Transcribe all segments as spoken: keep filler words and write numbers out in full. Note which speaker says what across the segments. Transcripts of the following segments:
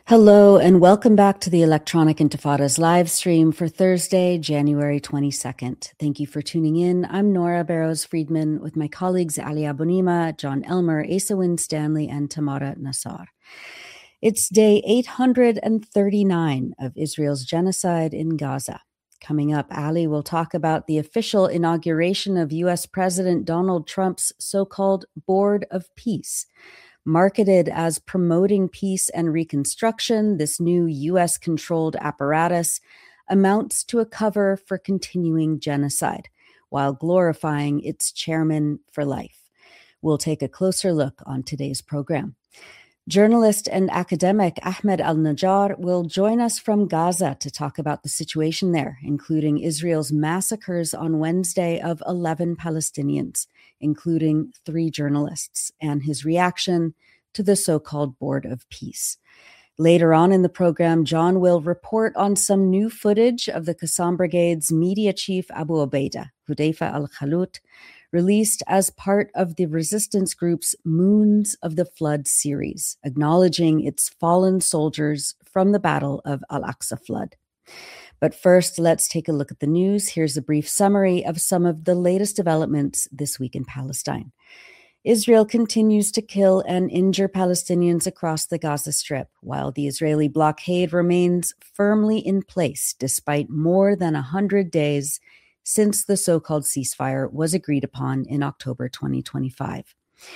Speaker 1: Hello, and welcome back to the Electronic Intifada's live stream for Thursday, January twenty-second. Thank you for tuning in. I'm Nora Barrows-Friedman with my colleagues Ali Abunimah, John Elmer, Asa Wynn Stanley, and Tamara Nassar. It's day eight hundred thirty-nine of Israel's genocide in Gaza. Coming up, Ali will talk about the official inauguration of U S President Donald Trump's so-called Board of Peace. Marketed as promoting peace and reconstruction, this new U S-controlled apparatus amounts to a cover for continuing genocide, while glorifying its chairman for life. We'll take a closer look on today's program. Journalist and academic Ahmed Al-Najjar will join us from Gaza to talk about the situation there, including Israel's massacres on Wednesday of eleven Palestinians, including three journalists, and his reaction to the so-called Board of Peace. Later on in the program, John will report on some new footage of the Qassam Brigade's media chief Abu Ubaidah, Hudayfa al-Khalut, released as part of the resistance group's Moons of the Flood series, acknowledging its fallen soldiers from the Battle of Al-Aqsa Flood. But first, let's take a look at the news. Here's a brief summary of some of the latest developments this week in Palestine. Israel continues to kill and injure Palestinians across the Gaza Strip, while the Israeli blockade remains firmly in place despite more than one hundred days since the so-called ceasefire was agreed upon in October twenty twenty-five.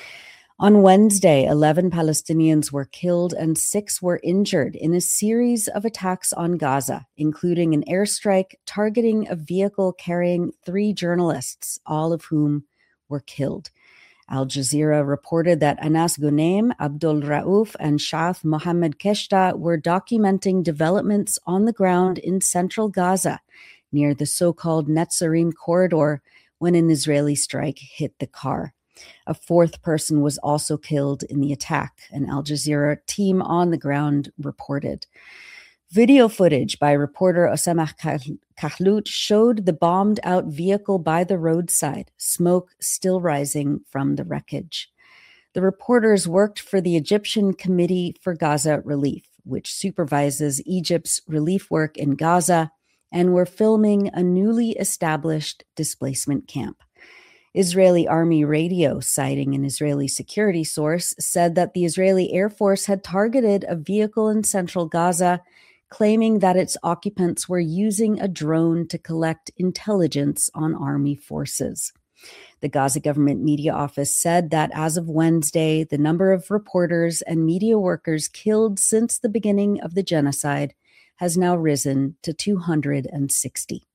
Speaker 1: On Wednesday, eleven Palestinians were killed and six were injured in a series of attacks on Gaza, including an airstrike targeting a vehicle carrying three journalists, all of whom were killed. Al Jazeera reported that Anas Ghunaim, Abdul Rauf, and Sha'af Mohammed Keshta were documenting developments on the ground in central Gaza, near the so-called Netzarim corridor, when an Israeli strike hit the car. A fourth person was also killed in the attack, an Al Jazeera team on the ground reported. Video footage by reporter Osama Kahlout showed the bombed-out vehicle by the roadside, smoke still rising from the wreckage. The reporters worked for the Egyptian Committee for Gaza Relief, which supervises Egypt's relief work in Gaza, and were filming a newly established displacement camp. Israeli Army radio, citing an Israeli security source, said that the Israeli Air Force had targeted a vehicle in central Gaza, claiming that its occupants were using a drone to collect intelligence on army forces. The Gaza government media office said that as of Wednesday, the number of reporters and media workers killed since the beginning of the genocide has now risen to two hundred sixty.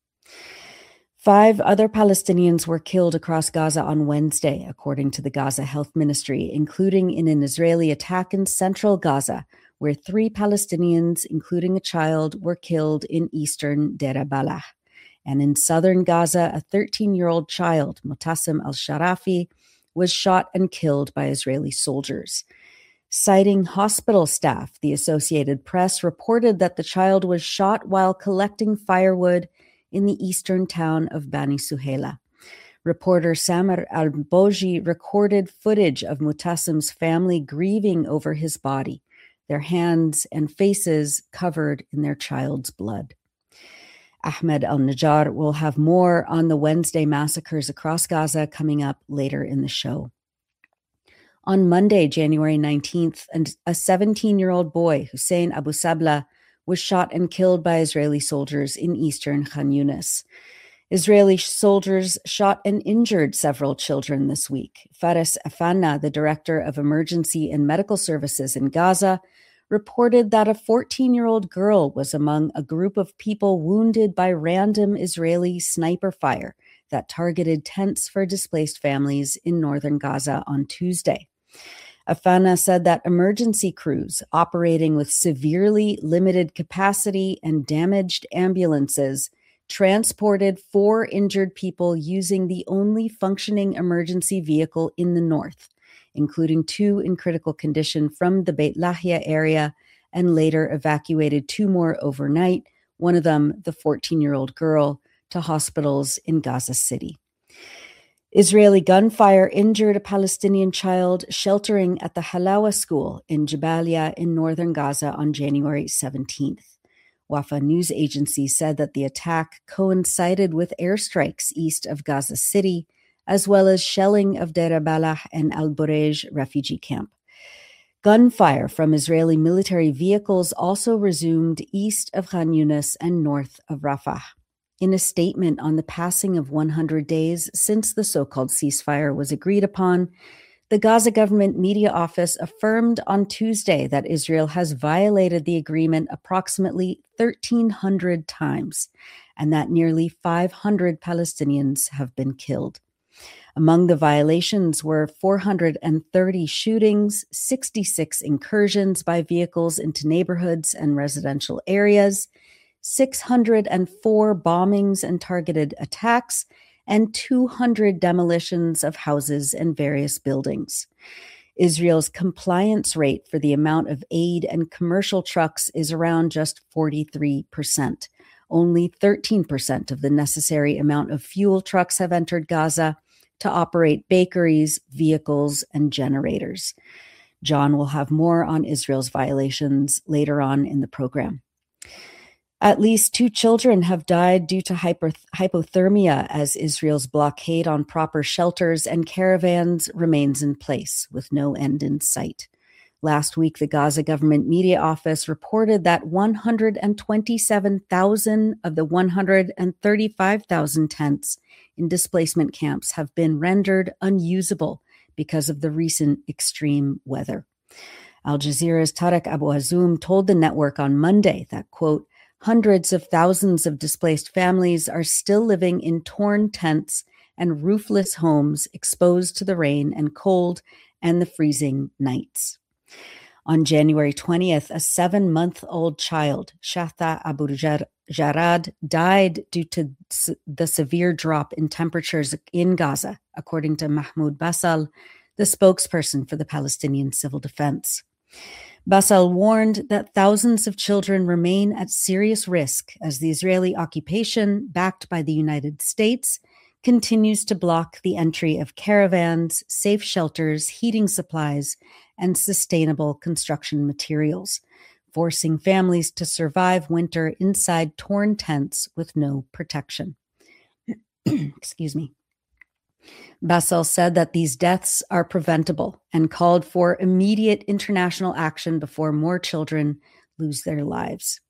Speaker 1: Five other Palestinians were killed across Gaza on Wednesday, according to the Gaza Health Ministry, including in an Israeli attack in central Gaza, where three Palestinians, including a child, were killed in eastern Deir Balah. And in southern Gaza, a thirteen-year-old child, Mutassim al-Sharafi, was shot and killed by Israeli soldiers. Citing hospital staff, the Associated Press reported that the child was shot while collecting firewood in the eastern town of Bani Suhela. Reporter Samer al-Boji recorded footage of Mutassim's family grieving over his body, their hands and faces covered in their child's blood. Ahmed Al-Najjar will have more on the Wednesday massacres across Gaza coming up later in the show. On Monday, January nineteenth, a seventeen-year-old boy, Hussein Abu Sabla, was shot and killed by Israeli soldiers in eastern Khan Yunis. Israeli soldiers shot and injured several children this week. Faris Afanna, the director of emergency and medical services in Gaza, reported that a fourteen-year-old girl was among a group of people wounded by random Israeli sniper fire that targeted tents for displaced families in northern Gaza on Tuesday. Afanna said that emergency crews operating with severely limited capacity and damaged ambulances transported four injured people using the only functioning emergency vehicle in the north, including two in critical condition from the Beit Lahia area, and later evacuated two more overnight, one of them, the fourteen-year-old girl, to hospitals in Gaza City. Israeli gunfire injured a Palestinian child sheltering at the Halawa school in Jabalia in northern Gaza on January seventeenth. Wafa news agency said that the attack coincided with airstrikes east of Gaza City, as well as shelling of Deir al-Balah and Al-Burej refugee camp. Gunfire from Israeli military vehicles also resumed east of Khan Yunis and north of Rafah. In a statement on the passing of one hundred days since the so-called ceasefire was agreed upon, the Gaza government media office affirmed on Tuesday that Israel has violated the agreement approximately thirteen hundred times and that nearly five hundred Palestinians have been killed. Among the violations were four hundred thirty shootings, sixty-six incursions by vehicles into neighborhoods and residential areas, six hundred four bombings and targeted attacks, and two hundred demolitions of houses and various buildings. Israel's compliance rate for the amount of aid and commercial trucks is around just forty-three percent. Only thirteen percent of the necessary amount of fuel trucks have entered Gaza to operate bakeries, vehicles, and generators. John will have more on Israel's violations later on in the program. At least two children have died due to hyper- hypothermia as Israel's blockade on proper shelters and caravans remains in place with no end in sight. Last week, the Gaza government media office reported that one hundred twenty-seven thousand of the one hundred thirty-five thousand tents in displacement camps have been rendered unusable because of the recent extreme weather. Al Jazeera's Tarek Abu Hazoum told the network on Monday that, quote, hundreds of thousands of displaced families are still living in torn tents and roofless homes exposed to the rain and cold and the freezing nights. On January twentieth, a seven-month-old child, Shatha Abu Jarad, died due to the severe drop in temperatures in Gaza, according to Mahmoud Basal, the spokesperson for the Palestinian Civil Defense. Basal warned that thousands of children remain at serious risk as the Israeli occupation, backed by the United States, continues to block the entry of caravans, safe shelters, heating supplies, and sustainable construction materials, forcing families to survive winter inside torn tents with no protection. Excuse me. Basal said that these deaths are preventable and called for immediate international action before more children lose their lives.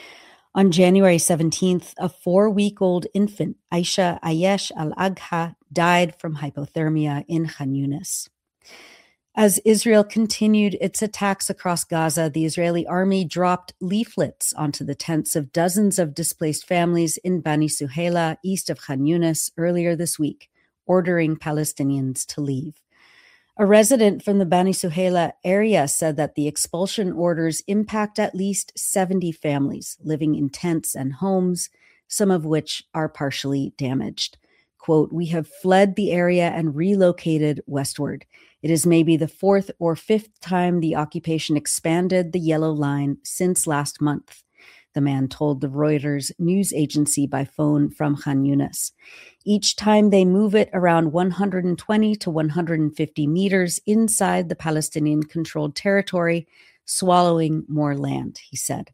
Speaker 1: On January seventeenth, a four-week-old infant, Aisha Ayesh Al-Agha, died from hypothermia in Khan Yunis. As Israel continued its attacks across Gaza, the Israeli army dropped leaflets onto the tents of dozens of displaced families in Bani Suhaila, east of Khan Yunis, earlier this week, ordering Palestinians to leave. A resident from the Bani Suhaila area said that the expulsion orders impact at least seventy families living in tents and homes, some of which are partially damaged. Quote, "We have fled the area and relocated westward. It is maybe the fourth or fifth time the occupation expanded the yellow line since last month," the man told the Reuters news agency by phone from Khan Yunis. Each time they move it around one hundred twenty to one hundred fifty meters inside the Palestinian-controlled territory, swallowing more land, he said.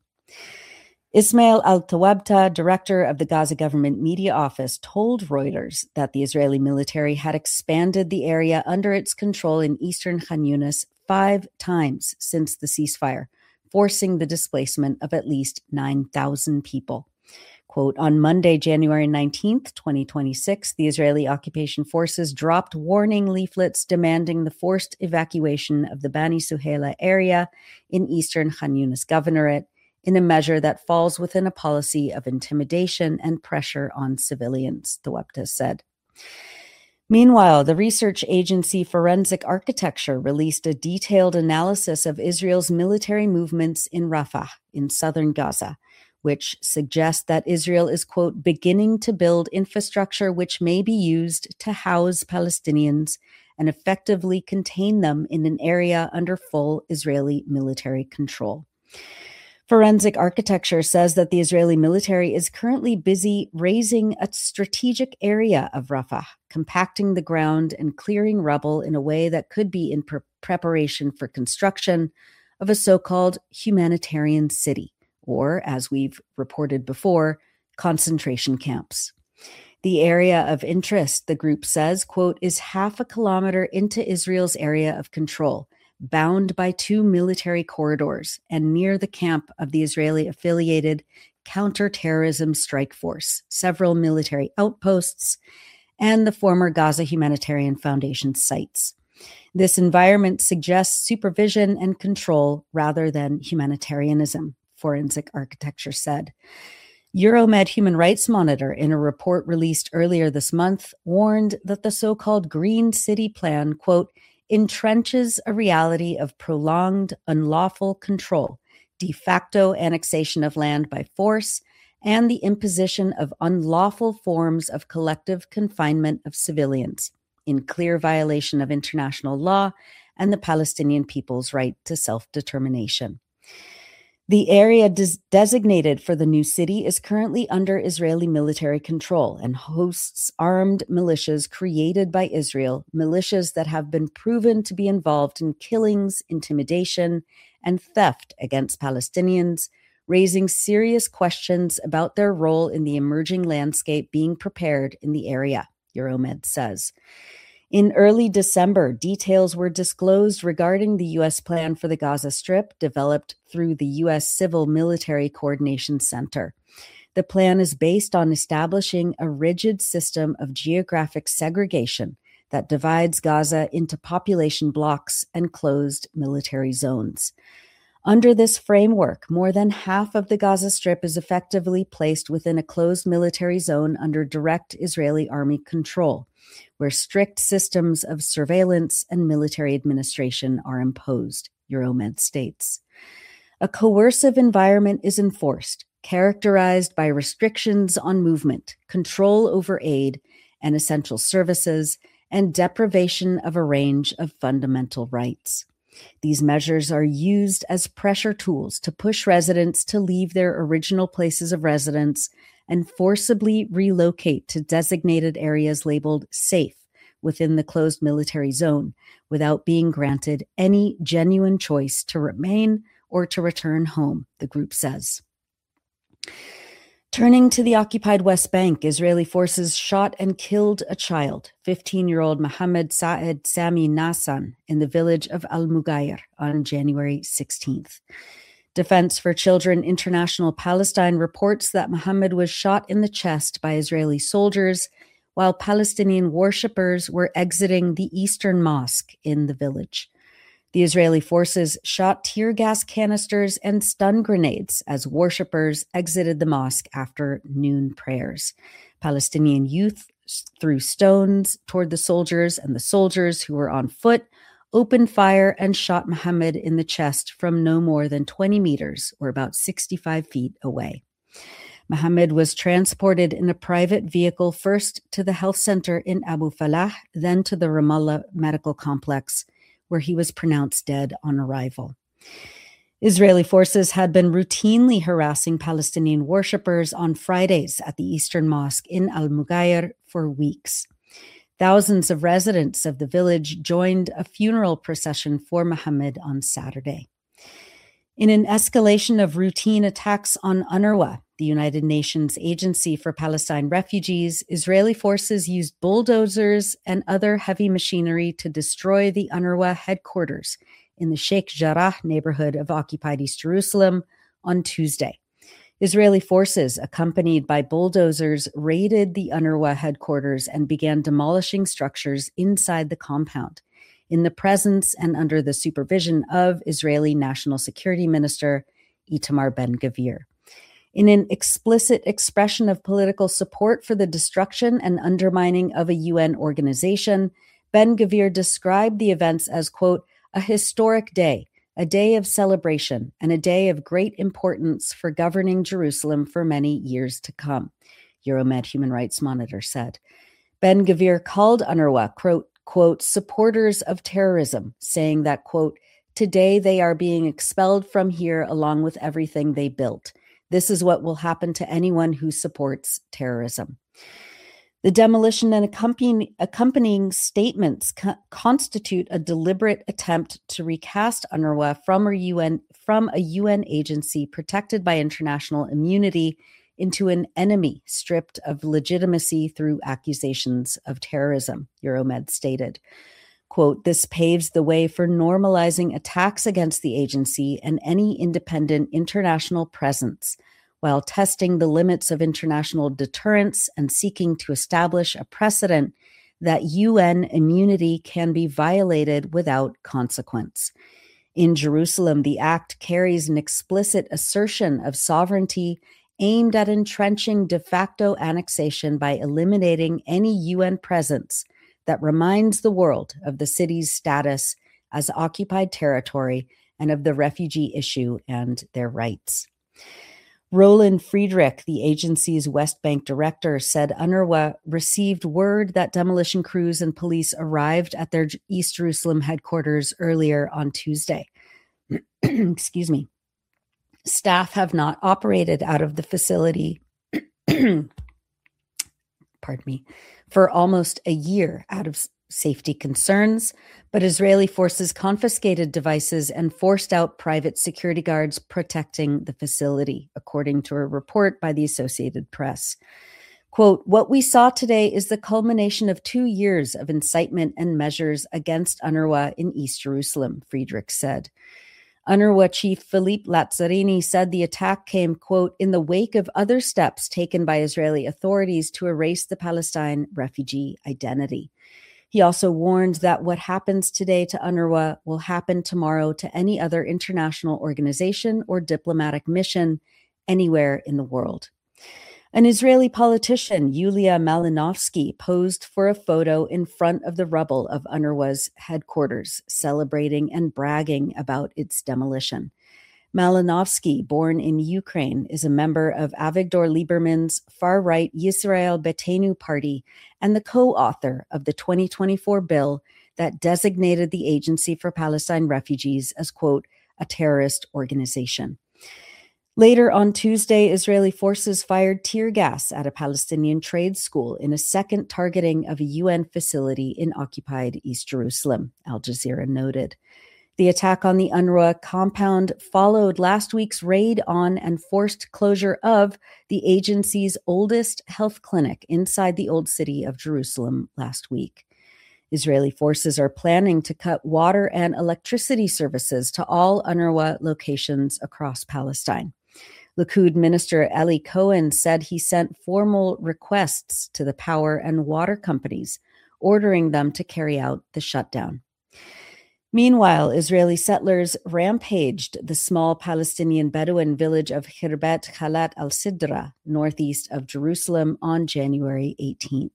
Speaker 1: Ismail Al-Tawabta, director of the Gaza government media office, told Reuters that the Israeli military had expanded the area under its control in eastern Khan Yunis five times since the ceasefire, forcing the displacement of at least nine thousand people. Quote, "On Monday, January nineteenth, twenty twenty-six, the Israeli occupation forces dropped warning leaflets demanding the forced evacuation of the Bani Suhaila area in eastern Khan Yunis governorate, in a measure that falls within a policy of intimidation and pressure on civilians," the Tawabta said. Meanwhile, the research agency Forensic Architecture released a detailed analysis of Israel's military movements in Rafah, in southern Gaza, which suggests that Israel is, quote, "beginning to build infrastructure which may be used to house Palestinians and effectively contain them in an area under full Israeli military control." Forensic Architecture says that the Israeli military is currently busy razing a strategic area of Rafah compacting the ground and clearing rubble in a way that could be in pre- preparation for construction of a so-called humanitarian city, or, as we've reported before, concentration camps. The area of interest, the group says, quote, is half a kilometer into Israel's area of control, bound by two military corridors and near the camp of the Israeli-affiliated Counterterrorism Strike Force, several military outposts, and the former Gaza Humanitarian Foundation sites. This environment suggests supervision and control rather than humanitarianism, Forensic Architecture said. Euromed Human Rights Monitor, in a report released earlier this month, warned that the so-called Green City Plan, quote, entrenches a reality of prolonged, unlawful control, de facto annexation of land by force, and the imposition of unlawful forms of collective confinement of civilians, in clear violation of international law and the Palestinian people's right to self-determination. The area des- designated for the new city is currently under Israeli military control and hosts armed militias created by Israel, militias that have been proven to be involved in killings, intimidation, and theft against Palestinians, raising serious questions about their role in the emerging landscape being prepared in the area, Euromed says. In early December, details were disclosed regarding the U S plan for the Gaza Strip, developed through the U S Civil Military Coordination Center. The plan is based on establishing a rigid system of geographic segregation that divides Gaza into population blocks and closed military zones. Under this framework, more than half of the Gaza Strip is effectively placed within a closed military zone under direct Israeli army control, where strict systems of surveillance and military administration are imposed, Euromed states. A coercive environment is enforced, characterized by restrictions on movement, control over aid and essential services, and deprivation of a range of fundamental rights. These measures are used as pressure tools to push residents to leave their original places of residence and forcibly relocate to designated areas labeled safe within the closed military zone without being granted any genuine choice to remain or to return home, the group says. Turning to the occupied West Bank, Israeli forces shot and killed a child, fifteen-year-old Mohammed Saed Sami Nassan, in the village of Al-Mughayr on January sixteenth. Defense for Children International Palestine reports that Mohammed was shot in the chest by Israeli soldiers while Palestinian worshippers were exiting the Eastern Mosque in the village. The Israeli forces shot tear gas canisters and stun grenades as worshippers exited the mosque after noon prayers. Palestinian youth threw stones toward the soldiers, and the soldiers, who were on foot, opened fire and shot Mohammed in the chest from no more than twenty meters, or about sixty-five feet away. Mohammed was transported in a private vehicle first to the health center in Abu Falah, then to the Ramallah Medical Complex, where he was pronounced dead on arrival. Israeli forces had been routinely harassing Palestinian worshippers on Fridays at the Eastern Mosque in Al-Mughayr for weeks. Thousands of residents of the village joined a funeral procession for Mohammed on Saturday. In an escalation of routine attacks on UNRWA, the United Nations Agency for Palestine Refugees, Israeli forces used bulldozers and other heavy machinery to destroy the UNRWA headquarters in the Sheikh Jarrah neighborhood of occupied East Jerusalem on Tuesday. Israeli forces, accompanied by bulldozers, raided the UNRWA headquarters and began demolishing structures inside the compound, in the presence and under the supervision of Israeli National Security Minister Itamar Ben-Gvir. In an explicit expression of political support for the destruction and undermining of a U N organization, Ben-Gvir described the events as, quote, a historic day, a day of celebration, and a day of great importance for governing Jerusalem for many years to come, Euromed Human Rights Monitor said. Ben-Gvir called UNRWA, quote, quote, supporters of terrorism, saying that, quote, today they are being expelled from here along with everything they built. This is what will happen to anyone who supports terrorism. The demolition and accompanying, accompanying statements co- constitute a deliberate attempt to recast UNRWA from a, U N, from a U N agency protected by international immunity into an enemy stripped of legitimacy through accusations of terrorism, Euromed stated. Quote, this paves the way for normalizing attacks against the agency and any independent international presence, while testing the limits of international deterrence and seeking to establish a precedent that U N immunity can be violated without consequence. In Jerusalem, the act carries an explicit assertion of sovereignty aimed at entrenching de facto annexation by eliminating any U N presence that reminds the world of the city's status as occupied territory and of the refugee issue and their rights. Roland Friedrich, the agency's West Bank director, said UNRWA received word that demolition crews and police arrived at their East Jerusalem headquarters earlier on Tuesday. Excuse me. Staff have not operated out of the facility, pardon me, for almost a year out of safety concerns, but Israeli forces confiscated devices and forced out private security guards protecting the facility, according to a report by the Associated Press. Quote, what we saw today is the culmination of two years of incitement and measures against UNRWA in East Jerusalem, Friedrich said. UNRWA chief Philippe Lazzarini said the attack came, quote, in the wake of other steps taken by Israeli authorities to erase the Palestine refugee identity. He also warned that what happens today to UNRWA will happen tomorrow to any other international organization or diplomatic mission anywhere in the world. An Israeli politician, Yulia Malinovsky, posed for a photo in front of the rubble of UNRWA's headquarters, celebrating and bragging about its demolition. Malinovsky, born in Ukraine, is a member of Avigdor Lieberman's far-right Yisrael Beitenu party and the co-author of the twenty twenty-four bill that designated the Agency for Palestine Refugees as, quote, a terrorist organization. Later on Tuesday, Israeli forces fired tear gas at a Palestinian trade school in a second targeting of a U N facility in occupied East Jerusalem, Al Jazeera noted. The attack on the UNRWA compound followed last week's raid on and forced closure of the agency's oldest health clinic inside the old city of Jerusalem last week. Israeli forces are planning to cut water and electricity services to all UNRWA locations across Palestine. Likud Minister Eli Cohen said he sent formal requests to the power and water companies, ordering them to carry out the shutdown. Meanwhile, Israeli settlers rampaged the small Palestinian Bedouin village of Khirbet Khalat al-Sidra, northeast of Jerusalem, on January eighteenth.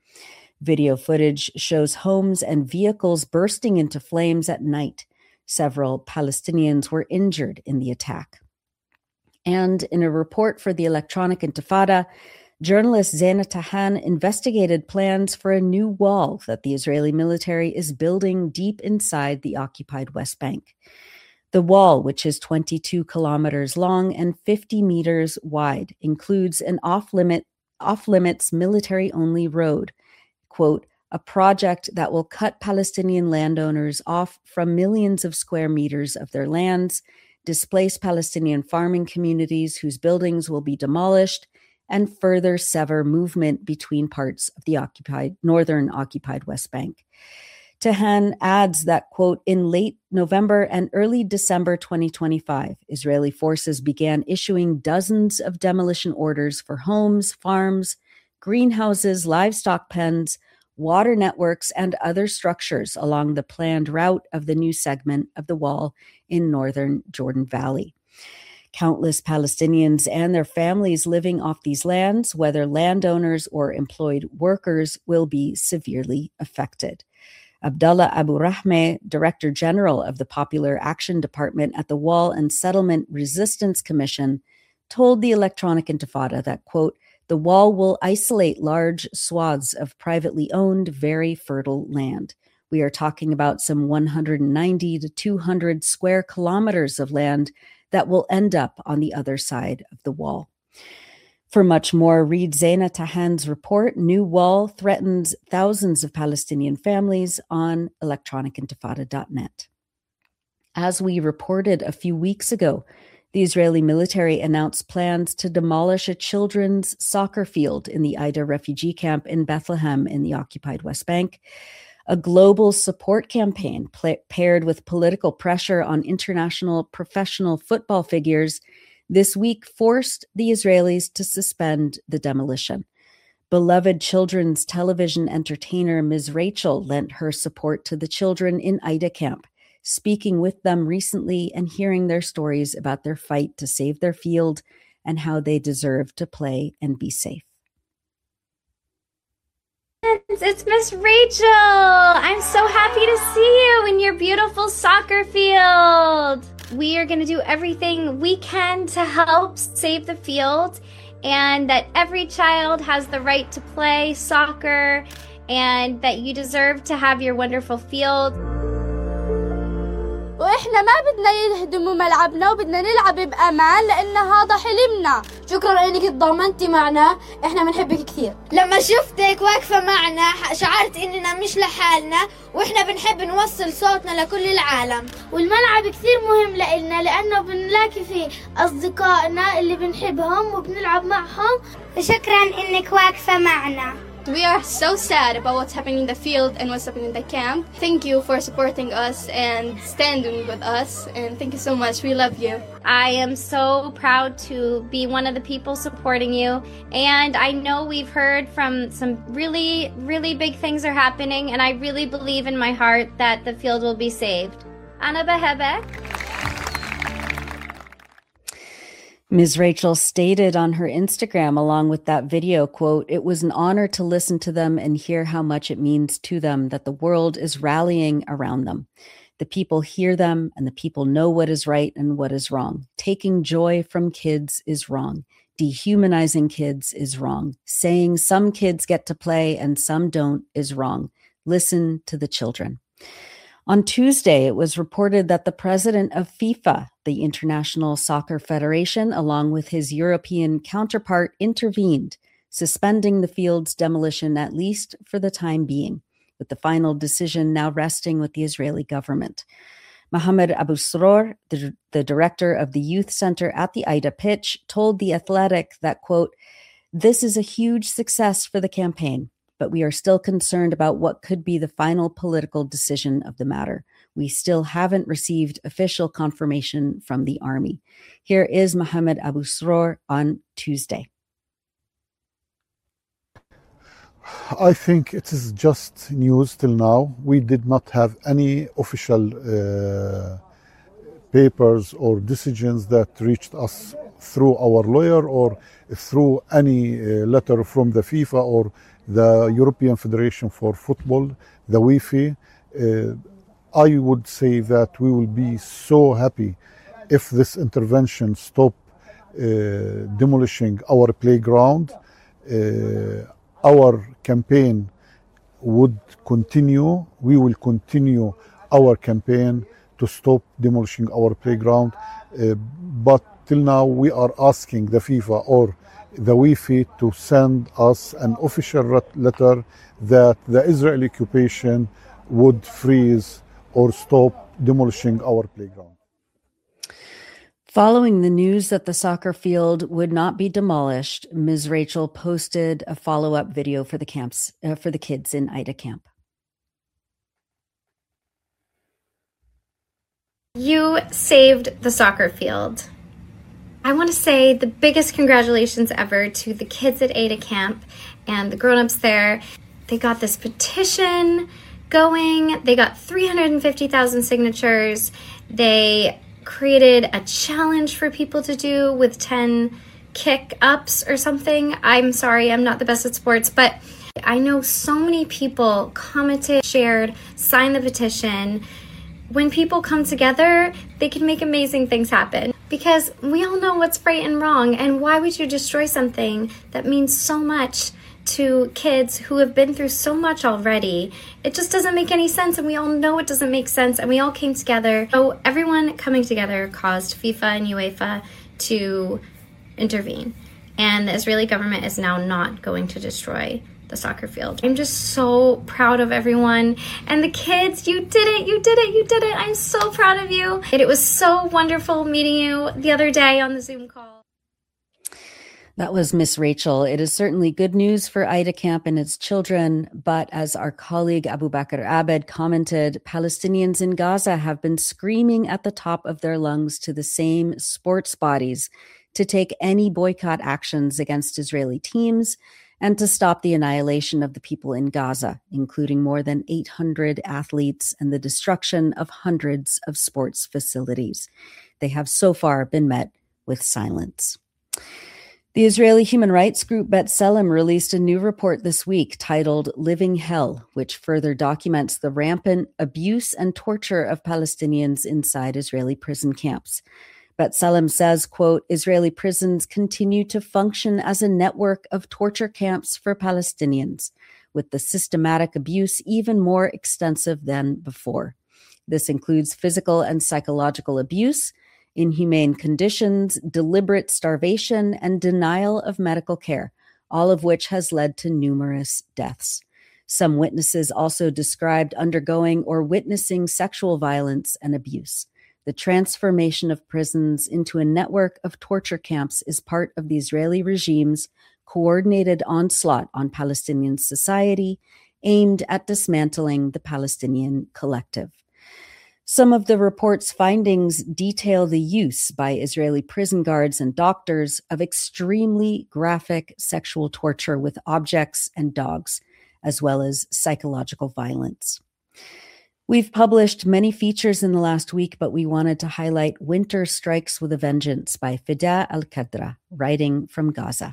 Speaker 1: Video footage shows homes and vehicles bursting into flames at night. Several Palestinians were injured in the attack. And in a report for the Electronic Intifada, journalist Zaina Tahan investigated plans for a new wall that the Israeli military is building deep inside the occupied West Bank. The wall, which is twenty-two kilometers long and fifty meters wide, includes an off-limit, off-limits military-only road, quote, a project that will cut Palestinian landowners off from millions of square meters of their lands, displace Palestinian farming communities whose buildings will be demolished, and further sever movement between parts of the occupied northern occupied West Bank. Tahan adds that, quote, in late November and early December twenty twenty-five, Israeli forces began issuing dozens of demolition orders for homes, farms, greenhouses, livestock pens, water networks, and other structures along the planned route of the new segment of the wall in northern Jordan Valley. Countless Palestinians and their families living off these lands, whether landowners or employed workers, will be severely affected. Abdallah Abu Rahmeh, Director General of the Popular Action Department at the Wall and Settlement Resistance Commission, told the Electronic Intifada that, quote, the wall will isolate large swaths of privately owned, very fertile land. We are talking about some one hundred ninety to two hundred square kilometers of land that will end up on the other side of the wall. For much more, read Zaina Tahan's report, New Wall Threatens Thousands of Palestinian Families, on electronic intifada dot net. As we reported a few weeks ago, the Israeli military announced plans to demolish a children's soccer field in the Aida refugee camp in Bethlehem in the occupied West Bank. A global support campaign pla- paired with political pressure on international professional football figures this week forced the Israelis to suspend the demolition. Beloved children's television entertainer Miz Rachel lent her support to the children in Aida camp, speaking with them recently and hearing their stories about their fight to save their field and how they deserve to play and be safe.
Speaker 2: It's Miss Rachel. I'm so happy to see you in your beautiful soccer field. We are going to do everything we can to help save the field, and that every child has the right to play soccer, and that you deserve to have your wonderful field.
Speaker 3: وإحنا ما بدنا يهدموا ملعبنا وبدنا نلعب بأمان لأن هذا حلمنا.
Speaker 4: شكرا إنك تضامنتي معنا، إحنا بنحبك كثير.
Speaker 5: لما شفتك واقفة معنا شعرت إننا مش لحالنا، وإحنا بنحب نوصل صوتنا لكل العالم.
Speaker 3: والملعب كثير مهم لإلنا لأنه بنلاقي فيه أصدقائنا اللي بنحبهم وبنلعب معهم.
Speaker 5: شكرا إنك واقفة معنا.
Speaker 4: We are so sad about what's happening in the field and what's happening in the camp. Thank you for supporting us and standing with us, and thank you so much. We love you.
Speaker 2: I am so proud to be one of the people supporting you, and I know we've heard from some really, really big things are happening, and I really believe in my heart that the field will be saved. Ana behebek.
Speaker 1: Miz Rachel stated on her Instagram, along with that video, quote, "It was an honor to listen to them and hear how much it means to them that the world is rallying around them. The people hear them and the people know what is right and what is wrong. Taking joy from kids is wrong. Dehumanizing kids is wrong. Saying some kids get to play and some don't is wrong. Listen to the children." On Tuesday, it was reported that the president of FIFA, the International Soccer Federation, along with his European counterpart, intervened, suspending the field's demolition at least for the time being, with the final decision now resting with the Israeli government. Mohamed Abu Srour, the, the director of the youth center at the Aida pitch, told The Athletic that, quote, "This is a huge success for the campaign, but we are still concerned about what could be the final political decision of the matter. We still haven't received official confirmation from the army." Here is Mohamed Abu Srour on Tuesday.
Speaker 6: I think it is just news till now. We did not have any official uh, papers or decisions that reached us through our lawyer or through any uh, letter from the FIFA or the European Federation for Football, the UEFA. Uh, I would say that we will be so happy if this intervention stop uh, demolishing our playground. Uh, our campaign would continue. We will continue our campaign to stop demolishing our playground. Uh, but till now, we are asking the FIFA or the UEFA to send us an official letter that the Israeli occupation would freeze or stop demolishing our playground.
Speaker 1: Following the news that the soccer field would not be demolished, Miz Rachel posted a follow-up video for the camps uh, for the kids in Aida camp.
Speaker 2: You saved the soccer field. I want to say the biggest congratulations ever to the kids at Aida camp and the grown-ups there. They got this petition going. They got three hundred fifty thousand signatures. They created a challenge for people to do with ten kick-ups or something. I'm sorry, I'm not the best at sports, but I know so many people commented, shared, signed the petition. When people come together, they can make amazing things happen, because we all know what's right and wrong, and why would you destroy something that means so much to kids who have been through so much already? It just doesn't make any sense, and we all know it doesn't make sense, and we all came together. So everyone coming together caused FIFA and UEFA to intervene. and the Israeli government is now not going to destroy the soccer field. I'm just so proud of everyone. And the kids, you did it, you did it, you did it. I'm so proud of you. And it was so wonderful meeting you the other day on the Zoom call.
Speaker 1: That was Miss Rachel. It is certainly good news for Aida Camp and its children, but as our colleague Abu Bakr Abed commented, Palestinians in Gaza have been screaming at the top of their lungs to the same sports bodies to take any boycott actions against Israeli teams and to stop the annihilation of the people in Gaza, including more than eight hundred athletes and the destruction of hundreds of sports facilities. They have so far been met with silence. The Israeli human rights group B'Tselem released a new report this week titled Living Hell, which further documents the rampant abuse and torture of Palestinians inside Israeli prison camps. B'Tselem says, quote, Israeli prisons continue to function as a network of torture camps for Palestinians, with the systematic abuse even more extensive than before. This includes physical and psychological abuse, inhumane conditions, deliberate starvation, and denial of medical care, all of which has led to numerous deaths. Some witnesses also described undergoing or witnessing sexual violence and abuse. The transformation of prisons into a network of torture camps is part of the Israeli regime's coordinated onslaught on Palestinian society aimed at dismantling the Palestinian collective. Some of the report's findings detail the use by Israeli prison guards and doctors of extremely graphic sexual torture with objects and dogs, as well as psychological violence. We've published many features in the last week, but we wanted to highlight Winter Strikes with a Vengeance by Fida Al-Qadra, writing from Gaza.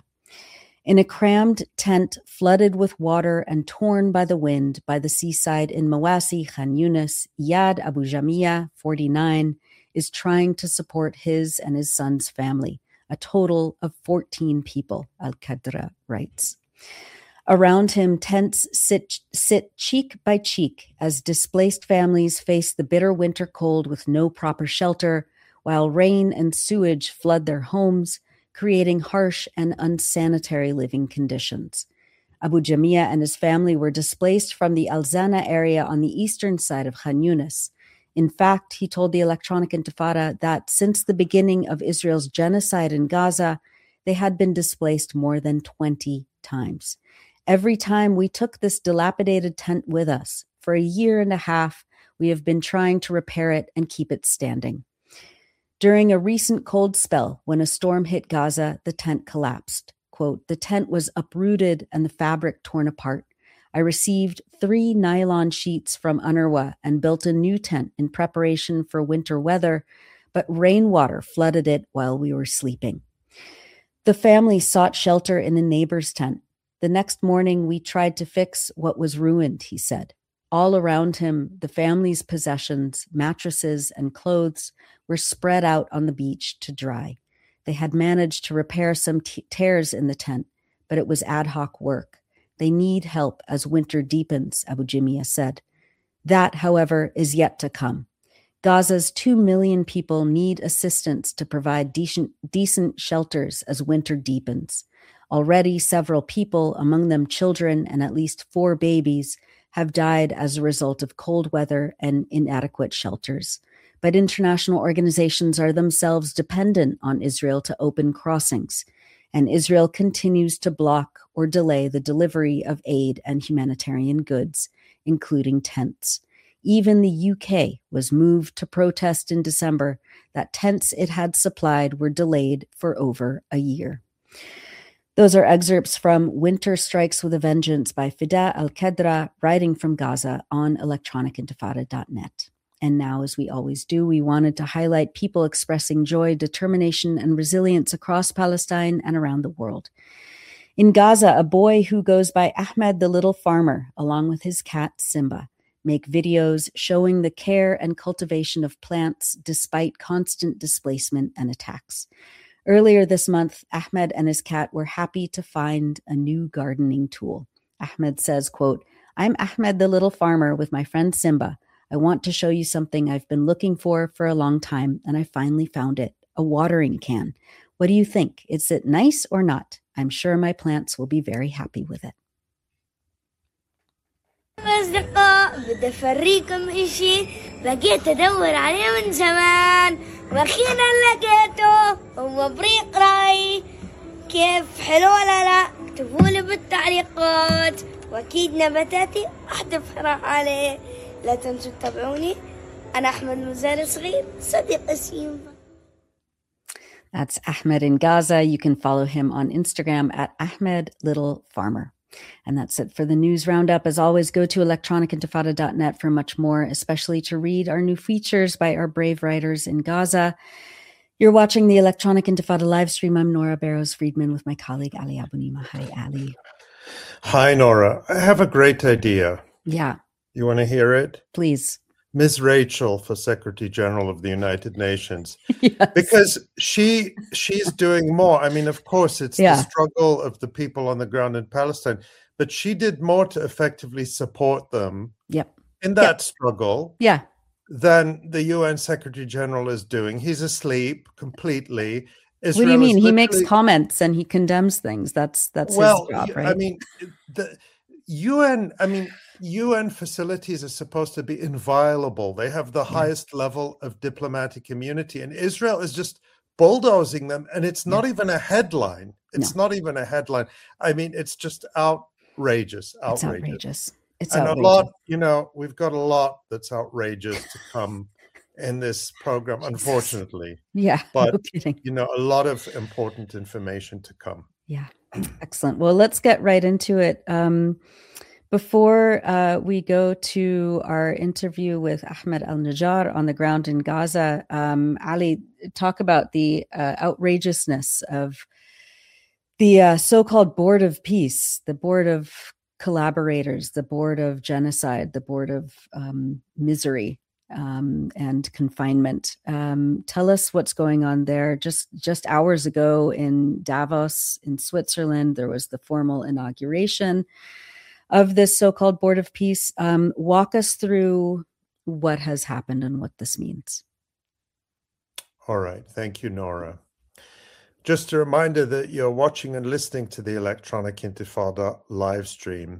Speaker 1: In a crammed tent flooded with water and torn by the wind by the seaside in Mawasi, Khan Yunis, Iyad Abu Jamia, forty-nine, is trying to support his and his son's family, a total of fourteen people, Al-Qadra writes. Around him, tents sit, sit cheek by cheek as displaced families face the bitter winter cold with no proper shelter, while rain and sewage flood their homes, creating harsh and unsanitary living conditions. Abu Jamia and his family were displaced from the Al-Zana area on the eastern side of Khan Yunis. In fact, he told the Electronic Intifada that since the beginning of Israel's genocide in Gaza, they had been displaced more than twenty times. Every time we took this dilapidated tent with us, for a year and a half, we have been trying to repair it and keep it standing. During a recent cold spell, when a storm hit Gaza, the tent collapsed. Quote, the tent was uprooted and the fabric torn apart. I received three nylon sheets from UNRWA and built a new tent in preparation for winter weather, but rainwater flooded it while we were sleeping. The family sought shelter in a neighbor's tent. The next morning, we tried to fix what was ruined, he said. All around him, the family's possessions, mattresses, and clothes were spread out on the beach to dry. They had managed to repair some t- tears in the tent, but it was ad hoc work. They need help as winter deepens, Abu Jamia said. That, however, is yet to come. Gaza's two million people need assistance to provide decent, decent shelters as winter deepens. Already, several people, among them children and at least four babies, have died as a result of cold weather and inadequate shelters. But international organizations are themselves dependent on Israel to open crossings, and Israel continues to block or delay the delivery of aid and humanitarian goods, including tents. Even the U K was moved to protest in December that tents it had supplied were delayed for over a year. Those are excerpts from Winter Strikes with a Vengeance by Fida Al-Qadra, writing from Gaza on electronic intifada dot net. And now, as we always do, we wanted to highlight people expressing joy, determination, and resilience across Palestine and around the world. In Gaza, a boy who goes by Ahmed the Little Farmer, along with his cat Simba, make videos showing the care and cultivation of plants despite constant displacement and attacks. Earlier this month, Ahmed and his cat were happy to find a new gardening tool. Ahmed says, quote, I'm Ahmed the Little Farmer with my friend Simba. I want to show you something I've been looking for for a long time, and I finally found it, a watering can. What do you think? Is it nice or not? I'm sure my plants will be very happy with it.
Speaker 3: أصدقاء بدي أفريكم إشي بقيت أدور عليه من زمان وأخيرا لقيته ومبريق رأي كيف حلو ولا لا اكتبولي بالتعليقات وأكيد نباتاتي راح تفرح عليه لا تنسوا تتابعوني أنا أحمد مزارع صغير صديق سيمبا.
Speaker 1: That's Ahmed in Gaza. You can follow him on Instagram at Ahmed Little Farmer. And that's it for the news roundup. As always, go to electronic intifada dot net for much more, especially to read our new features by our brave writers in Gaza. You're watching the Electronic Intifada live stream. I'm Nora Barrows-Friedman with my colleague Ali Abunimah. Hi, Ali.
Speaker 7: Hi, Nora. I have a great idea.
Speaker 1: Yeah.
Speaker 7: You want to hear it?
Speaker 1: Please.
Speaker 7: Miz Rachel for Secretary General of the United Nations.
Speaker 1: Yes.
Speaker 7: Because she she's doing more. I mean, of course, it's
Speaker 1: Yeah.
Speaker 7: the struggle of the people on the ground in Palestine, but she did more to effectively support them
Speaker 1: Yep.
Speaker 7: in that
Speaker 1: Yep.
Speaker 7: struggle
Speaker 1: Yeah.
Speaker 7: than the U N Secretary General is doing. He's asleep completely.
Speaker 1: What do you
Speaker 7: Israel
Speaker 1: mean?
Speaker 7: is
Speaker 1: He makes
Speaker 7: literally-
Speaker 1: comments and he condemns things. That's that's
Speaker 7: well,
Speaker 1: his job,
Speaker 7: y-
Speaker 1: right?
Speaker 7: I mean, the U N. I mean, U N facilities are supposed to be inviolable. They have the
Speaker 1: Yeah.
Speaker 7: highest level of diplomatic immunity, and Israel is just bulldozing them. And it's not even a headline. It's not even a headline. I mean, it's just outrageous.
Speaker 1: it's
Speaker 7: Outrageous.
Speaker 1: outrageous. It's
Speaker 7: and
Speaker 1: outrageous.
Speaker 7: a lot. You know, we've got a lot that's outrageous to come in this program, unfortunately.
Speaker 1: Yeah.
Speaker 7: But
Speaker 1: No kidding.
Speaker 7: you know, a lot of important information to come.
Speaker 1: Yeah. Excellent. Well, let's get right into it. Um, before uh, we go to our interview with Ahmed Al-Najjar on the ground in Gaza, um, Ali, talk about the uh, outrageousness of the uh, so-called Board of Peace, the Board of Collaborators, the Board of Genocide, the Board of um, Misery um, and Confinement. Um, tell us what's going on there. Just just hours ago in Davos, in Switzerland, there was the formal inauguration of this so-called Board of Peace. Um, walk us through what has happened and what this means.
Speaker 7: All right. Thank you, Nora. Just a reminder that you're watching and listening to the Electronic Intifada live stream.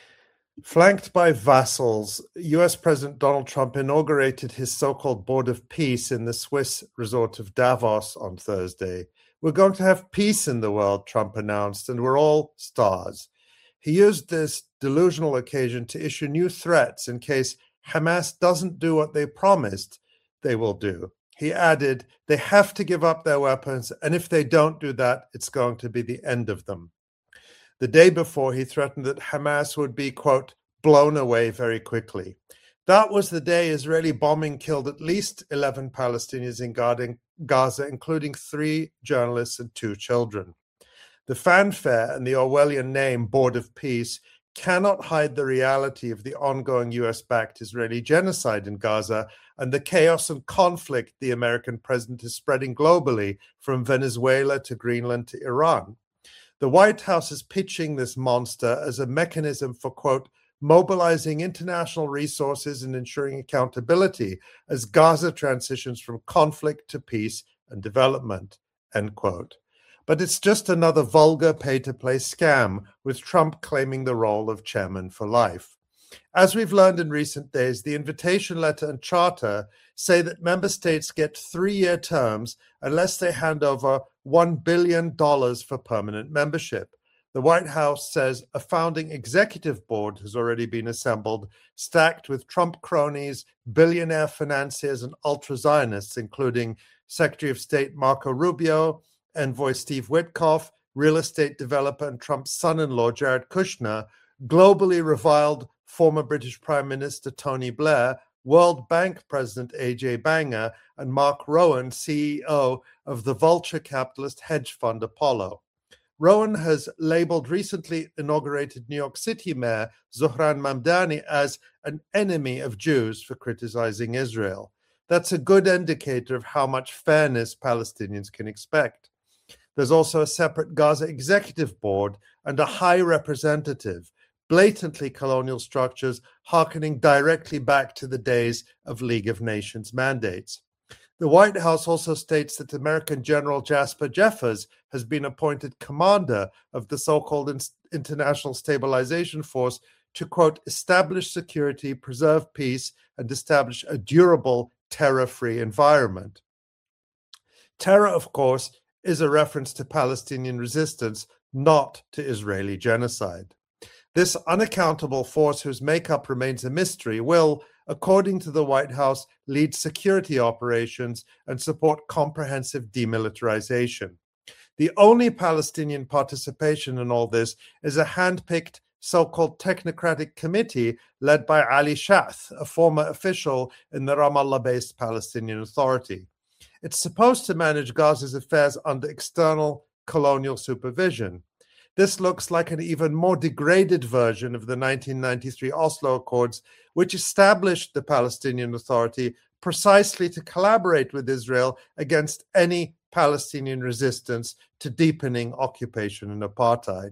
Speaker 7: Flanked by vassals, U S President Donald Trump inaugurated his so-called Board of Peace in the Swiss resort of Davos on Thursday. We're going to have peace in the world, Trump announced, and we're all stars. He used this delusional occasion to issue new threats in case Hamas doesn't do what they promised they will do. He added, they have to give up their weapons, and if they don't do that, it's going to be the end of them. The day before, he threatened that Hamas would be, quote, blown away very quickly. That was the day Israeli bombing killed at least eleven Palestinians in Gaza, including three journalists and two children. The fanfare and the Orwellian name, Board of Peace, cannot hide the reality of the ongoing U S-backed Israeli genocide in Gaza and the chaos and conflict the American president is spreading globally, from Venezuela to Greenland to Iran. The White House is pitching this monster as a mechanism for, quote, mobilizing international resources and ensuring accountability as Gaza transitions from conflict to peace and development, end quote. But it's just another vulgar pay-to-play scam, with Trump claiming the role of chairman for life. As we've learned in recent days, the invitation letter and charter say that member states get three-year terms unless they hand over one billion dollars for permanent membership. The White House says a founding executive board has already been assembled, stacked with Trump cronies, billionaire financiers, and ultra-Zionists, including Secretary of State Marco Rubio, Envoy Steve Witkoff, real estate developer and Trump's son-in-law Jared Kushner, globally reviled former British Prime Minister Tony Blair, World Bank President A J Banger, and Mark Rowan, C E O of the vulture capitalist hedge fund Apollo. Rowan has labeled recently inaugurated New York City Mayor Zohran Mamdani as an enemy of Jews for criticizing Israel. That's a good indicator of how much fairness Palestinians can expect. There's also a separate Gaza executive board and a high representative, blatantly colonial structures hearkening directly back to the days of League of Nations mandates. The White House also states that American General Jasper Jeffers has been appointed commander of the so-called in- International Stabilization Force to, quote, establish security, preserve peace, and establish a durable, terror-free environment. Terror, of course, is a reference to Palestinian resistance, not to Israeli genocide. This unaccountable force, whose makeup remains a mystery, will, according to the White House, lead security operations and support comprehensive demilitarization. The only Palestinian participation in all this is a hand-picked so-called technocratic committee led by Ali Shaath, a former official in the Ramallah-based Palestinian Authority. It's supposed to manage Gaza's affairs under external colonial supervision. This looks like an even more degraded version of the nineteen ninety-three Oslo Accords, which established the Palestinian Authority precisely to collaborate with Israel against any Palestinian resistance to deepening occupation and apartheid.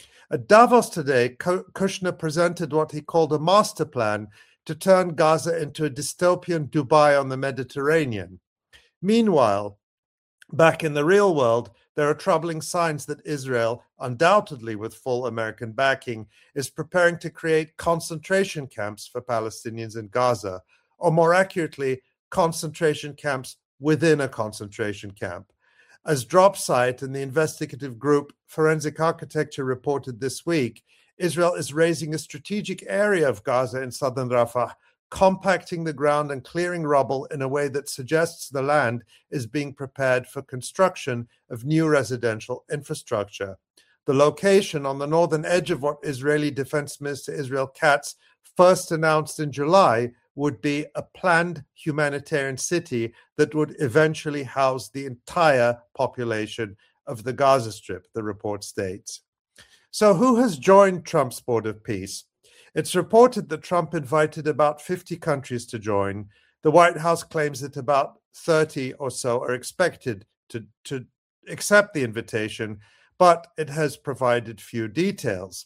Speaker 7: At Davos today, Kushner presented what he called a master plan to turn Gaza into a dystopian Dubai on the Mediterranean. Meanwhile, back in the real world, there are troubling signs that Israel, undoubtedly with full American backing, is preparing to create concentration camps for Palestinians in Gaza, or more accurately, concentration camps within a concentration camp. As DropSite and the investigative group Forensic Architecture reported this week, Israel is raising a strategic area of Gaza in southern Rafah, compacting the ground and clearing rubble in a way that suggests the land is being prepared for construction of new residential infrastructure. The location on the northern edge of what Israeli Defense Minister Israel Katz first announced in July would be a planned humanitarian city that would eventually house the entire population of the Gaza Strip, the report states. So who has joined Trump's Board of Peace? It's reported that Trump invited about fifty countries to join. The White House claims that about thirty or so are expected to, to accept the invitation, but it has provided few details.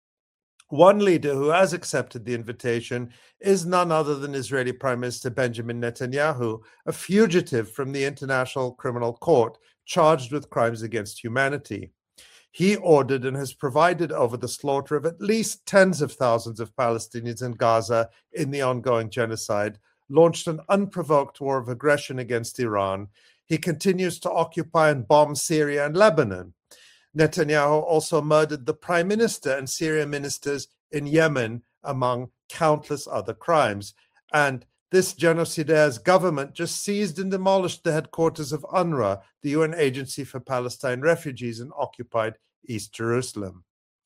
Speaker 7: One leader who has accepted the invitation is none other than Israeli Prime Minister Benjamin Netanyahu, a fugitive from the International Criminal Court charged with crimes against humanity. He ordered and has provided over the slaughter of at least tens of thousands of Palestinians in Gaza in the ongoing genocide, launched an unprovoked war of aggression against Iran. He continues to occupy and bomb Syria and Lebanon. Netanyahu also murdered the prime minister and Syrian ministers in Yemen, among countless other crimes. And this genocidaires government just seized and demolished the headquarters of UNRWA, the U N Agency for Palestine Refugees, in occupied East Jerusalem.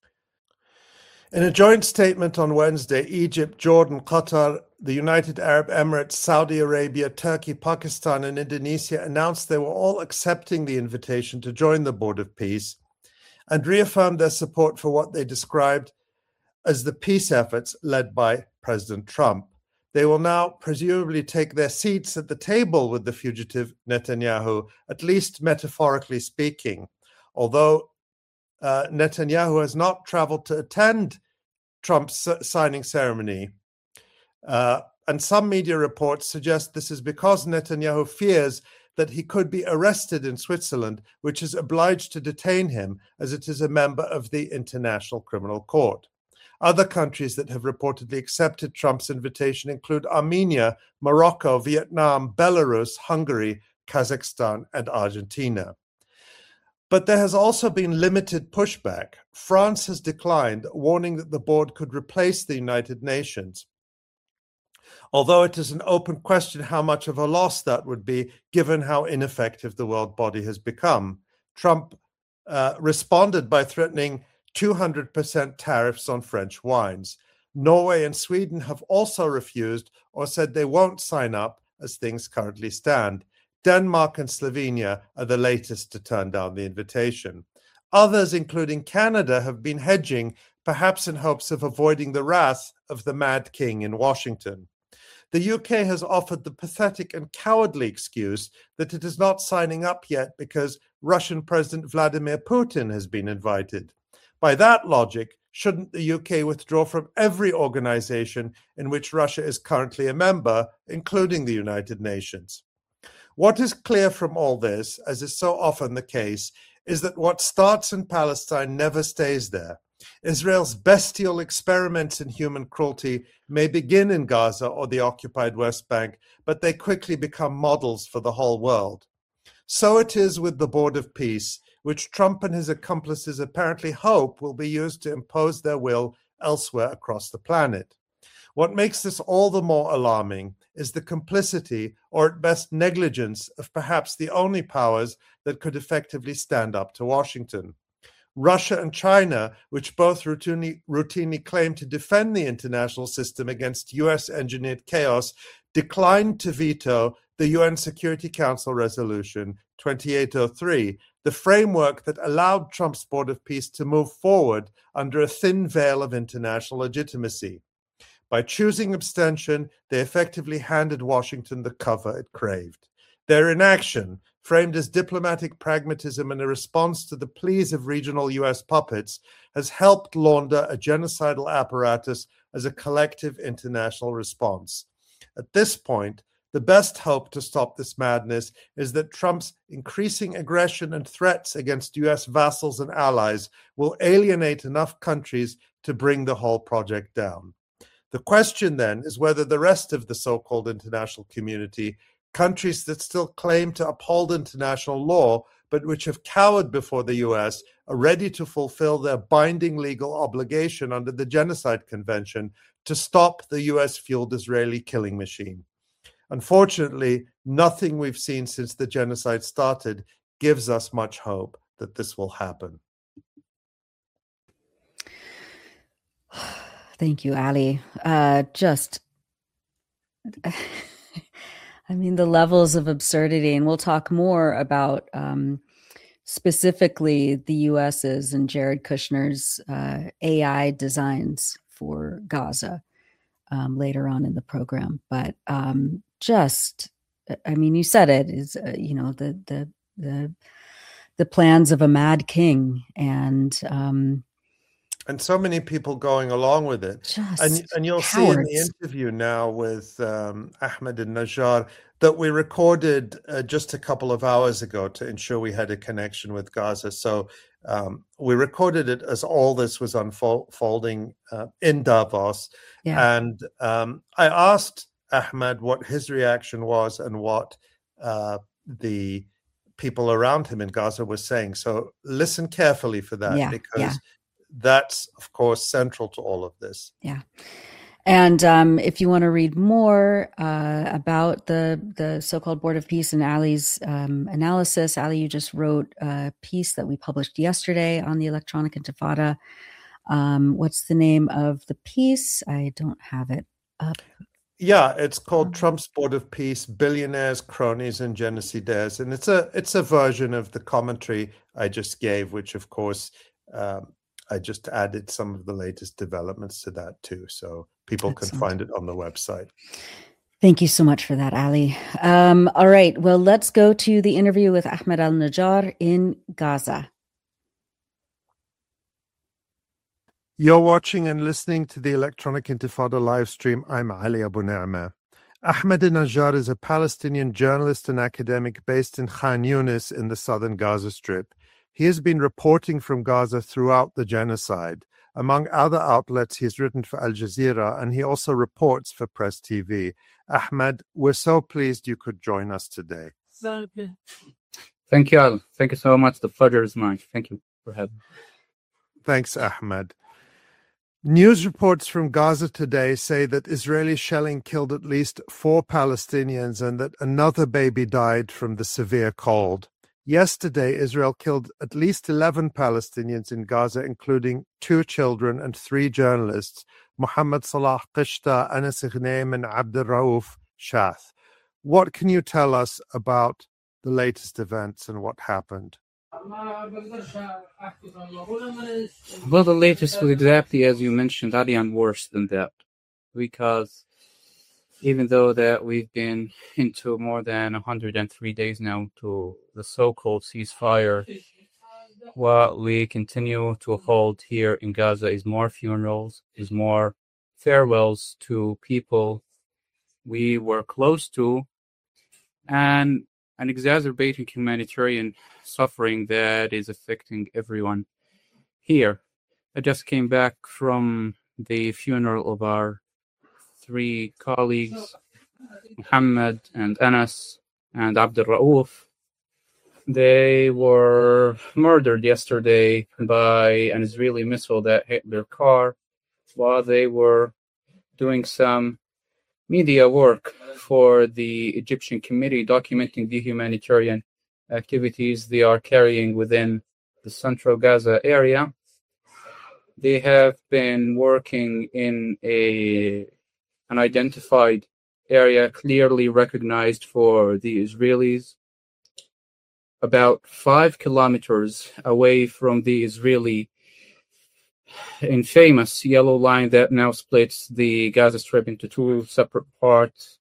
Speaker 7: In a joint statement on Wednesday, Egypt, Jordan, Qatar, the United Arab Emirates, Saudi Arabia, Turkey, Pakistan, and Indonesia announced they were all accepting the invitation to join the Board of Peace and reaffirmed their support for what they described as the peace efforts led by President Trump. They will now presumably take their seats at the table with the fugitive Netanyahu, at least metaphorically speaking, although uh, Netanyahu has not traveled to attend Trump's signing ceremony. Uh, and some media reports suggest this is because Netanyahu fears that he could be arrested in Switzerland, which is obliged to detain him as it is a member of the International Criminal Court. Other countries that have reportedly accepted Trump's invitation include Armenia, Morocco, Vietnam, Belarus, Hungary, Kazakhstan, and Argentina. But there has also been limited pushback. France has declined, warning that the board could replace the United Nations. Although it is an open question how much of a loss that would be, given how ineffective the world body has become. Trump uh, responded by threatening two hundred percent tariffs on French wines. Norway and Sweden have also refused or said they won't sign up as things currently stand. Denmark and Slovenia are the latest to turn down the invitation. Others, including Canada, have been hedging, perhaps in hopes of avoiding the wrath of the Mad King in Washington. The U K has offered the pathetic and cowardly excuse that it is not signing up yet because Russian President Vladimir Putin has been invited. By that logic, shouldn't the U K withdraw from every organization in which Russia is currently a member, including the United Nations? What is clear from all this, as is so often the case, is that what starts in Palestine never stays there. Israel's bestial experiments in human cruelty may begin in Gaza or the occupied West Bank, but they quickly become models for the whole world. So it is with the Board of Peace, which Trump and his accomplices apparently hope will be used to impose their will elsewhere across the planet. What makes this all the more alarming is the complicity, or at best negligence, of perhaps the only powers that could effectively stand up to Washington. Russia and China, which both routinely, routinely claim to defend the international system against U S-engineered chaos, declined to veto the U N Security Council Resolution twenty-eight oh three, the framework that allowed Trump's Board of Peace to move forward under a thin veil of international legitimacy. By choosing abstention, they effectively handed Washington the cover it craved. Their inaction, framed as diplomatic pragmatism and a response to the pleas of regional U S puppets, has helped launder a genocidal apparatus as a collective international response. At this point, the best hope to stop this madness is that Trump's increasing aggression and threats against U S vassals and allies will alienate enough countries to bring the whole project down. The question then is whether the rest of the so-called international community, countries that still claim to uphold international law, but which have cowered before the U S, are ready to fulfill their binding legal obligation under the Genocide Convention to stop the U S-fueled Israeli killing machine. Unfortunately, nothing we've seen since the genocide started gives us much hope that this will happen.
Speaker 1: Thank you, Ali. Uh, just, I mean, the levels of absurdity, and we'll talk more about um, specifically the U S's and Jared Kushner's uh, A I designs for Gaza um, later on in the program. But um, just, I mean, you said it is, uh, you know, the the the the plans of a mad king, and um,
Speaker 7: and so many people going along with it.
Speaker 1: Just
Speaker 7: and and you'll
Speaker 1: cowards.
Speaker 7: see in the interview now with um, Ahmadinejad that we recorded uh, just a couple of hours ago to ensure we had a connection with Gaza. So um, we recorded it as all this was unfolding uh, in Davos.
Speaker 1: Yeah.
Speaker 7: And um, I asked Ahmad what his reaction was and what uh, the people around him in Gaza were saying. So listen carefully for that,
Speaker 1: Yeah,
Speaker 7: because
Speaker 1: yeah.
Speaker 7: that's, of course, central to all of this.
Speaker 1: Yeah. And um, if you want to read more uh, about the the so-called Board of Peace and Ali's um, analysis, Ali, you just wrote a piece that we published yesterday on the Electronic Intifada. Um, what's the name of the piece? I don't have it up.
Speaker 7: Yeah, it's called Trump's Board of Peace: Billionaires, Cronies, and Genocidaires, and it's a it's a version of the commentary I just gave, which, of course, um, I just added some of the latest developments to that too, so people
Speaker 1: Excellent.
Speaker 7: can find it on the website.
Speaker 1: Thank you so much for that, Ali. Um, all right, well, let's go to the interview with Ahmed al-Najjar in Gaza.
Speaker 7: You're watching and listening to the Electronic Intifada live stream. I'm Ali Abu Ni'mah. Ahmadinejad is a Palestinian journalist and academic based in Khan Yunis in the southern Gaza Strip. He has been reporting from Gaza throughout the genocide. Among other outlets, he's written for Al Jazeera, and he also reports for Press T V. Ahmed, we're so pleased you could join us today.
Speaker 8: Thank you, Al. Thank you so much. The pleasure is mine. Thank you for having me.
Speaker 7: Thanks, Ahmed. News reports from Gaza today say that Israeli shelling killed at least four Palestinians and that another baby died from the severe cold. Yesterday, Israel killed at least eleven Palestinians in Gaza, including two children and three journalists, Mohammed Salah Qishta, Anas Ghneim, and Abdel Rauf Shath. What can you tell us about the latest events and what happened?
Speaker 8: Well, the latest was exactly as you mentioned, Ali, and worse than that. Because even though that we've been into more than one hundred three days now to the so-called ceasefire, what we continue to hold here in Gaza is more funerals, is more farewells to people we were close to, and an exacerbating humanitarian suffering that is affecting everyone here. I just came back from the funeral of our three colleagues, Muhammad and Anas and Abdul Rauf. They were murdered yesterday by an Israeli missile that hit their car while they were doing some media work for the Egyptian committee documenting the humanitarian activities they are carrying within the central Gaza area. They have been working in a an identified area clearly recognized for the Israelis, about five kilometers away from the Israeli infamous yellow line that now splits the Gaza Strip into two separate parts.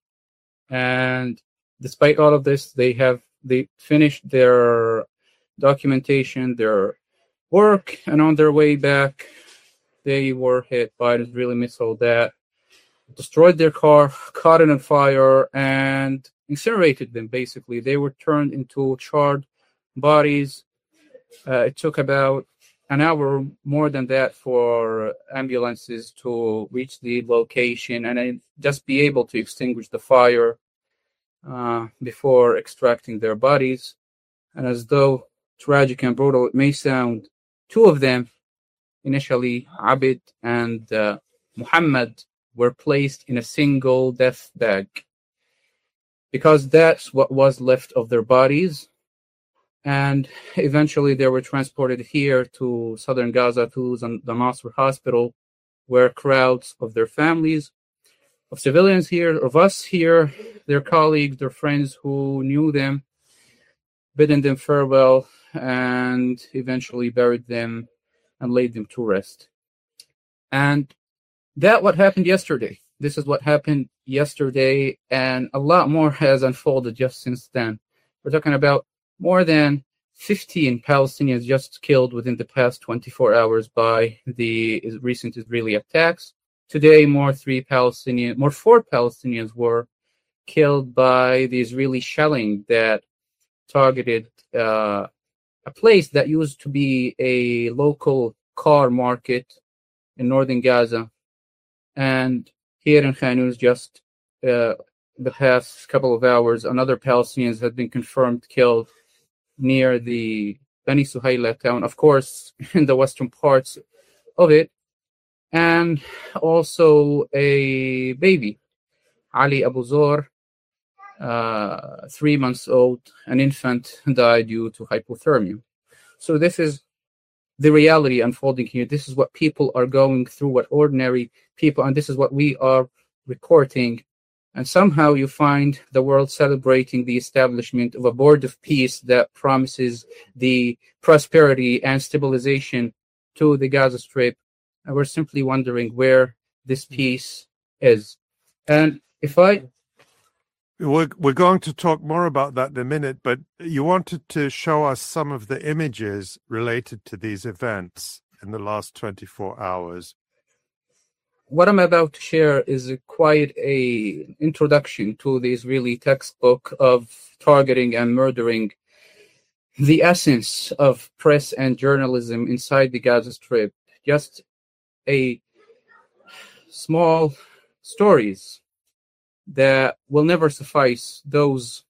Speaker 8: And despite all of this, they have they finished their documentation, their work, and on their way back, they were hit by an Israeli missile that destroyed their car, caught it on fire, and incinerated them, basically. They were turned into charred bodies. Uh, it took about an hour, more than that, for ambulances to reach the location and just be able to extinguish the fire uh, before extracting their bodies. And as though tragic and brutal it may sound, two of them, initially Abid and uh, Muhammad, were placed in a single death bag because that's what was left of their bodies. And eventually they were transported here to southern Gaza, to the Nasser hospital, where crowds of their families, of civilians here, of us here, their colleagues, their friends who knew them, bidding them farewell, and eventually buried them and laid them to rest. And that what happened yesterday. This is what happened yesterday, and a lot more has unfolded just since then. We're talking about more than fifteen Palestinians just killed within the past twenty-four hours by the recent Israeli attacks. Today, more three Palestinian, more four Palestinians were killed by the Israeli shelling that targeted uh, a place that used to be a local car market in northern Gaza. And here in Khan Younis, just uh, the past couple of hours, another Palestinian has been confirmed killed near the Bani Suhaila town, of course, in the western parts of it. And also a baby, Ali Abu Zor, uh, three months old, an infant, died due to hypothermia. So this is the reality unfolding here. This is what people are going through, what ordinary people, and this is what we are recording. And somehow you find the world celebrating the establishment of a board of peace that promises the prosperity and stabilization to the Gaza Strip. And we're simply wondering where this peace is. And if I...
Speaker 7: We're, we're going to talk more about that in a minute, but you wanted to show us some of the images related to these events in the last twenty-four hours.
Speaker 8: What I'm about to share is a, quite a introduction to the Israeli textbook of targeting and murdering, the essence of press and journalism inside the Gaza Strip. Just a small stories that will never suffice those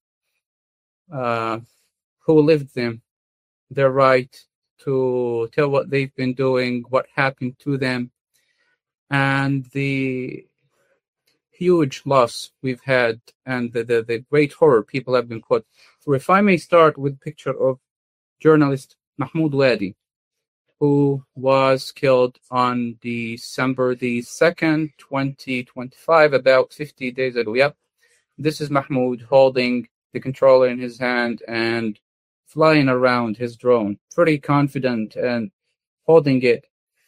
Speaker 8: uh, who lived them, their right to tell what they've been doing, what happened to them, and the huge loss we've had, and the, the, the great horror people have been put through. If I may start with a picture of journalist Mahmoud Wadi, who was killed on December the second, twenty twenty-five, about fifty days ago. Yep, this is Mahmoud holding the controller in his hand and flying around his drone, pretty confident and holding it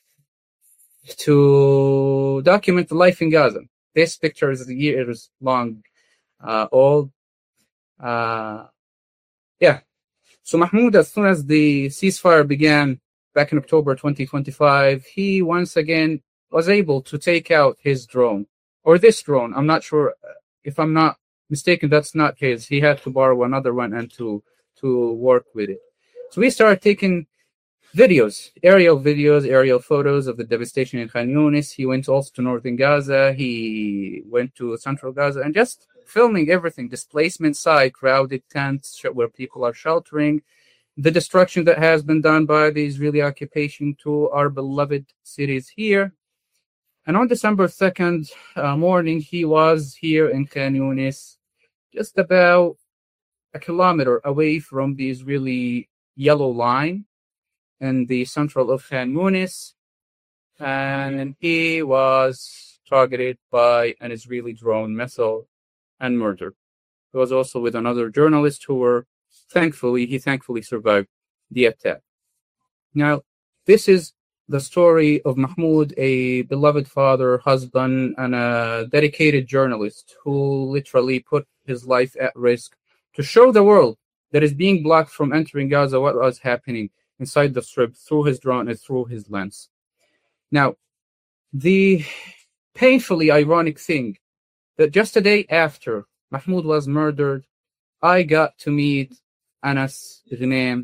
Speaker 8: to document the life in Gaza. This picture is years long uh, old. Uh, yeah. So Mahmoud, as soon as the ceasefire began back in October twenty twenty-five, he once again was able to take out his drone, or this drone. I'm not sure if I'm not mistaken, that's not his. He had to borrow another one and to to work with it. So we started taking videos, aerial videos, aerial photos of the devastation in Khan Yunis. He went also to northern Gaza. He went to central Gaza and just filming everything, displacement site, crowded tents where people are sheltering, the destruction that has been done by the Israeli occupation to our beloved cities here. And on December second uh, morning, he was here in Khan Yunis, just about a kilometer away from the Israeli yellow line in the central of Khan Yunis. And he was targeted by an Israeli drone missile and murdered. He was also with another journalist who were thankfully, he thankfully survived the attack. Now, this is the story of Mahmoud, a beloved father, husband, and a dedicated journalist who literally put his life at risk to show the world that is being blocked from entering Gaza what was happening inside the strip through his drone and through his lens. Now, the painfully ironic thing that just a day after Mahmoud was murdered, I got to meet Anas Ghanem,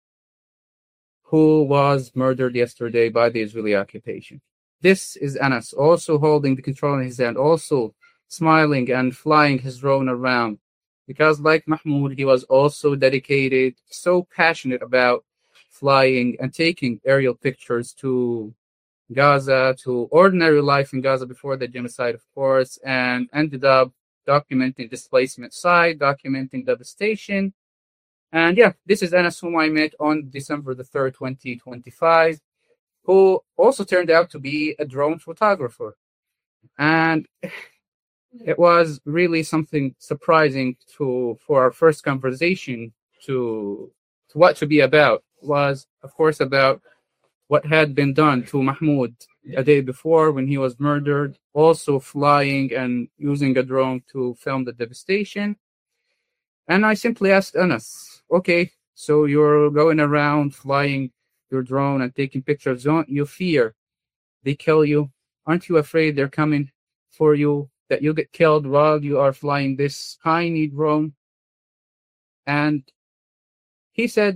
Speaker 8: who was murdered yesterday by the Israeli occupation. This is Anas, also holding the control in his hand, also smiling and flying his drone around. Because like Mahmoud, he was also dedicated, so passionate about flying and taking aerial pictures to Gaza, to ordinary life in Gaza before the genocide, of course, and ended up documenting displacement site, documenting devastation. And yeah, this is Anas, whom I met on December the third, twenty twenty-five, who also turned out to be a drone photographer. And it was really something surprising to for our first conversation to, to what to be about. It was, of course, about what had been done to Mahmoud a day before when he was murdered, also flying and using a drone to film the devastation. And I simply asked Anas, okay, so you're going around flying your drone and taking pictures. Don't you fear they kill you? Aren't you afraid they're coming for you, that you get killed while you are flying this tiny drone? And he said,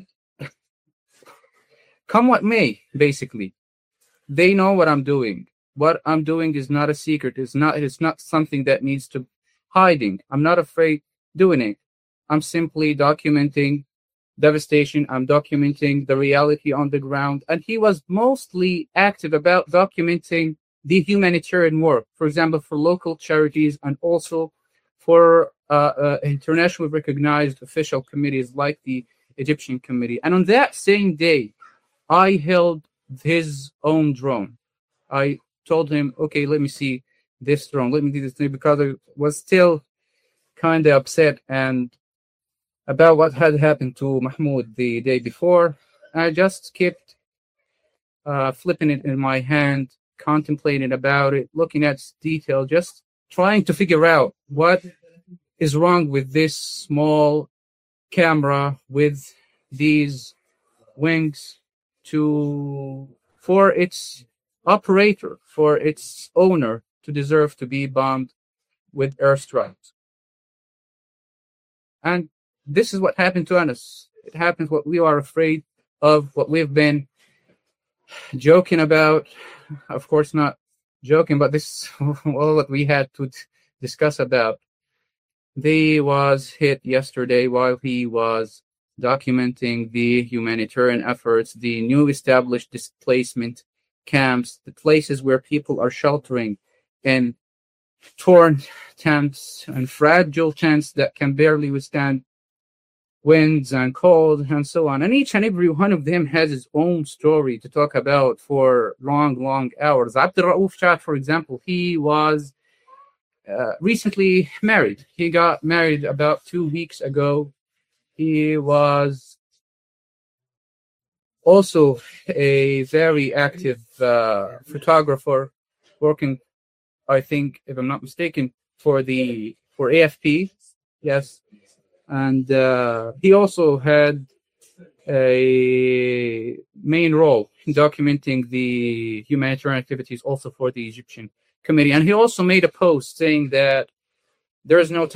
Speaker 8: come what may, basically. They know what I'm doing. What I'm doing is not a secret. It's not, it's not something that needs to hiding. I'm not afraid doing it. I'm simply documenting devastation. I'm documenting the reality on the ground. And he was mostly active about documenting the humanitarian work, for example, for local charities and also for uh, uh, internationally recognized official committees like the Egyptian Committee. And on that same day, I held his own drone. I told him, okay, let me see this drone. Let me do this thing, because I was still kind of upset and about what had happened to Mahmoud the day before. I just kept uh, flipping it in my hand, contemplating about it, looking at detail, just trying to figure out what is wrong with this small camera with these wings to for its operator, for its owner to deserve to be bombed with airstrikes. And this is what happened to us. It happened what we are afraid of, what we've been joking about. Of course, not joking, but this is all what we had to discuss about. They was hit yesterday while he was documenting the humanitarian efforts, the new established displacement camps, the places where people are sheltering in torn tents and fragile tents that can barely withstand winds and cold and so on. And each and every one of them has his own story to talk about for long, long hours. Abdul Rauf Shah, for example, he was uh, recently married. He got married about two weeks ago. He was also a very active uh, photographer, working, I think, if I'm not mistaken, for the for A F P. Yes, and uh, he also had a main role in documenting the humanitarian activities also for the Egyptian Committee. And he also made a post saying that there is no time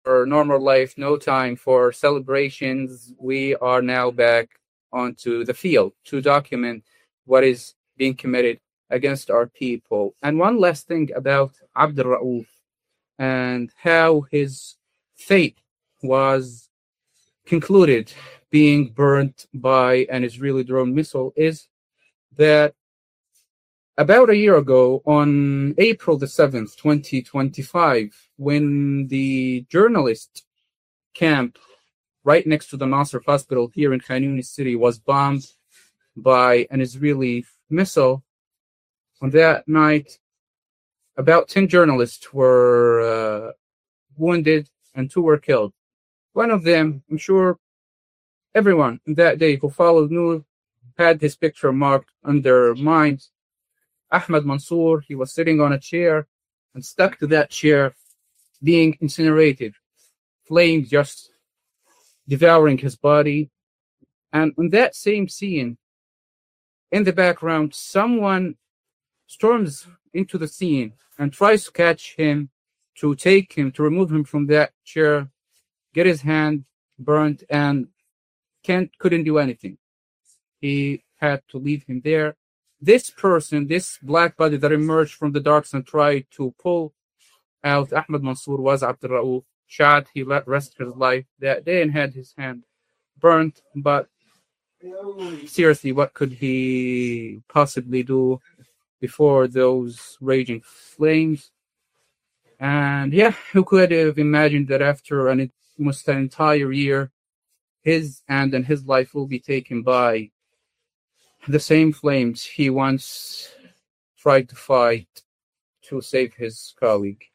Speaker 8: for normal life, no time for celebrations. We are now back onto the field to document what is being committed against our people. And one last thing about Abdul Rauf and how his fate was concluded being burnt by an Israeli drone missile is that about a year ago, on April the seventh, twenty twenty-five, when the journalist camp right next to the Nasser hospital here in Khan Yunis city was bombed by an Israeli missile, on that night, about ten journalists were uh, wounded and two were killed. One of them, I'm sure everyone that day who followed Noor had his picture marked on their minds. Ahmed Mansour, he was sitting on a chair and stuck to that chair, being incinerated, flames just devouring his body. And on that same scene, in the background, someone storms into the scene and tries to catch him, to take him, to remove him from that chair, get his hand burnt, and can't couldn't do anything. He had to leave him there. This person, this black body that emerged from the darks and tried to pull out Ahmed Mansour was Abdul Rauf. Shot, he let rest his life that day and had his hand burnt. But seriously, what could he possibly do before those raging flames? And yeah, who could have imagined that after an almost an entire year, his hand and his life will be taken by the same flames he once tried to fight to save his colleague.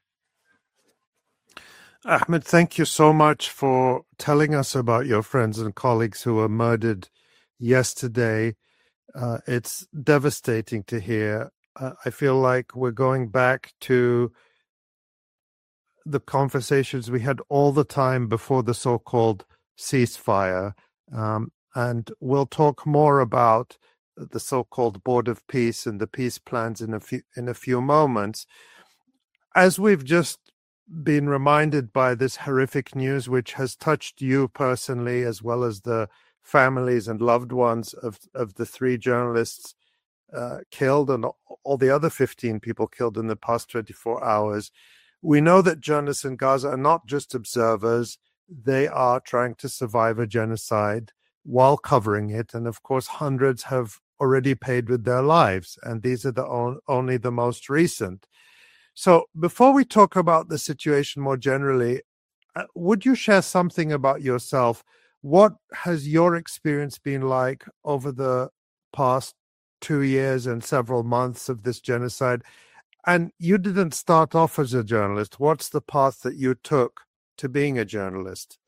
Speaker 7: Ahmed, thank you so much for telling us about your friends and colleagues who were murdered yesterday. Uh, it's devastating to hear. Uh, I feel like we're going back to the conversations we had all the time before the so-called ceasefire. Um, and we'll talk more about the so-called Board of Peace and the peace plans in a few in a few moments. As we've just been reminded by this horrific news, which has touched you personally, as well as the families and loved ones of, of the three journalists uh, killed and all the other fifteen people killed in the past twenty-four hours, we know that journalists in Gaza are not just observers. They are trying to survive a genocide while covering it. And of course, hundreds have already paid with their lives. And these are the on, only the most recent. So before we talk about the situation more generally, uh, would you share something about yourself? What has your experience been like over the past two years and several months of this genocide? And you didn't start off as a journalist. What's the path that you took to being a journalist?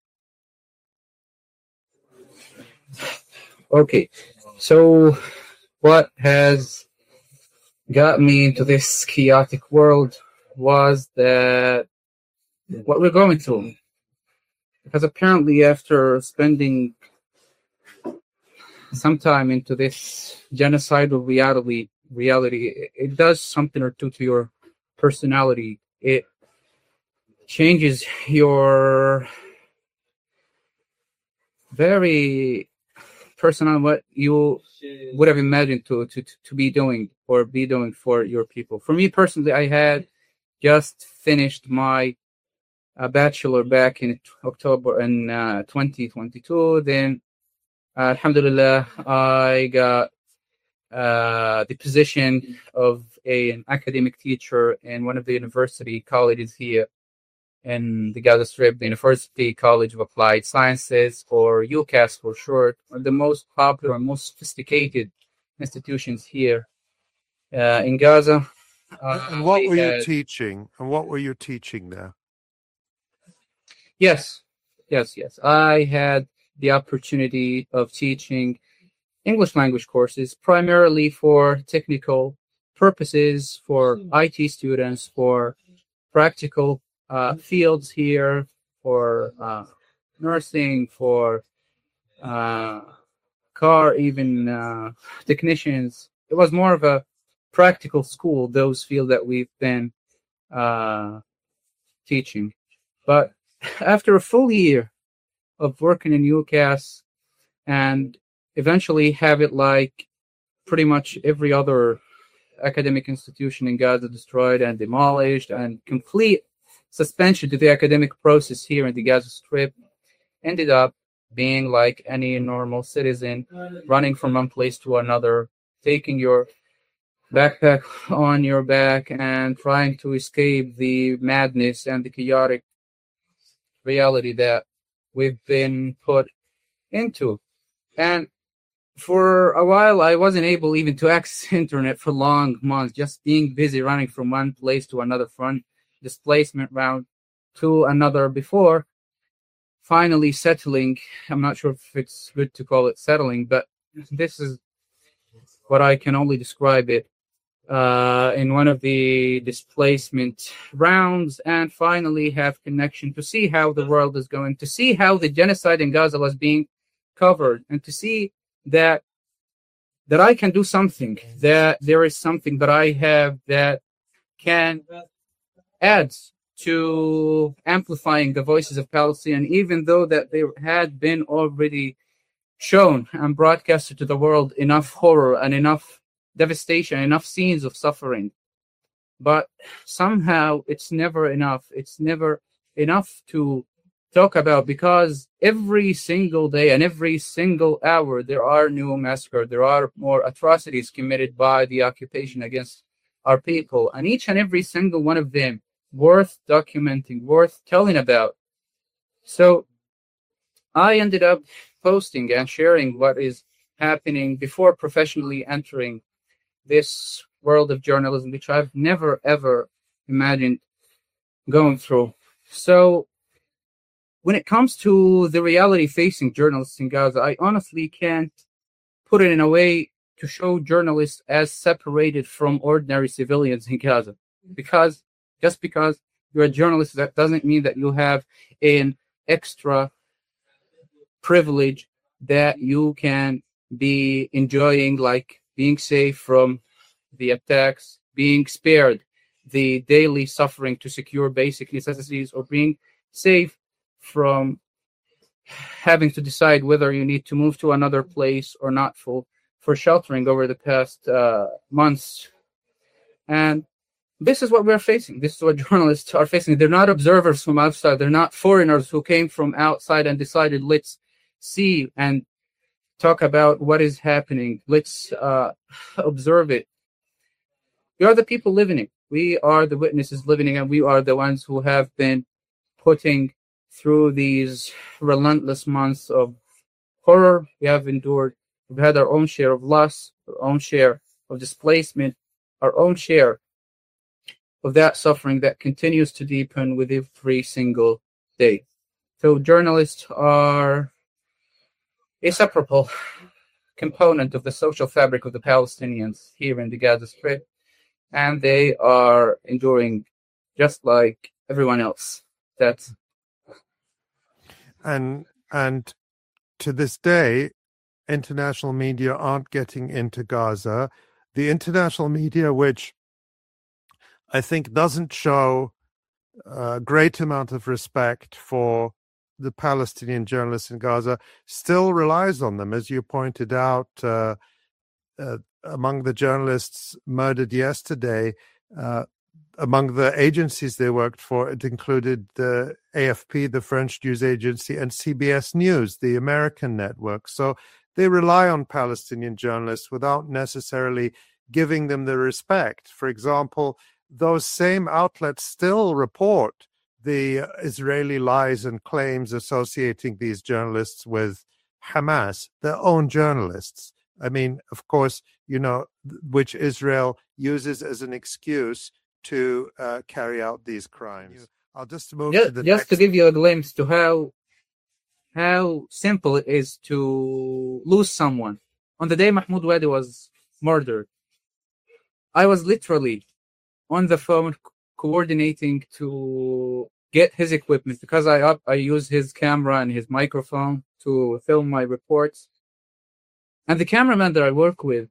Speaker 8: Okay, so what has got me into this chaotic world was that what we're going through. Because apparently after spending some time into this genocidal reality, reality, it does something or two to your personality. It changes your very personal, what you would have imagined to, to, to be doing or be doing for your people. For me personally, I had just finished my uh, bachelor back in October in uh, twenty twenty-two. Then, uh, alhamdulillah, I got uh, the position of a, an academic teacher in one of the university colleges here in the Gaza Strip, the University College of Applied Sciences, or UCAS for short, one of the most popular and most sophisticated institutions here uh, in Gaza. Uh,
Speaker 7: and what were
Speaker 8: had,
Speaker 7: you teaching? And what were you teaching there?
Speaker 8: Yes, yes, yes. I had the opportunity of teaching English language courses, primarily for technical purposes, for I T students, for practical Uh, fields here, for uh, nursing, for uh, car, even uh, technicians. It was more of a practical school, those fields that we've been uh, teaching. But after a full year of working in UCAS and eventually have it like pretty much every other academic institution in Gaza destroyed and demolished, and complete suspension to the academic process here in the Gaza Strip, ended up being like any normal citizen, running from one place to another, taking your backpack on your back and trying to escape the madness and the chaotic reality that we've been put into. And for a while, I wasn't able even to access internet for long months, just being busy running from one place to another, front displacement route to another, before finally settling. I'm not sure if it's good to call it settling, but this is what I can only describe it uh, in one of the displacement rounds, and finally have connection to see how the world is going, to see how the genocide in Gaza was being covered, and to see that that I can do something, that there is something that I have that can add to amplifying the voices of Palestine, even though that there had been already shown and broadcasted to the world enough horror and enough devastation, enough scenes of suffering. But somehow it's never enough. It's never enough to talk about, because every single day and every single hour there are new massacres, there are more atrocities committed by the occupation against our people, and each and every single one of them worth documenting, worth telling about. So I ended up posting and sharing what is happening before professionally entering this world of journalism, which I've never ever imagined going through. So when it comes to the reality facing journalists in Gaza, I honestly can't put it in a way to show journalists as separated from ordinary civilians in Gaza. Because just because you're a journalist, that doesn't mean that you have an extra privilege that you can be enjoying, like being safe from the attacks, being spared the daily suffering to secure basic necessities, or being safe from having to decide whether you need to move to another place or not for, for sheltering over the past uh, months. And this is what we're facing. This is what journalists are facing. They're not observers from outside. They're not foreigners who came from outside and decided, let's see and talk about what is happening. Let's uh, observe it. We are the people living it. We are the witnesses living it, and we are the ones who have been putting through these relentless months of horror. We have endured. We've had our own share of loss, our own share of displacement, our own share of that suffering that continues to deepen with every single day. So journalists are a separable component of the social fabric of the Palestinians here in the Gaza Strip, and they are enduring just like everyone else. That's
Speaker 7: and and to this day, international media aren't getting into Gaza. The international media, which I think doesn't show a great amount of respect for the Palestinian journalists in Gaza, still relies on them. As you pointed out, uh, uh, among the journalists murdered yesterday, uh, among the agencies they worked for, it included the A F P, the French news agency, and C B S News, the American network. So they rely on Palestinian journalists without necessarily giving them the respect. For example, those same outlets still report the Israeli lies and claims associating these journalists with Hamas, their own journalists. I mean, of course, you know, which Israel uses as an excuse to uh, carry out these crimes. I'll just move
Speaker 8: just,
Speaker 7: to the
Speaker 8: just
Speaker 7: next.
Speaker 8: to give you a glimpse to how how simple it is to lose someone. On the day Mahmoud Wadi was murdered, I was literally on the phone coordinating to get his equipment, because I up I use his camera and his microphone to film my reports. And the cameraman that I work with,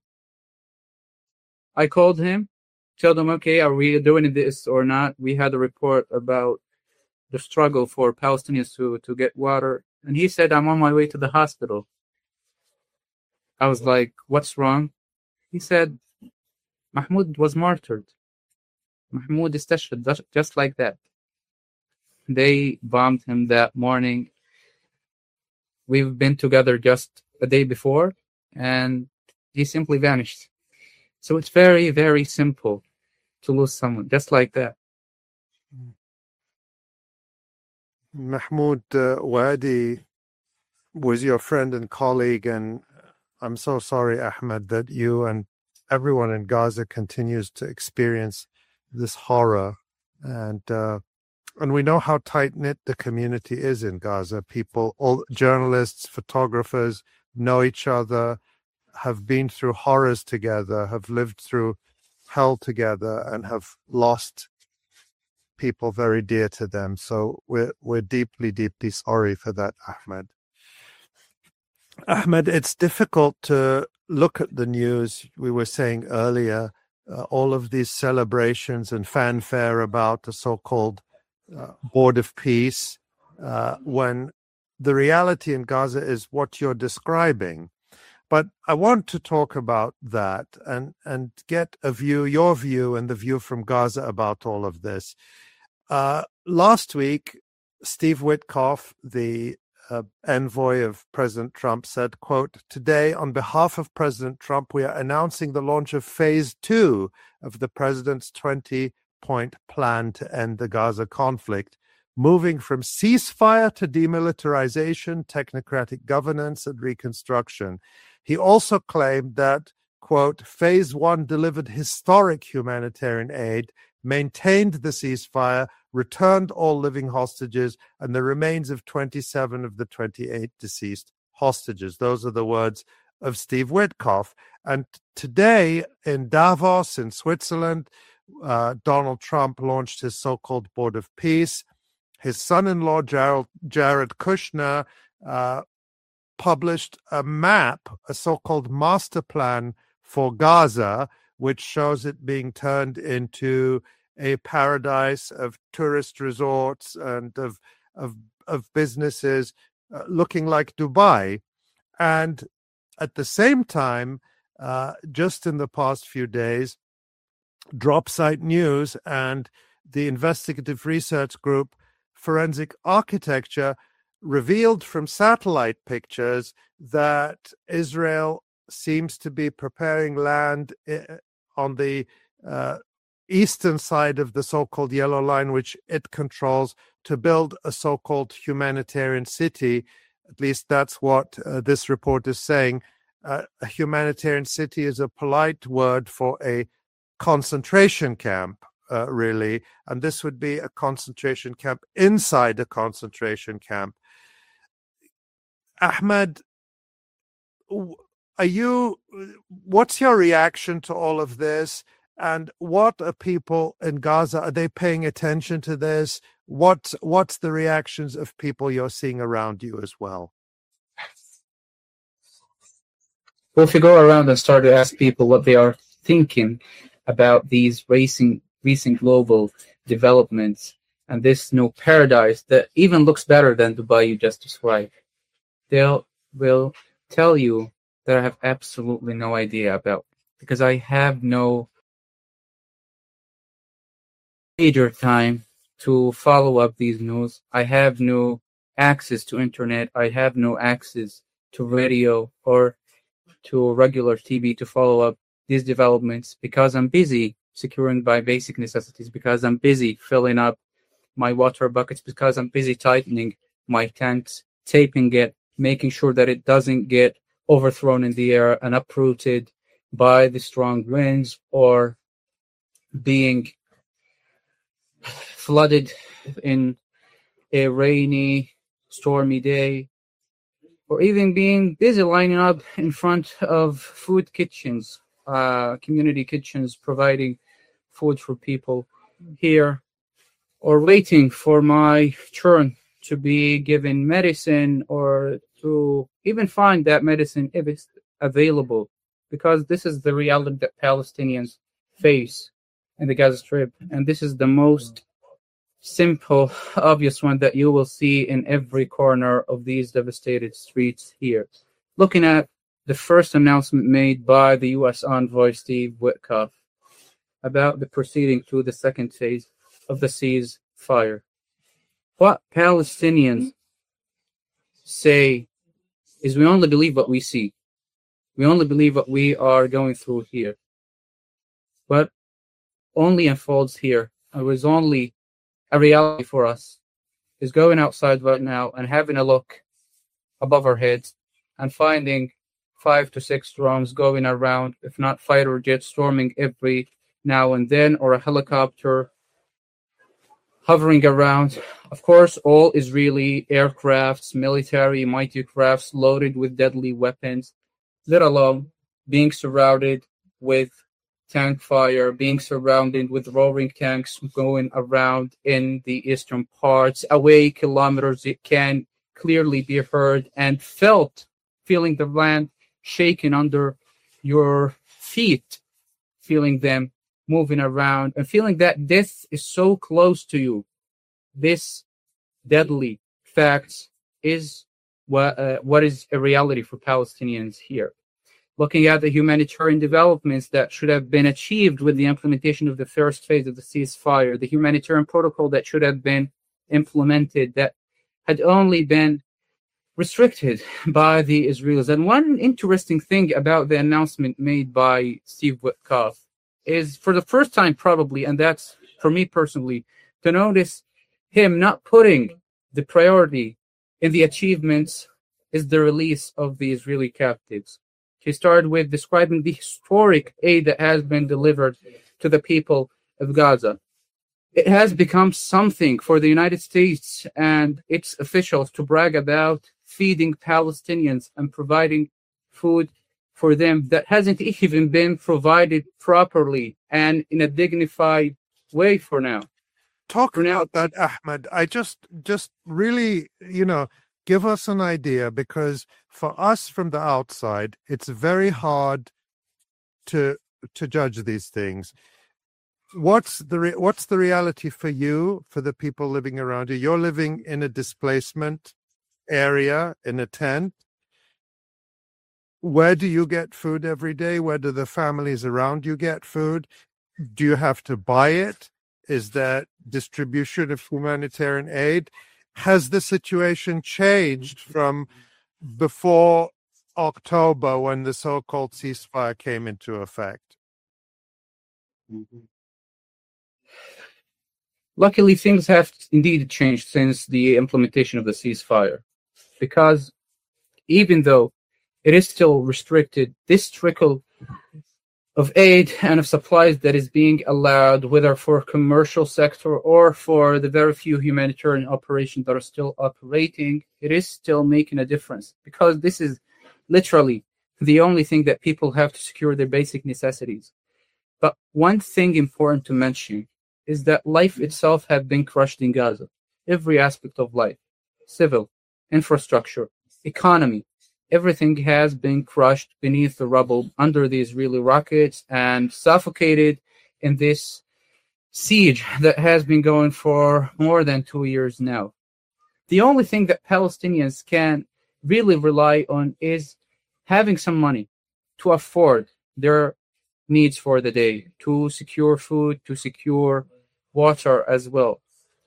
Speaker 8: I called him, told him, okay, are we doing this or not? We had a report about the struggle for Palestinians to, to get water. And he said, I'm on my way to the hospital. I was like, what's wrong? He said, Mahmoud was martyred. Mahmoud istashhad, just, just like that. They bombed him that morning. We've been together just a day before, and he simply vanished. So it's very, very simple to lose someone, just like that.
Speaker 7: Mahmoud uh, Wadi was your friend and colleague, and I'm so sorry, Ahmed, that you and everyone in Gaza continues to experience this horror. And uh, and we know how tight-knit the community is in Gaza. People, all journalists, photographers know each other, have been through horrors together, have lived through hell together, and have lost people very dear to them. So we're we're deeply, deeply sorry for that, Ahmed. Ahmed, it's difficult to look at the news. We were saying earlier, uh, all of these celebrations and fanfare about the so-called uh, Board of Peace, uh, when the reality in Gaza is what you're describing. But I want to talk about that and, and get a view, your view and the view from Gaza about all of this. Uh, last week, Steve Witkoff, the uh, envoy of President Trump, said, quote, "Today, on behalf of President Trump, we are announcing the launch of phase two of the president's twenty-point plan to end the Gaza conflict, moving from ceasefire to demilitarization, technocratic governance, and reconstruction." He also claimed that, quote, "phase one delivered historic humanitarian aid, maintained the ceasefire, returned all living hostages, and the remains of twenty-seven of the twenty-eight deceased hostages." Those are the words of Steve Witkoff. And today in Davos, in Switzerland, uh, Donald Trump launched his so-called Board of Peace. His son-in-law, Jared, Jared Kushner, uh, published a map, a so-called master plan for Gaza, which shows it being turned into a paradise of tourist resorts and of of, of businesses uh, looking like Dubai. And at the same time, uh, just in the past few days, Dropsite News and the investigative research group Forensic Architecture revealed from satellite pictures that Israel seems to be preparing land on the uh, eastern side of the so-called Yellow Line, which it controls, to build a so-called humanitarian city. At least that's what uh, this report is saying. Uh, a humanitarian city is a polite word for a concentration camp, uh, really. And this would be a concentration camp inside a concentration camp. Ahmed, are you, what's your reaction to all of this? And what are people in Gaza, are they paying attention to this? What, what's the reactions of people you're seeing around you as well?
Speaker 8: Well, if you go around and start to ask people what they are thinking about these racing, recent global developments and this new paradise that even looks better than Dubai you just described, they will tell you that I have absolutely no idea about, because I have no major time to follow up these news. I have no access to internet. I have no access to radio or to regular T V to follow up these developments, because I'm busy securing my basic necessities, because I'm busy filling up my water buckets, because I'm busy tightening my tanks, taping it, making sure that it doesn't get overthrown in the air and uprooted by the strong winds or being flooded in a rainy, stormy day, or even being busy lining up in front of food kitchens, uh, community kitchens, providing food for people here, or waiting for my turn to be given medicine, or to even find that medicine if it's available, because this is the reality that Palestinians face in the Gaza Strip, and this is the most simple, obvious one that you will see in every corner of these devastated streets here. Looking at the first announcement made by the U S envoy Steve Witkoff about the proceeding to the second phase of the ceasefire. What Palestinians say is we only believe what we see. We only believe what we are going through here. What only unfolds here, it was only a reality for us, is going outside right now and having a look above our heads and finding five to six drones going around, if not fighter jets storming every now and then, or a helicopter hovering around. Of course, all Israeli aircrafts, military mighty crafts loaded with deadly weapons, let alone being surrounded with tank fire, being surrounded with roaring tanks going around in the eastern parts, away kilometers. It can clearly be heard and felt, feeling the land shaking under your feet, feeling them moving around, and feeling that death is so close to you. This deadly fact is what, uh, what is a reality for Palestinians here. Looking at the humanitarian developments that should have been achieved with the implementation of the first phase of the ceasefire, the humanitarian protocol that should have been implemented that had only been restricted by the Israelis. And one interesting thing about the announcement made by Steve Witkoff is, for the first time probably, and that's for me personally, to notice him not putting the priority in the achievements is the release of the Israeli captives. He started with describing the historic aid that has been delivered to the people of Gaza. It has become something for the United States and its officials to brag about feeding Palestinians and providing food for them that hasn't even been provided properly and in a dignified way for now.
Speaker 7: Talk about that, Ahmed. I just, just really, you know, give us an idea, because for us from the outside, it's very hard to to judge these things. What's the re- what's the reality for you, for the people living around you? You're living in a displacement area in a tent. Where do you get food every day? Where do the families around you get food? Do you have to buy it? Is there distribution of humanitarian aid? Has the situation changed from before October, when the so-called ceasefire came into effect?
Speaker 8: Luckily, things have indeed changed since the implementation of the ceasefire, because even though it is still restricted, this trickle of aid and of supplies that is being allowed, whether for commercial sector or for the very few humanitarian operations that are still operating, it is still making a difference, because this is literally the only thing that people have to secure their basic necessities. But one thing important to mention is that life itself has been crushed in Gaza. Every aspect of life, civil, infrastructure, economy, everything has been crushed beneath the rubble under the Israeli rockets and suffocated in this siege that has been going for more than two years now. The only thing that Palestinians can really rely on is having some money to afford their needs for the day, to secure food, to secure water as well.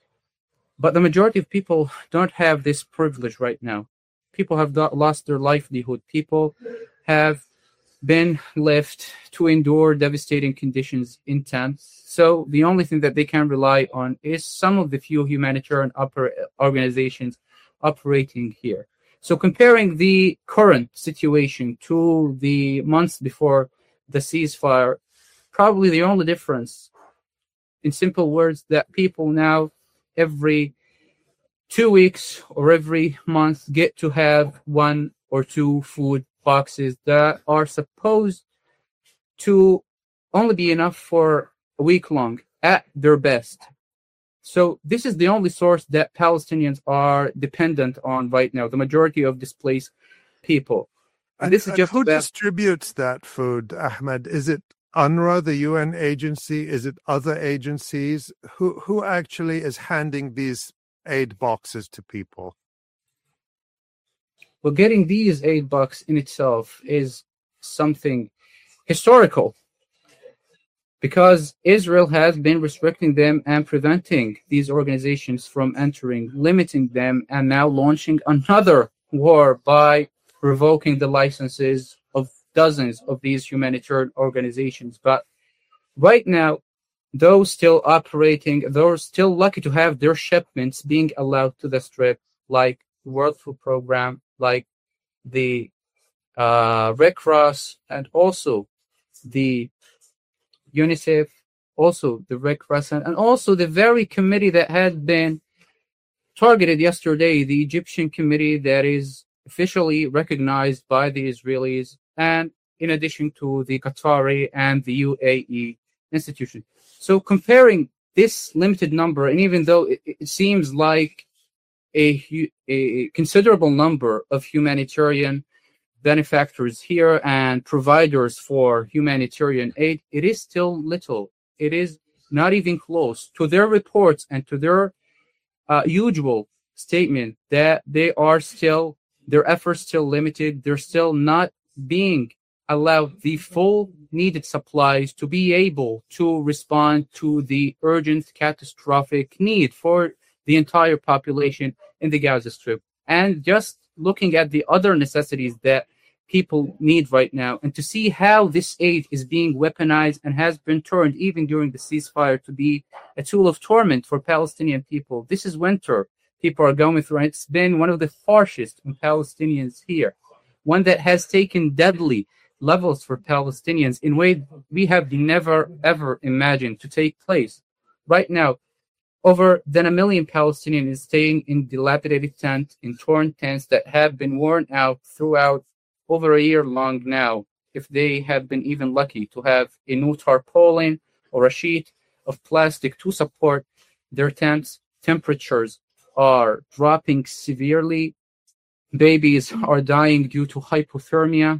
Speaker 8: But the majority of people don't have this privilege right now. People have lost their livelihood. People have been left to endure devastating conditions in tents. So the only thing that they can rely on is some of the few humanitarian oper- organizations operating here. So comparing the current situation to the months before the ceasefire, probably the only difference, in simple words, that people now every two weeks or every month get to have one or two food boxes that are supposed to only be enough for a week long at their best. So this is the only source that Palestinians are dependent on right now, the majority of displaced people.
Speaker 7: And,
Speaker 8: this is
Speaker 7: and
Speaker 8: just
Speaker 7: who
Speaker 8: about-
Speaker 7: distributes that food, Ahmed? Is it UNRWA, the U N agency? Is it other agencies? Who who actually is handing these aid boxes to people?
Speaker 8: Well, getting these aid boxes in itself is something historical, because Israel has been restricting them and preventing these organizations from entering, limiting them, and now launching another war by revoking the licenses of dozens of these humanitarian organizations. But right now, those still operating, those still lucky to have their shipments being allowed to the Strip, like the World Food Program, like the uh, Red Cross, and also the UNICEF, also the Red Crescent, and also the very committee that had been targeted yesterday, the Egyptian committee that is officially recognized by the Israelis, and in addition to the Qatari and the U A E institution. So comparing this limited number, and even though it, it seems like a, a considerable number of humanitarian benefactors here and providers for humanitarian aid, it is still little. It is not even close to their reports and to their uh, usual statement that they are still, their efforts still limited. They're still not being allowed the full needed supplies to be able to respond to the urgent catastrophic need for the entire population in the Gaza Strip. And just looking at the other necessities that people need right now, and to see how this aid is being weaponized and has been turned, even during the ceasefire, to be a tool of torment for Palestinian people. This is winter people are going through, and it's been one of the harshest on Palestinians here, one that has taken deadly levels for Palestinians in ways we have never, ever imagined to take place. Right now, over than a million Palestinians is staying in dilapidated tents, in torn tents that have been worn out throughout over a year long now, if they have been even lucky to have a new tarpaulin or a sheet of plastic to support their tents. Temperatures are dropping severely. Babies are dying due to hypothermia.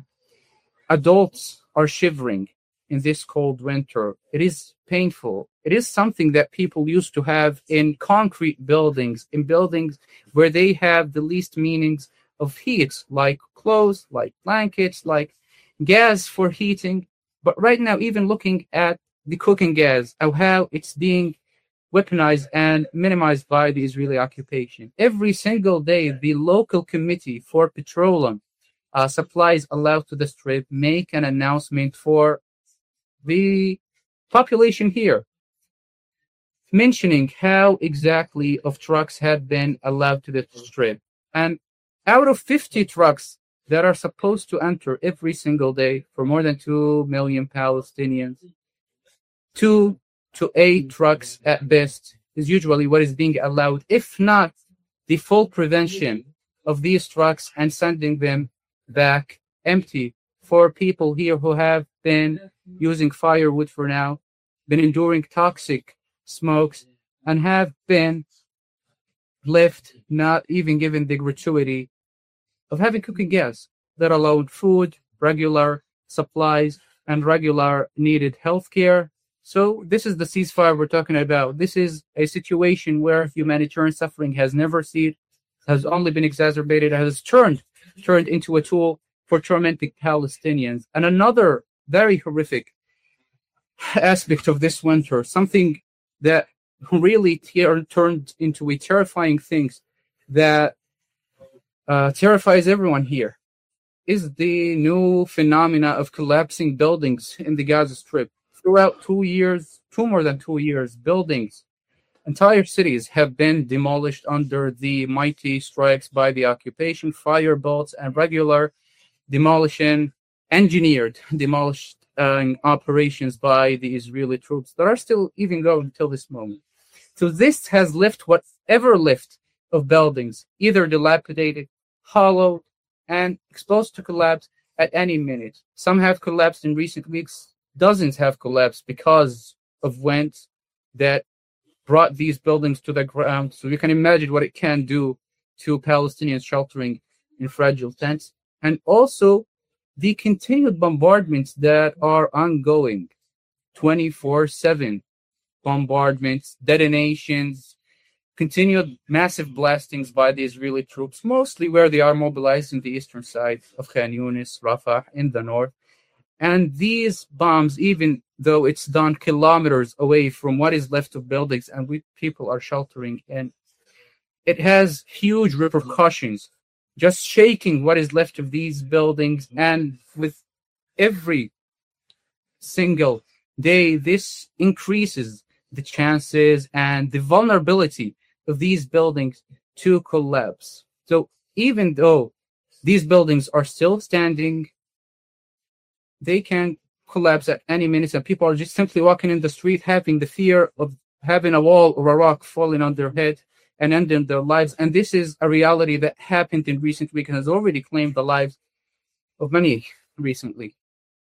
Speaker 8: Adults are shivering in this cold winter. It is painful. It is something that people used to have in concrete buildings, in buildings where they have the least meanings of heat, like clothes, like blankets, like gas for heating. But right now, even looking at the cooking gas, of how it's being weaponized and minimized by the Israeli occupation. Every single day, the local committee for petroleum uh, supplies allowed to the Strip make an announcement for the population here, mentioning how exactly of trucks had been allowed to the Strip. And out of fifty trucks that are supposed to enter every single day for more than two million Palestinians, two to eight trucks at best is usually what is being allowed, if not the full prevention of these trucks and sending them back empty for people here who have been using firewood for now, been enduring toxic smokes, and have been left not even given the gratuity of having cooking gas, let alone food, regular supplies, and regular needed health care. So this is the ceasefire we're talking about. This is a situation where humanitarian suffering has never ceased, has only been exacerbated, has turned turned into a tool for tormenting Palestinians. And another very horrific aspect of this winter, something that really ter- turned into a terrifying thing that uh, terrifies everyone here, is the new phenomena of collapsing buildings in the Gaza Strip. Throughout two years, two more than two years, buildings, entire cities have been demolished under the mighty strikes by the occupation, fire bolts, and regular demolition, engineered demolition uh, operations by the Israeli troops that are still even going till this moment. So this has left whatever left of buildings, either dilapidated, hollow, and exposed to collapse at any minute. Some have collapsed in recent weeks. Dozens have collapsed because of winds that brought these buildings to the ground. So you can imagine what it can do to Palestinians sheltering in fragile tents. And also the continued bombardments that are ongoing twenty-four seven. Bombardments, detonations, continued massive blastings by the Israeli troops, mostly where they are mobilized in the eastern side of Khan Yunis, Rafah, in the north. And these bombs, even though it's done kilometers away from what is left of buildings and we people are sheltering in, it has huge repercussions, just shaking what is left of these buildings. And with every single day, this increases the chances and the vulnerability of these buildings to collapse. So even though these buildings are still standing, they can collapse at any minute, and people are just simply walking in the street having the fear of having a wall or a rock falling on their head and ending their lives. And this is a reality that happened in recent weeks and has already claimed the lives of many recently.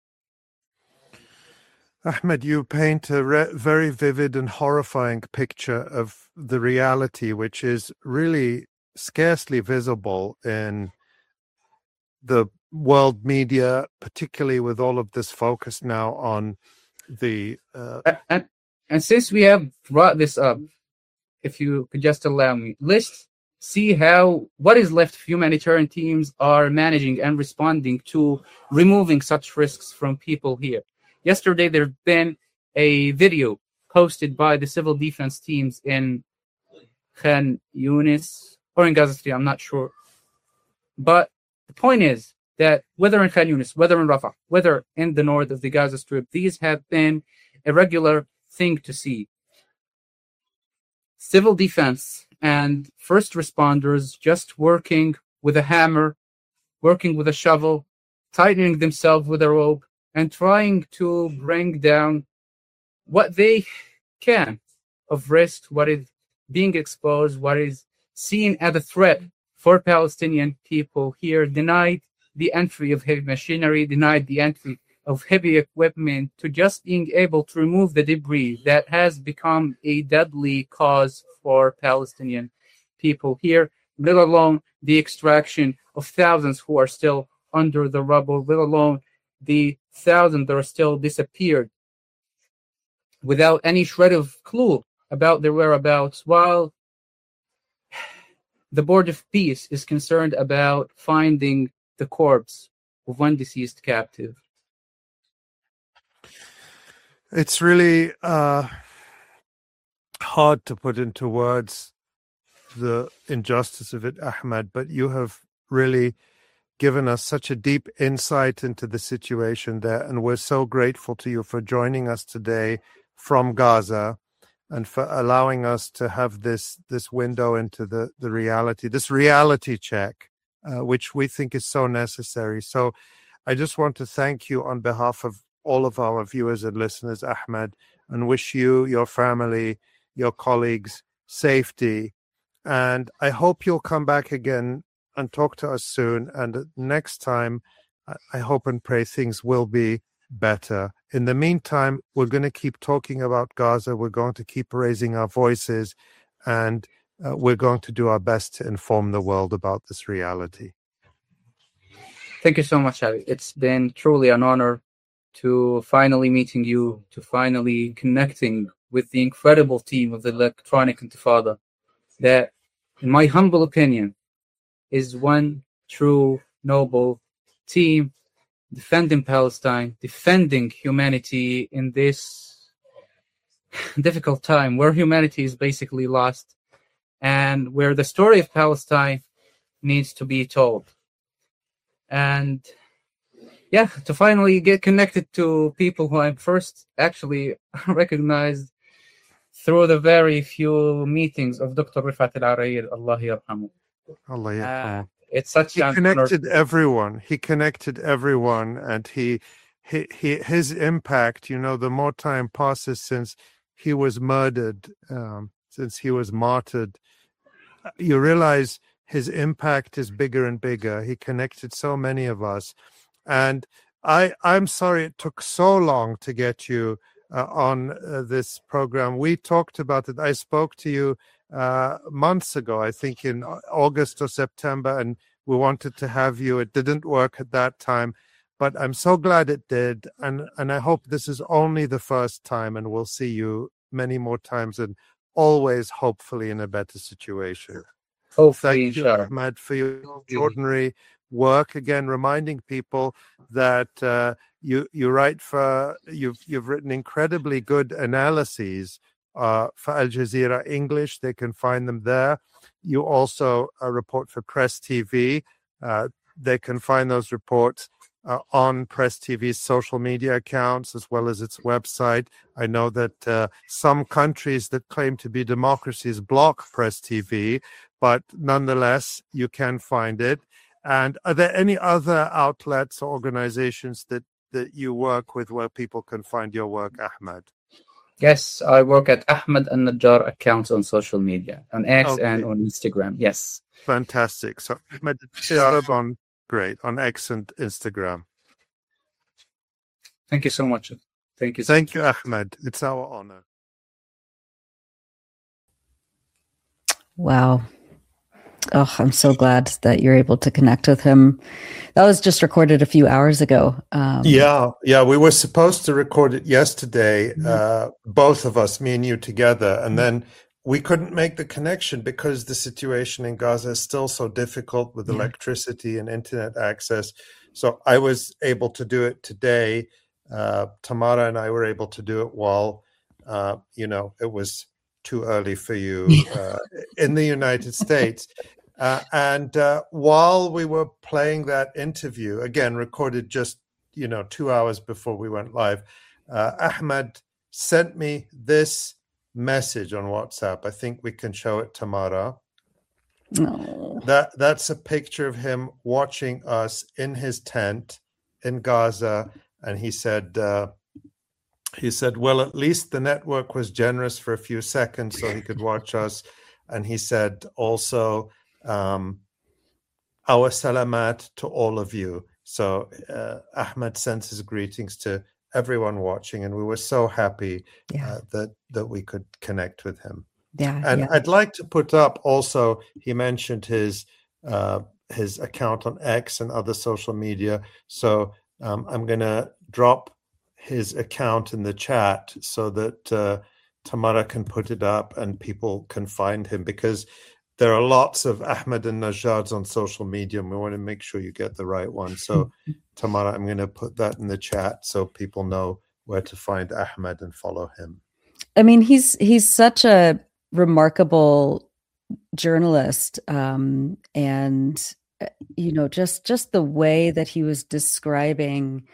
Speaker 7: Ahmed, you paint a re- very vivid and horrifying picture of the reality, which is really scarcely visible in the world media, particularly with all of this focus now on the... Uh...
Speaker 8: And, and since we have brought this up, if you could just allow me, let's see how what is left of humanitarian teams are managing and responding to removing such risks from people here. Yesterday, there had been a video posted by the civil defense teams in Khan Yunis or in Gaza City, I'm not sure. But the point is that whether in Khan Yunis, whether in Rafah, whether in the north of the Gaza Strip, these have been a regular thing to see. Civil defense and first responders just working with a hammer, working with a shovel, tightening themselves with a rope, and trying to bring down what they can of risk, what is being exposed, what is seen as a threat for Palestinian people here, denied the entry of heavy machinery, denied the entry of heavy equipment, to just being able to remove the debris that has become a deadly cause for Palestinian people here, let alone the extraction of thousands who are still under the rubble, let alone the thousands that are still disappeared without any shred of clue about their whereabouts, while the Board of Peace is concerned about finding the corpse of one deceased captive.
Speaker 7: It's really uh, hard to put into words the injustice of it, Ahmed, but you have really given us such a deep insight into the situation there, and we're so grateful to you for joining us today from Gaza and for allowing us to have this this window into the, the reality, this reality check, uh, which we think is so necessary. So I just want to thank you on behalf of all of our viewers and listeners, Ahmed, and wish you, your family, your colleagues safety. And I hope you'll come back again and talk to us soon. And next time, I hope and pray things will be better. In the meantime, we're going to keep talking about Gaza. We're going to keep raising our voices, and uh, we're going to do our best to inform the world about this reality.
Speaker 8: Thank you so much, Ali. It's been truly an honor to finally meeting you, to finally connecting with the incredible team of the Electronic Intifada that, in my humble opinion, is one true noble team defending Palestine, defending humanity in this difficult time where humanity is basically lost and where the story of Palestine needs to be told. And yeah, to finally get connected to people who I first actually recognized through the very few meetings of Doctor Rifat Al-Arayir, Allah yarhamu.
Speaker 7: Allah yarhamu.
Speaker 8: Uh, it's such
Speaker 7: he
Speaker 8: an
Speaker 7: connected
Speaker 8: honor.
Speaker 7: everyone. He connected everyone, and he, he, he, his impact. You know, the more time passes since he was murdered, um, since he was martyred, you realize his impact is bigger and bigger. He connected so many of us, and I, I'm sorry it took so long to get you uh, on uh, this program. We talked about it. I spoke to you uh, months ago, I think in August or September, and we wanted to have you. It didn't work at that time, but I'm so glad it did. And, and I hope this is only the first time, and we'll see you many more times, and always, hopefully, in a better situation.
Speaker 8: Hopefully,
Speaker 7: Thank you,
Speaker 8: inshallah.
Speaker 7: Ahmed, for your extraordinary work. Again, reminding people that uh, you you write for you've you've written incredibly good analyses uh, for Al Jazeera English. They can find them there. You also uh, report for Press T V. Uh, they can find those reports uh, on Press T V's social media accounts as well as its website. I know that uh, some countries that claim to be democracies block Press T V, but nonetheless, you can find it. And are there any other outlets or organizations that, that you work with where people can find your work, Ahmed?
Speaker 8: Yes, I work at Ahmed Al-Najjar accounts on social media, on X
Speaker 7: Okay.
Speaker 8: and on Instagram. Yes.
Speaker 7: Fantastic. So Ahmed Al-Najjar on great on X and Instagram.
Speaker 8: Thank you so much. Thank you.
Speaker 7: Thank you, Ahmed. It's our honor.
Speaker 1: Wow. Oh, I'm so glad that you're able to connect with him. That was just recorded a few hours ago. Um,
Speaker 7: Yeah, yeah. We were supposed to record it yesterday, uh, both of us, me and you together, and then we couldn't make the connection because the situation in Gaza is still so difficult with
Speaker 1: Yeah.
Speaker 7: electricity and internet access. So I was able to do it today. Uh, Tamara and I were able to do it while, uh, you know, it was too early for you uh, in the United States. Uh, and uh, while we were playing that interview, again, recorded just, you know, two hours before we went live, uh, Ahmed sent me this message on WhatsApp. I think we can show it, Tamara.
Speaker 1: no.
Speaker 7: That that's a picture of him watching us in his tent in Gaza, and he said, uh, he said, well, at least the network was generous for a few seconds so he could watch us. And he said also, um, our salamat to all of you. So uh, Ahmed sends his greetings to everyone watching, and we were so happy
Speaker 1: Yeah.
Speaker 7: uh, that that we could connect with him.
Speaker 1: Yeah.
Speaker 7: And
Speaker 1: yeah.
Speaker 7: I'd like to put up also, he mentioned his uh, his account on X and other social media. So um, I'm going to drop his account in the chat so that uh, Tamara can put it up and people can find him, because there are lots of Ahmed Al-Najjars on social media, and we want to make sure you get the right one. So Tamara, I'm going to put that in the chat so people know where to find Ahmed and follow him.
Speaker 1: I mean, he's he's such a remarkable journalist, um, and uh, you know, just just the way that he was describing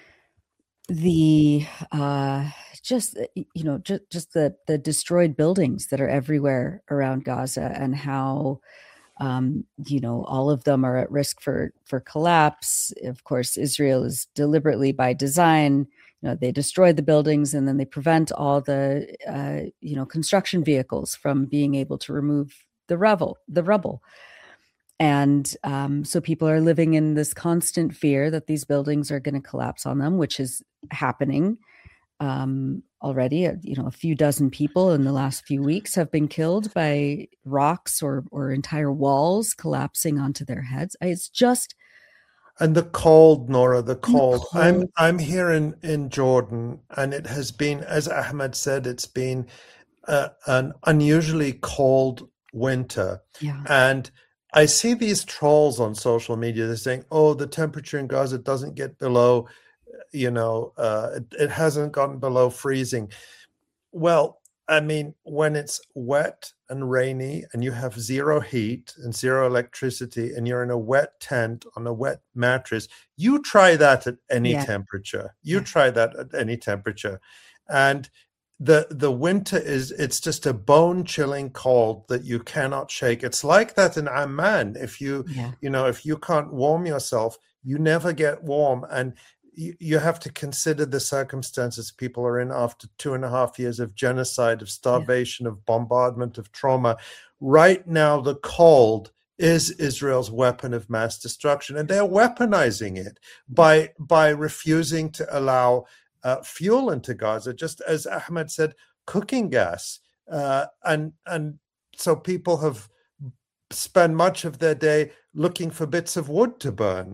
Speaker 1: the uh, just uh, you know just just the the destroyed buildings that are everywhere around Gaza, and how um, you know all of them are at risk for for collapse. Of course, Israel is deliberately, by design, you know, they destroy the buildings and then they prevent all the uh, you know construction vehicles from being able to remove the rubble, the rubble. And um, so people are living in this constant fear that these buildings are going to collapse on them, which is happening um, already. Uh, you know, a few dozen people in the last few weeks have been killed by rocks or or entire walls collapsing onto their heads. It's just
Speaker 7: And the cold, Nora, the cold.
Speaker 1: cold.
Speaker 7: I'm I'm here in, in Jordan, and it has been, as Ahmed said, it's been uh, an unusually cold winter.
Speaker 1: yeah,
Speaker 7: And I see these trolls on social media. They're saying, "Oh, the temperature in Gaza doesn't get below, you know, uh, it, it hasn't gotten below freezing." Well, I mean, when it's wet and rainy and you have zero heat and zero electricity and you're in a wet tent on a wet mattress, you try that at any
Speaker 1: Yeah.
Speaker 7: temperature. You
Speaker 1: Yeah.
Speaker 7: try that at any temperature. And the the winter is, it's just a bone chilling cold that you cannot shake. It's like that in Amman. If you
Speaker 1: yeah,
Speaker 7: you know, if you can't warm yourself, you never get warm. And you, you have to consider the circumstances people are in after two and a half years of genocide, of starvation, of bombardment, of trauma. Right now, the cold is Israel's weapon of mass destruction, and they're weaponizing it by by refusing to allow uh, fuel into Gaza, just as Ahmed said, cooking gas, uh, and and so people have spent much of their day looking for bits of wood to burn.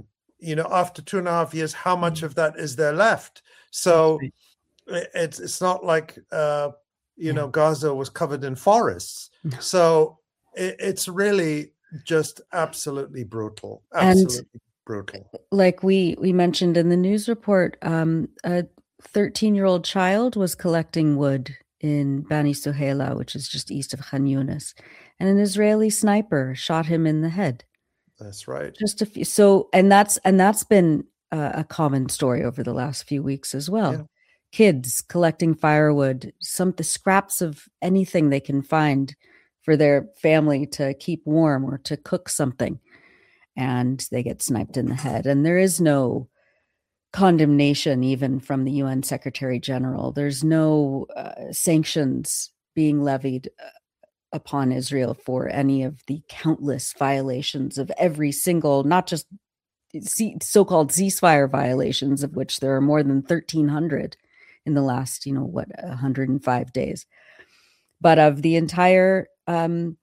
Speaker 7: you know, after two and a half years, how much of that is there left? So it's it's not like uh, you yeah. know, Gaza was covered in forests. No. So it, it's really just absolutely brutal, absolutely and brutal.
Speaker 1: Like we we mentioned in the news report, um, a thirteen-year-old child was collecting wood in Bani Suhaila, which is just east of Khan Yunis, and an Israeli sniper shot him in the head.
Speaker 7: That's right.
Speaker 1: Just a few. So, and that's and that's been uh, a common story over the last few weeks as well. Yeah. Kids collecting firewood, some the scraps of anything they can find for their family to keep warm or to cook something, and they get sniped in the head. And there is no condemnation even from the U N Secretary General. There's no uh, sanctions being levied uh, upon Israel for any of the countless violations of every single, not just C- so-called ceasefire violations, of which there are more than thirteen hundred in the last, you know, what, one hundred five days, but of the entire, um,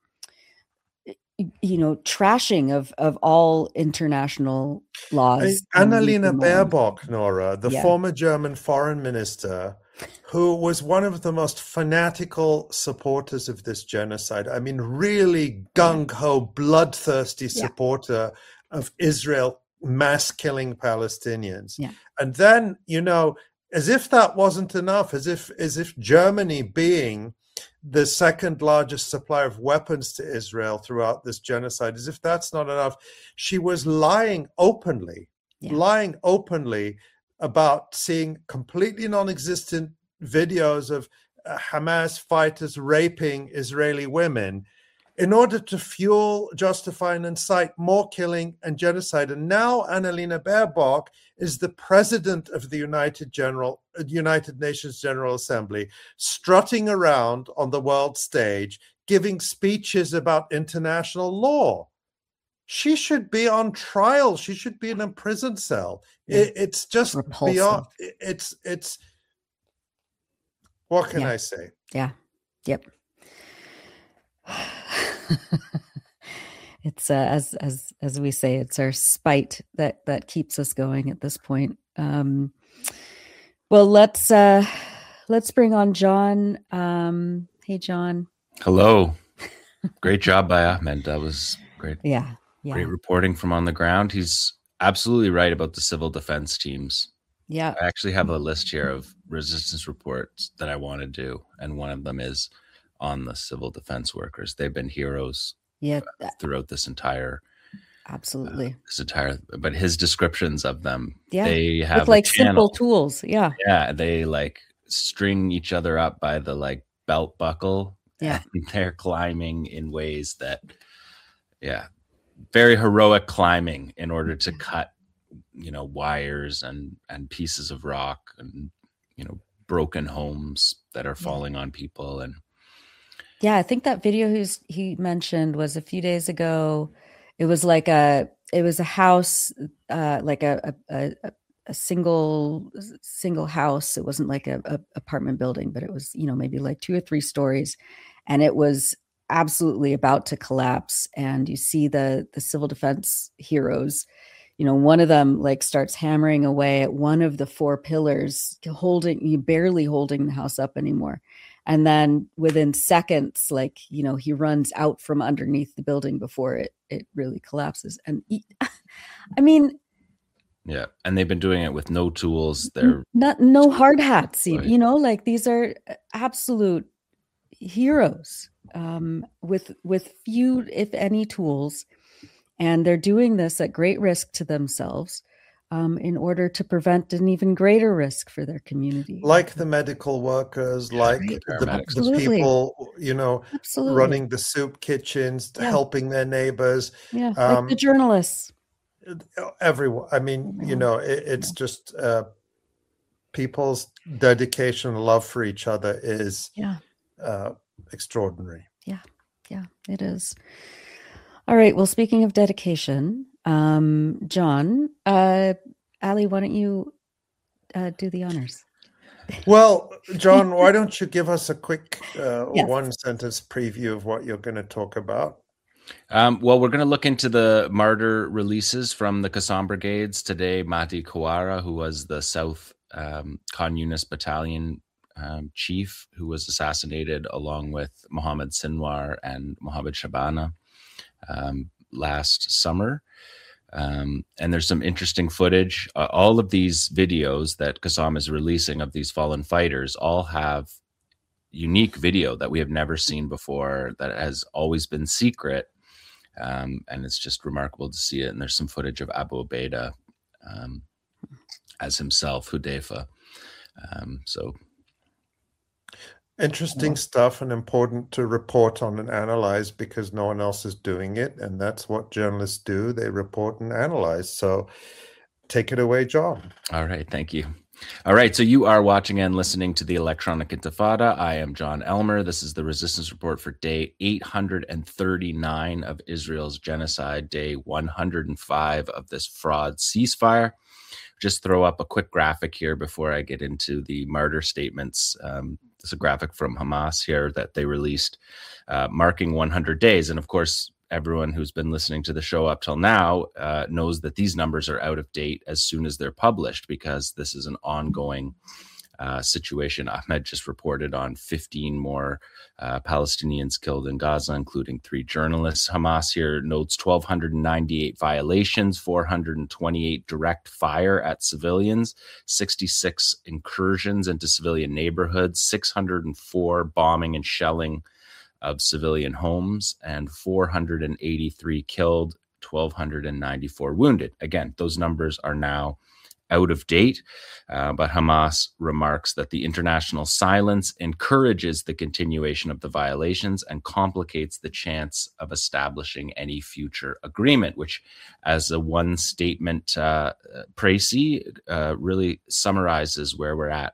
Speaker 1: you know, trashing of, of all international laws.
Speaker 7: Annalena Baerbock, Nora, the yeah. former German foreign minister, who was one of the most fanatical supporters of this genocide. I mean, really gung-ho, bloodthirsty yeah. supporter of Israel mass killing Palestinians.
Speaker 1: Yeah.
Speaker 7: And then, you know, as if that wasn't enough, as if as if Germany, being the second largest supplier of weapons to Israel throughout this genocide, as if that's not enough, she was lying openly, yeah. lying openly about seeing completely non-existent videos of uh, Hamas fighters raping Israeli women in order to fuel, justify, and incite more killing and genocide. And now Annalena Baerbock is the president of the United General, United Nations General Assembly, strutting around on the world stage, giving speeches about international law. She should be on trial. She should be in a prison cell. Yeah. It, it's just repulsive. Beyond. It's it's. What can
Speaker 1: yeah.
Speaker 7: I say?
Speaker 1: Yeah. Yep. It's uh, as as as we say, it's our spite that that keeps us going at this point. Um, well, let's uh, let's bring on John. Um, hey, John.
Speaker 9: Hello. Great job by Ahmed. That was great.
Speaker 1: Yeah, yeah.
Speaker 9: Great reporting from on the ground. He's absolutely right about the civil defense teams.
Speaker 1: Yeah.
Speaker 9: I actually have a list here of resistance reports that I want to do, and one of them is on the civil defense workers. They've been heroes
Speaker 1: yeah,
Speaker 9: uh, throughout this entire,
Speaker 1: absolutely,
Speaker 9: uh, this entire. But his descriptions of them,
Speaker 1: yeah,
Speaker 9: they have
Speaker 1: with like simple tools. Yeah,
Speaker 9: yeah, they like string each other up by the like belt buckle.
Speaker 1: Yeah,
Speaker 9: and they're climbing in ways that, yeah, very heroic climbing in order to cut, you know, wires and and pieces of rock and, you know, broken homes that are falling on people. And
Speaker 1: yeah, I think that video he's, he mentioned was a few days ago. It was like a, it was a house, uh, like a, a, a, a single, single house. It wasn't like a, a apartment building, but it was, you know, maybe like two or three stories, and it was absolutely about to collapse. And you see the, the civil defense heroes, you know, one of them like starts hammering away at one of the four pillars, holding, you barely holding the house up anymore. And then within seconds, like, you know, he runs out from underneath the building before it, it really collapses. And he, I mean,
Speaker 9: yeah. And they've been doing it with no tools. They're
Speaker 1: not, no hard hats, right. You know, like these are absolute heroes um, with, with few, if any, tools. And they're doing this at great risk to themselves um, in order to prevent an even greater risk for their community.
Speaker 7: Like the medical workers, like
Speaker 1: Right.
Speaker 7: the, the
Speaker 1: Absolutely.
Speaker 7: people, you know,
Speaker 1: Absolutely.
Speaker 7: running the soup kitchens,
Speaker 1: Yeah.
Speaker 7: helping their neighbors.
Speaker 1: Yeah,
Speaker 7: Um,
Speaker 1: like the journalists.
Speaker 7: Everyone. I mean, you know, it, it's just uh, people's dedication and love for each other is
Speaker 1: Yeah,
Speaker 7: uh, extraordinary.
Speaker 1: yeah, yeah, it is. All right. Well, speaking of dedication, um, John, uh, Ali, why don't you uh, do the honors?
Speaker 7: Well, John, why don't you give us a quick uh,
Speaker 1: Yes.
Speaker 7: one sentence preview of what you're going to talk about?
Speaker 9: Um, well, we're going to look into the martyr releases from the Qassam brigades today. Mahdi Kawara, who was the South um, Khan Yunis Battalion um, chief, who was assassinated along with Mohammed Sinwar and Mohammed Shabana um, last summer. Um, and there's some interesting footage. Uh, all of these videos that Qassam is releasing of these fallen fighters all have unique video that we have never seen before, that has always been secret. Um, and it's just remarkable to see it. And there's some footage of Abu Ubaidah um, as himself, Hudayfa. Um, so
Speaker 7: interesting stuff, and important to report on and analyze, because no one else is doing it. And that's what journalists do. They report and analyze. So take it away, John.
Speaker 9: All right. Thank you. All right, so you are watching and listening to the Electronic Intifada. I am John Elmer. This is the Resistance Report for day eight hundred thirty-nine of Israel's genocide, day one hundred five of this fraud ceasefire. Just throw up a quick graphic here before I get into the martyr statements. Um, there's a graphic from Hamas here that they released uh, marking one hundred days. And of course, everyone who's been listening to the show up till now uh, knows that these numbers are out of date as soon as they're published, because this is an ongoing uh, situation. Ahmed just reported on fifteen more uh, Palestinians killed in Gaza, including three journalists. Hamas here notes one thousand two hundred ninety-eight violations, four hundred twenty-eight direct fire at civilians, sixty-six incursions into civilian neighborhoods, six hundred four bombing and shelling of civilian homes, and four hundred eighty-three killed, one thousand two hundred ninety-four wounded. Again, those numbers are now out of date, uh, but Hamas remarks that the international silence encourages the continuation of the violations and complicates the chance of establishing any future agreement, which, as a one statement uh, précis, uh, really summarizes where we're at.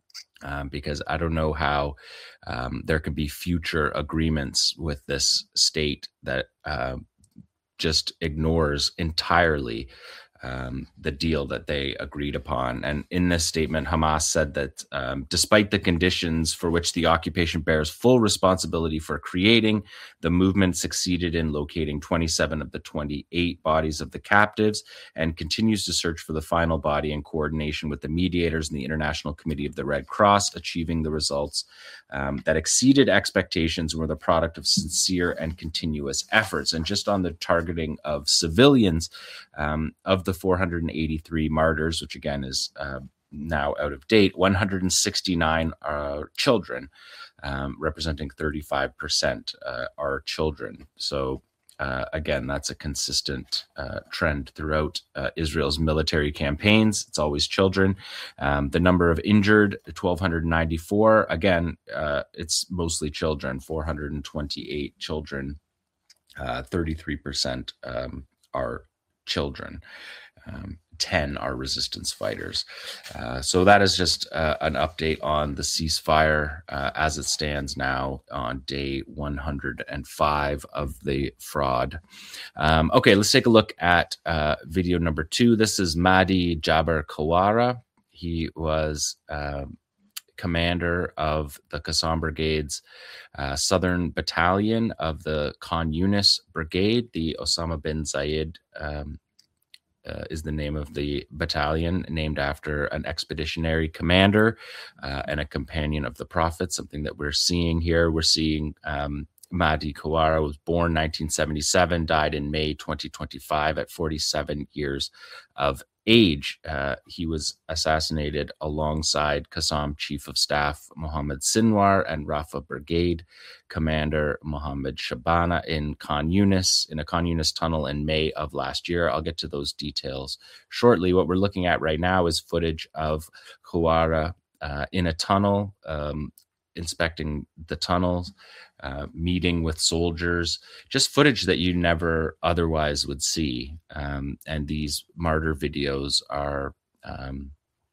Speaker 9: Um, because I don't know how um, there can be future agreements with this state that uh, just ignores entirely um, the deal that they agreed upon. And in this statement, Hamas said that um, despite the conditions for which the occupation bears full responsibility for creating, the movement succeeded in locating twenty-seven of the twenty-eight bodies of the captives and continues to search for the final body in coordination with the mediators and the International Committee of the Red Cross, achieving the results um, that exceeded expectations and were the product of sincere and continuous efforts. And just on the targeting of civilians, um, of the four hundred eighty-three martyrs, which again is uh, now out of date, one hundred sixty-nine are children, um, representing thirty-five percent uh, are children. So uh, again, that's a consistent uh, trend throughout uh, Israel's military campaigns. It's always children. Um, the number of injured, one thousand two hundred ninety-four. Again, uh, it's mostly children, four hundred twenty-eight children, uh, thirty-three percent um, are children. Um, ten are resistance fighters. Uh, so that is just uh, an update on the ceasefire uh, as it stands now on day one hundred five of the fraud. Um, okay, let's take a look at uh, video number two. This is Mahdi Jaber Kawara. He was uh, commander of the Qassam Brigade's uh, Southern Battalion of the Khan Yunis Brigade. The Osama bin Zayed um, Uh, is the name of the battalion, named after an expeditionary commander uh, and a companion of the Prophet, something that we're seeing here. We're seeing um, Mahdi Kawara was born nineteen seventy-seven, died in May twenty twenty-five at forty-seven years of age. Uh, he was assassinated alongside Qassam Chief of Staff Mohammed Sinwar and Rafa Brigade Commander Mohammed Shabana in Khan Yunis, in a Khan Yunis tunnel in May of last year. I'll get to those details shortly. What we're looking at right now is footage of Kawara uh, in a tunnel, um, inspecting the tunnels, uh, meeting with soldiers, just footage that you never otherwise would see. Um, and these martyr videos are um,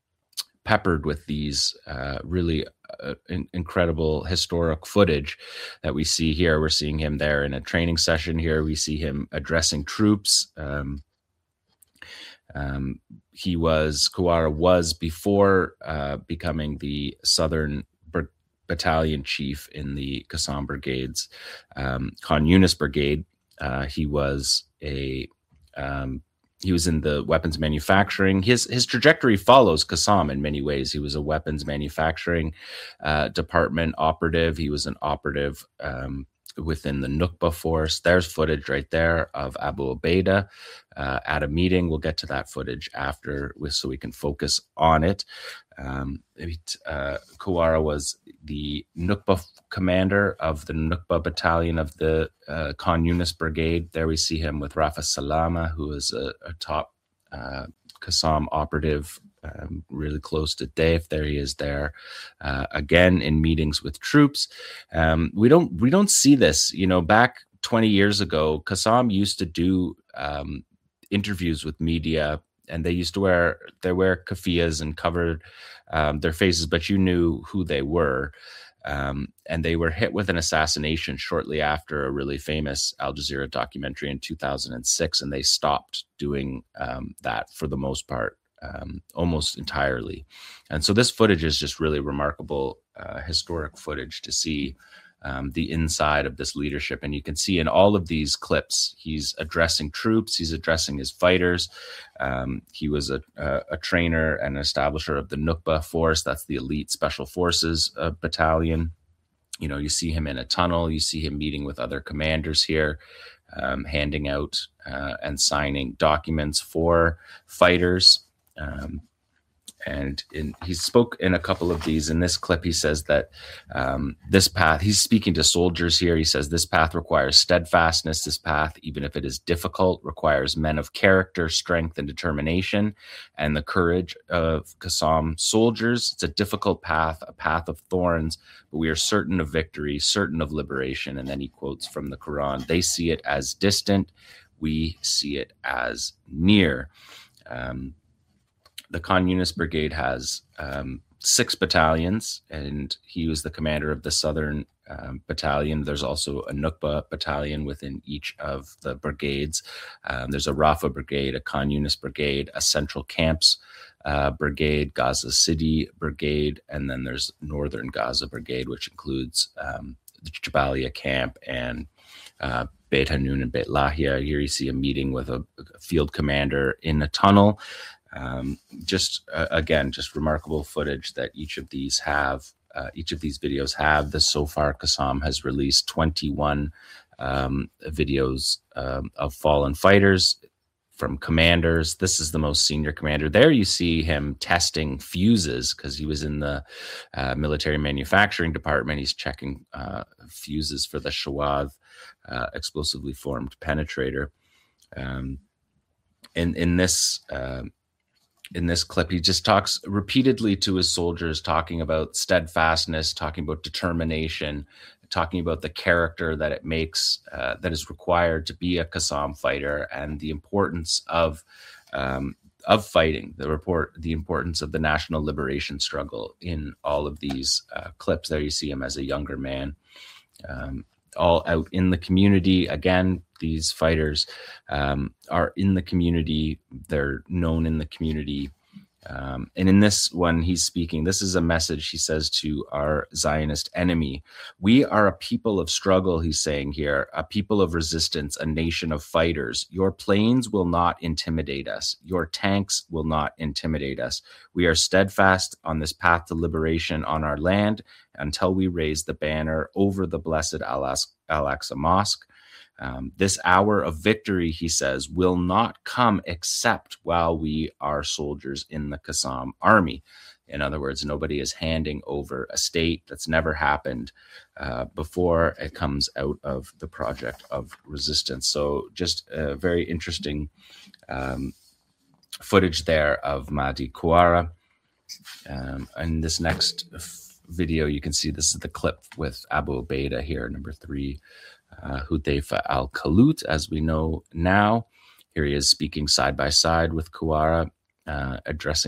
Speaker 9: peppered with these uh, really uh, in- incredible historic footage that we see here. We're seeing him there in a training session here. We see him addressing troops. Um, um, he was, Kawara was, before uh, becoming the Southern Battalion chief in the Qassam Brigade's um, Khan Yunis Brigade. Uh, he was a um, he was in the weapons manufacturing. His his trajectory follows Qassam in many ways. He was a weapons manufacturing uh, department operative. He was an operative um, within the Nukba force. There's footage right there of Abu Ubaidah uh, at a meeting. We'll get to that footage after, so we can focus on it. Um, it uh, Kuwara was the Nukba commander of the Nukba battalion of the uh, Khan Yunis brigade. There we see him with Rafa Salama, who is a, a top uh, Qassam operative, um, really close to Dave. There he is there, uh, again in meetings with troops. Um, we don't we don't see this, you know, back twenty years ago. Qassam used to do um, interviews with media, and they used to wear they wear kafiyas and covered um, their faces, but you knew who they were. Um, and they were hit with an assassination shortly after a really famous Al Jazeera documentary in two thousand six, and they stopped doing um, that for the most part, um, almost entirely. And so this footage is just really remarkable, uh, historic footage to see um, the inside of this leadership. And you can see in all of these clips, he's addressing troops, he's addressing his fighters. Um, he was a, a, a trainer and an establisher of the Nukba force. That's the elite special forces uh, battalion. You know, you see him in a tunnel, you see him meeting with other commanders here, um, handing out uh, and signing documents for fighters. Um, And in, he spoke in a couple of these. In this clip, he says that um, this path, he's speaking to soldiers here. He says this path requires steadfastness. This path, even if it is difficult, requires men of character, strength, and determination, and the courage of Qassam soldiers. It's a difficult path, a path of thorns, but we are certain of victory, certain of liberation. And then he quotes from the Quran. They see it as distant. We see it as near. Um, The Khan Yunis Brigade has um, six battalions, and he was the commander of the Southern um, Battalion. There's also a Nukba battalion within each of the brigades. Um, there's a Rafa Brigade, a Khan Yunis Brigade, a Central Camps uh, Brigade, Gaza City Brigade, and then there's Northern Gaza Brigade, which includes um, the Jabalia Camp and uh, Beit Hanun and Beit Lahia. Here you see a meeting with a, a field commander in a tunnel. Um, just uh, again, just remarkable footage that each of these have, uh, each of these videos have. This so far, Qassam has released twenty-one um, videos um, of fallen fighters from commanders. This is the most senior commander. There you see him testing fuses because he was in the uh, military manufacturing department. He's checking uh, fuses for the Shawad uh, explosively formed penetrator. Um, in in this. Uh, In this clip, he just talks repeatedly to his soldiers, talking about steadfastness, talking about determination, talking about the character that it makes, uh, that is required to be a Qassam fighter, and the importance of um, of fighting, the report, the importance of the national liberation struggle in all of these uh, clips. There you see him as a younger man, um, all out in the community. Again, these fighters um, are in the community. They're known in the community. Um, and in this one, he's speaking. This is a message he says to our Zionist enemy. We are a people of struggle, he's saying here, a people of resistance, a nation of fighters. Your planes will not intimidate us. Your tanks will not intimidate us. We are steadfast on this path to liberation on our land until we raise the banner over the blessed Al-Aqsa Mosque. Um, this hour of victory, he says, will not come except while we are soldiers in the Qassam army. In other words, nobody is handing over a state. That's never happened uh, before it comes out of the project of resistance. So just a very interesting um, footage there of Mahdi Kuwara. Um, and this next video, you can see this is the clip with Abu Ubaidah here, number three. Uh, Hudayfa al-Khalut, as we know now. Here he is speaking side by side with Kuwara, uh, addressing a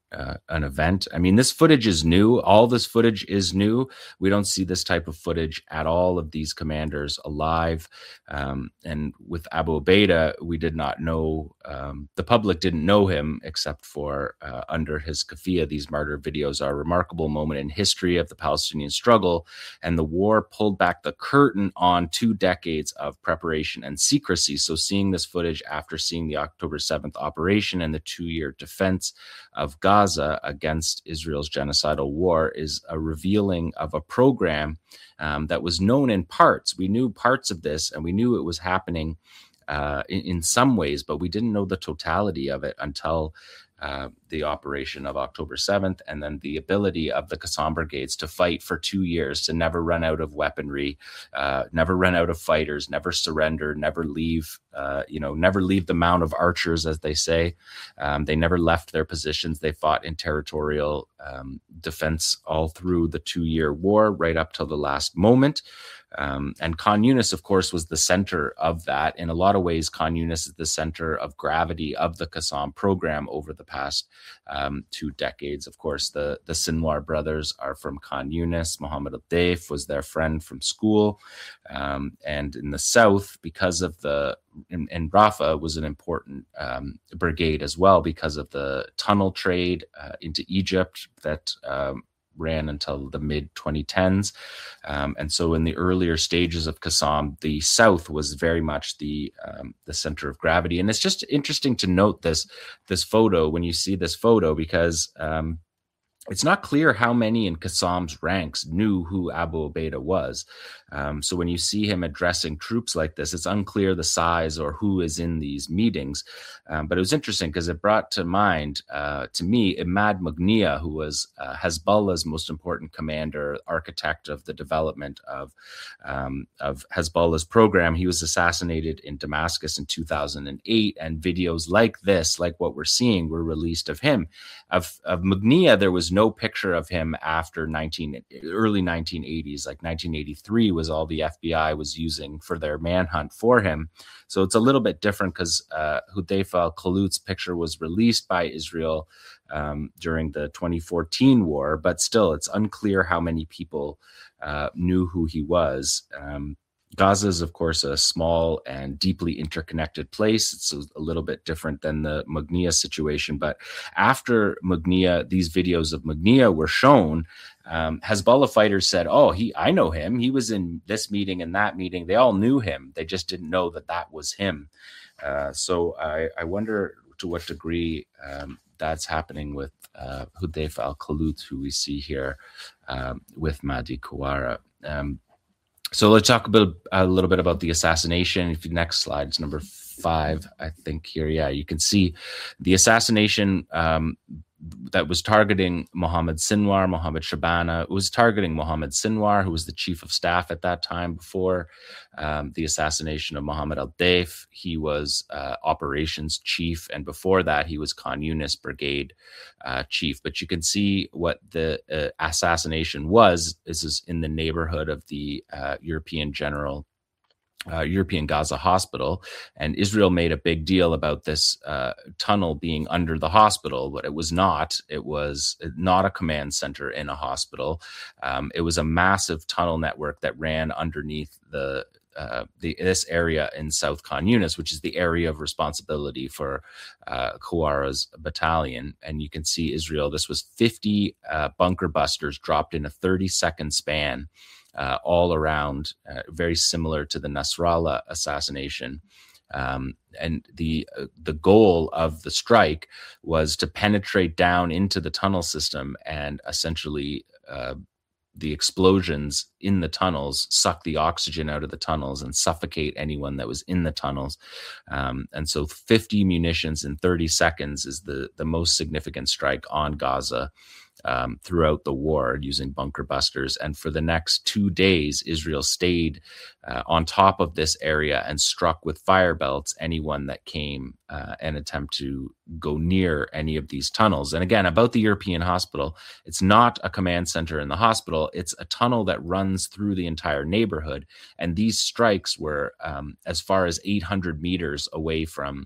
Speaker 9: uh, an event. I mean, this footage is new. All this footage is new. We don't see this type of footage at all of these commanders alive. Um, and with Abu Ubaidah, we did not know, um, the public didn't know him except for uh, under his kafia. These martyr videos are a remarkable moment in history of the Palestinian struggle, and the war pulled back the curtain on two decades of preparation and secrecy. So seeing this footage after seeing the October seventh operation and the two-year defense of Gaza against Israel's genocidal war is a revealing of a program um, that was known in parts. We knew parts of this, and we knew it was happening uh, in, in some ways, but we didn't know the totality of it until Uh, the operation of October seventh, and then the ability of the Qassam brigades to fight for two years, to never run out of weaponry, uh, never run out of fighters, never surrender, never leave, uh, you know, never leave the mount of archers, as they say. Um, they never left their positions. They fought in territorial um, defense all through the two-year war, right up till the last moment. Um, and Khan Yunis, of course, was the center of that. In a lot of ways, Khan Yunis is the center of gravity of the Qassam program over the past um, two decades. Of course, the, the Sinwar brothers are from Khan Yunis. Mohammed al-Daif was their friend from school. Um, and in the south, because of the, in, in Rafah was an important um, brigade as well, because of the tunnel trade uh, into Egypt that um, ran until the mid twenty tens. Um, and so in the earlier stages of Qassam, the south was very much the um, the center of gravity. And it's just interesting to note this, this photo when you see this photo, because um, it's not clear how many in Qassam's ranks knew who Abu Ubaidah was. Um, so when you see him addressing troops like this, it's unclear the size or who is in these meetings. Um, but it was interesting because it brought to mind, uh, to me, Imad Mughniya, who was uh, Hezbollah's most important commander, architect of the development of, um, of Hezbollah's program. He was assassinated in Damascus in two thousand eight, and videos like this, like what we're seeing, were released of him. Of, of Mughniya, there was no picture of him after nineteen, early nineteen eighties, like nineteen eighty-three was all the F B I was using for their manhunt for him. So it's a little bit different because uh, Hudayfa al-Khulut's picture was released by Israel um, during the twenty fourteen war, but still it's unclear how many people uh, knew who he was. Um, Gaza is, of course, a small and deeply interconnected place. It's a little bit different than the Mughniya situation. But after Mughniya, these videos of Mughniya were shown, um, Hezbollah fighters said, oh, he, I know him. He was in this meeting and that meeting. They all knew him. They just didn't know that that was him. Uh, so I, I wonder to what degree um, that's happening with uh, Hudayfa al-Khulut, who we see here um, with Mahdi Kawara. Um, So let's talk a, bit, a little bit about the assassination. If the next slide is number five, I think here, yeah, you can see the assassination um, that was targeting Mohammed Sinwar, Mohammed Shabana. It was targeting Mohammed Sinwar, who was the chief of staff at that time before um, the assassination of Mohammed al-Daif. He was uh, operations chief, and before that, he was Khan Yunis brigade uh, chief. But you can see what the uh, assassination was. This is in the neighborhood of the uh, European General Uh, European Gaza Hospital, and Israel made a big deal about this uh, tunnel being under the hospital, but it was not. It was not a command center in a hospital. Um, it was a massive tunnel network that ran underneath the uh, the this area in South Khan Yunis, which is the area of responsibility for uh, Kawara's battalion. And you can see Israel. This was fifty uh, bunker busters dropped in a thirty second span. Uh, all around, uh, very similar to the Nasrallah assassination. Um, and the uh, the goal of the strike was to penetrate down into the tunnel system, and essentially uh, the explosions in the tunnels suck the oxygen out of the tunnels and suffocate anyone that was in the tunnels. Um, and so fifty munitions in thirty seconds is the, the most significant strike on Gaza Um, throughout the war, using bunker busters. And for the next two days, Israel stayed uh, on top of this area and struck with fire belts anyone that came uh, and attempt to go near any of these tunnels. And again, about the European hospital, it's not a command center in the hospital. It's a tunnel that runs through the entire neighborhood. And these strikes were um, as far as eight hundred meters away from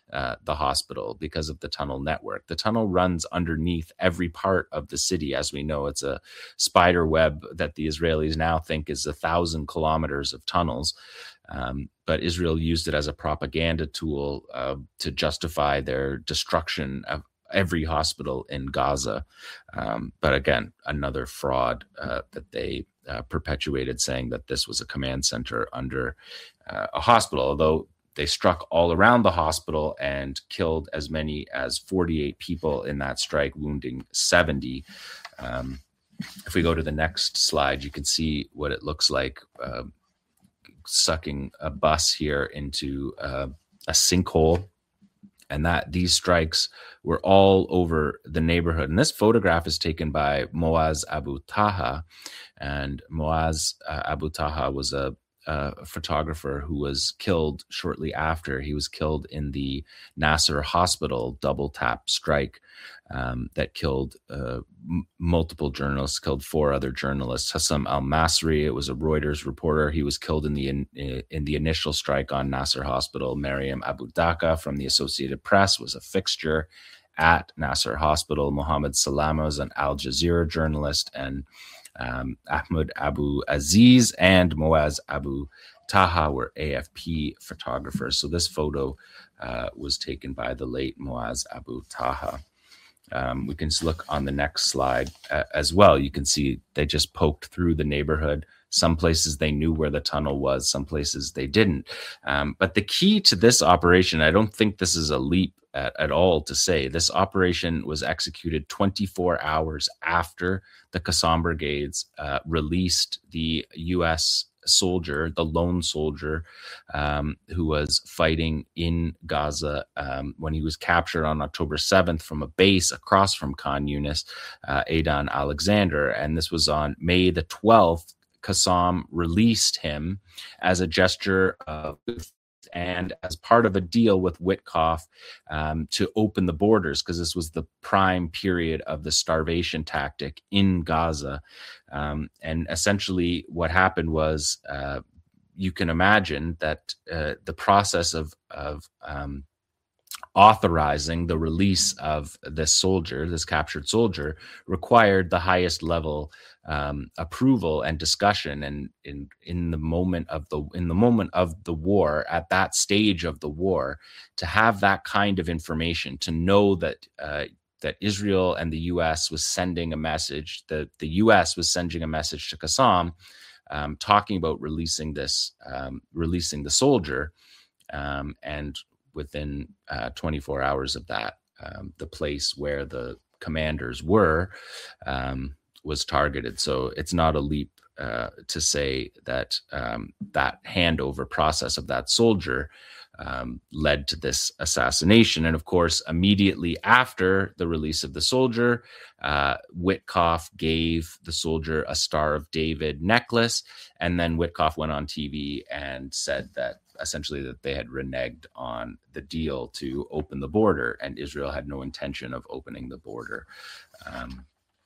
Speaker 9: uh, the hospital because of the tunnel network. The tunnel runs underneath every part of the city. As we know, it's a spider web that the Israelis now think is a thousand kilometers of tunnels. Um, but Israel used it as a propaganda tool uh, to justify their destruction of every hospital in Gaza. Um, but again, another fraud uh, that they uh, perpetuated, saying that this was a command center under uh, a hospital, although they struck all around the hospital and killed as many as forty-eight people in that strike, wounding seventy. Um, if we go to the next slide, you can see what it looks like. Uh, sucking a bus here into uh, a sinkhole, and that these strikes were all over the neighborhood. And this photograph is taken by Moaz Abu Taha, and Moaz uh, Abu Taha was a, a photographer who was killed shortly after. He was killed in the Nasser hospital double tap strike um, that killed uh, m- multiple journalists, killed four other journalists. Hassam al-Masri, it was a Reuters reporter. He was killed in the in, in the initial strike on Nasser Hospital. Mariam Abu Daka from the Associated Press was a fixture at Nasser Hospital. Mohammed Salama was an Al Jazeera journalist, and um, Ahmed Abu Aziz and Moaz Abu Taha were A F P photographers. So this photo uh, was taken by the late Moaz Abu Taha. Um, we can look on the next slide uh, as well. You can see they just poked through the neighborhood. Some places they knew where the tunnel was, some places they didn't. Um, but the key to this operation, I don't think this is a leap at, at all to say, this operation was executed twenty-four hours after the Qassam brigades uh, released the U S soldier, the lone soldier um, who was fighting in Gaza um, when he was captured on October seventh from a base across from Khan Yunis, uh, Aidan Alexander. And this was on May the twelfth. Qassam released him as a gesture of and as part of a deal with Witkoff um, to open the borders, because this was the prime period of the starvation tactic in Gaza. Um, and essentially what happened was, uh, you can imagine that uh, the process of, of um, authorizing the release of this soldier, this captured soldier, required the highest level um, approval and discussion. And in in the moment of the in the moment of the war, at that stage of the war, to have that kind of information, to know that uh, that Israel and the U S was sending a message, that the U S was sending a message to Qassam, um, talking about releasing this, um, releasing the soldier, um, and within uh, twenty-four hours of that, um, the place where the commanders were um, was targeted. So it's not a leap uh, to say that um, that handover process of that soldier um, led to this assassination. And of course, immediately after the release of the soldier, uh, Witkoff gave the soldier a Star of David necklace. And then Witkoff went on T V and said that essentially that they had reneged on the deal to open the border, and Israel had no intention of opening the border. Um,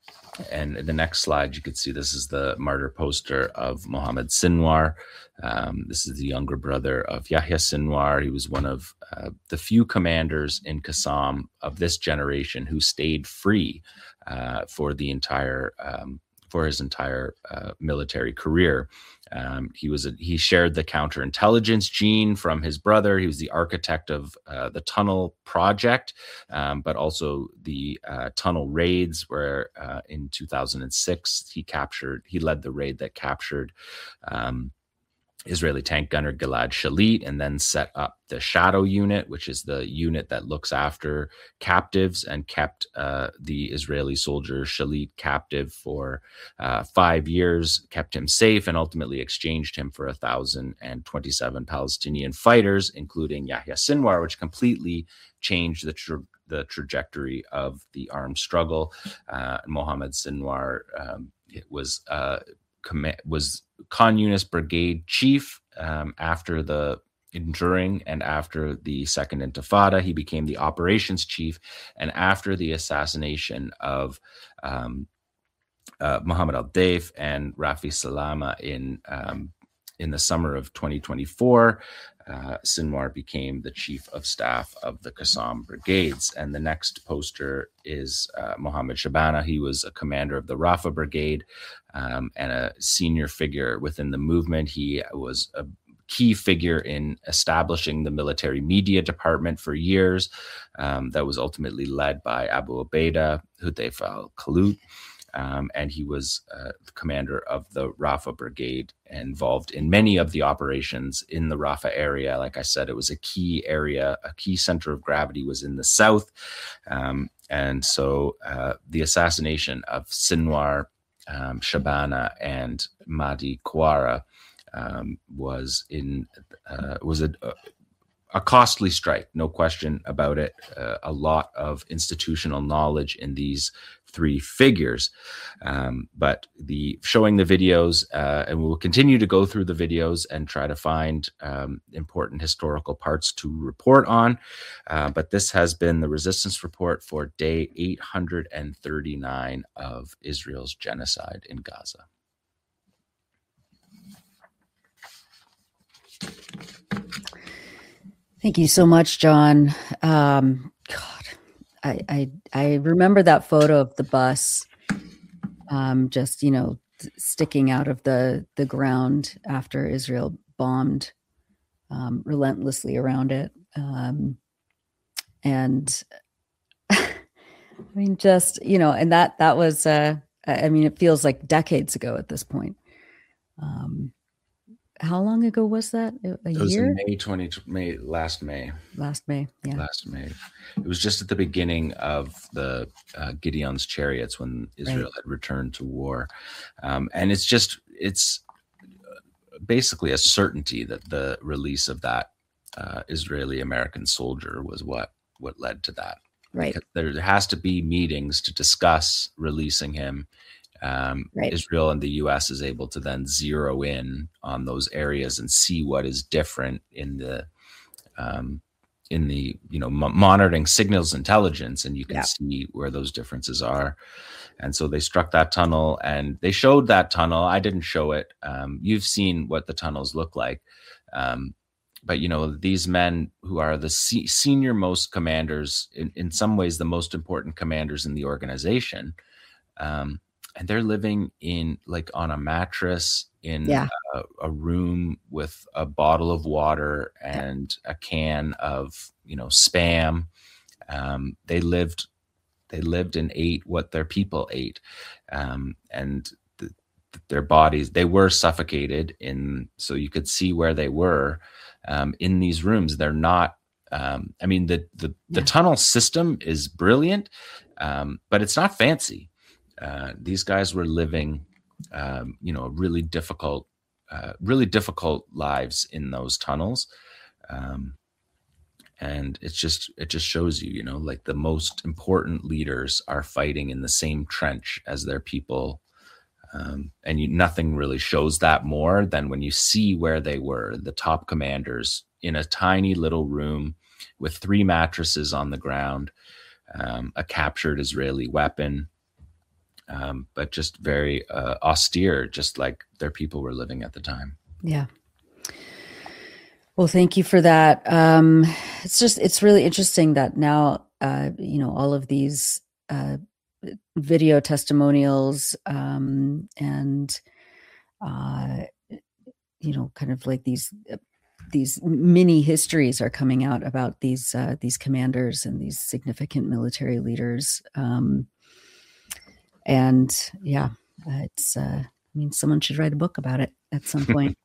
Speaker 9: and in the next slide, you could see this is the martyr poster of Mohammed Sinwar. Um, this is the younger brother of Yahya Sinwar. He was one of uh, the few commanders in Qassam of this generation who stayed free uh, for the entire um, for his entire uh, military career. Um, he was a, he shared the counterintelligence gene from his brother. He was the architect of uh, the tunnel project, um, but also the uh, tunnel raids, where uh, in two thousand six he captured, he led the raid that captured um, Israeli tank gunner Gilad Shalit, and then set up the Shadow Unit, which is the unit that looks after captives, and kept uh, the Israeli soldier Shalit captive for uh, five years, kept him safe, and ultimately exchanged him for one thousand twenty-seven Palestinian fighters, including Yahya Sinwar, which completely changed the tra- the trajectory of the armed struggle. Uh, Mohammed Sinwar um, it was uh, com- was Khan Yunis brigade chief um, after the enduring and after the Second Intifada. He became the operations chief, and after the assassination of um, uh, Muhammad al-Daif and Rafi Salama in um, in the summer of twenty twenty-four, uh, Sinwar became the chief of staff of the Qassam brigades. And the next poster is uh, Mohammed Shabana. He was a commander of the Rafah brigade um, and a senior figure within the movement. He was a key figure in establishing the military media department for years. Um, that was ultimately led by Abu Ubaidah Hudayf al-Khalut. Um, and he was uh, the commander of the Rafah brigade, involved in many of the operations in the Rafah area. Like I said, it was a key area, a key center of gravity was in the south. Um, and so uh, the assassination of Sinwar, um, Shabana, and Mahdi Kawara um, was in uh, was a, a costly strike, no question about it. Uh, a lot of institutional knowledge in these three figures, um, but the showing the videos, uh, and we will continue to go through the videos and try to find um, important historical parts to report on. Uh, but this has been the Resistance Report for day eight hundred thirty-nine of Israel's genocide in Gaza.
Speaker 1: Thank you so much, John. Um, God, I, I I remember that photo of the bus, um, just you know, sticking out of the the ground after Israel bombed um, relentlessly around it, um, and I mean, just you know, and that that was, uh, I mean, it feels like decades ago at this point. Um, How long ago was that? A
Speaker 9: it was
Speaker 1: year?
Speaker 9: in May twenty May last May.
Speaker 1: Last May, yeah.
Speaker 9: Last May. It was just at the beginning of the uh, Gideon's chariots when Israel
Speaker 1: Right.
Speaker 9: had returned to war, um, and it's just it's basically a certainty that the release of that uh, Israeli American soldier was what what led to that.
Speaker 1: Right.
Speaker 9: Because there has to be meetings to discuss releasing him. Um,
Speaker 1: Right.
Speaker 9: Israel and the U S is able to then zero in on those areas and see what is different in the um, in the you know m- monitoring signals intelligence, and you can
Speaker 1: Yeah.
Speaker 9: see where those differences are. And so they struck that tunnel, and they showed that tunnel. I didn't show it. Um, you've seen what the tunnels look like, um, but you know these men who are the se- senior most commanders, in, in some ways the most important commanders in the organization. Um, And they're living in like on a mattress in
Speaker 1: Yeah.
Speaker 9: a, a room with a bottle of water and a can of, you know, Spam. Um, they lived, they lived and ate what their people ate. Um, and the, their bodies, they were suffocated in, so you could see where they were um, in these rooms. They're not, um, I mean, the, the, the
Speaker 1: Yeah.
Speaker 9: tunnel system is brilliant, um, but it's not fancy. Uh, these guys were living, um, you know, really difficult, uh, really difficult lives in those tunnels. Um, and it's just, it just shows you, you know, like the most important leaders are fighting in the same trench as their people. Um, and you, nothing really shows that more than when you see where they were, the top commanders in a tiny little room with three mattresses on the ground, um, a captured Israeli weapon, um, but just very uh, austere, just like their people were living at the time.
Speaker 1: Yeah. Well, thank you for that. Um, it's just, it's really interesting that now, uh, you know, all of these uh, video testimonials um, and, uh, you know, kind of like these these mini histories are coming out about these uh, these commanders and these significant military leaders. Um, and yeah, uh, it's, uh, I mean, someone should write a book about it at some point.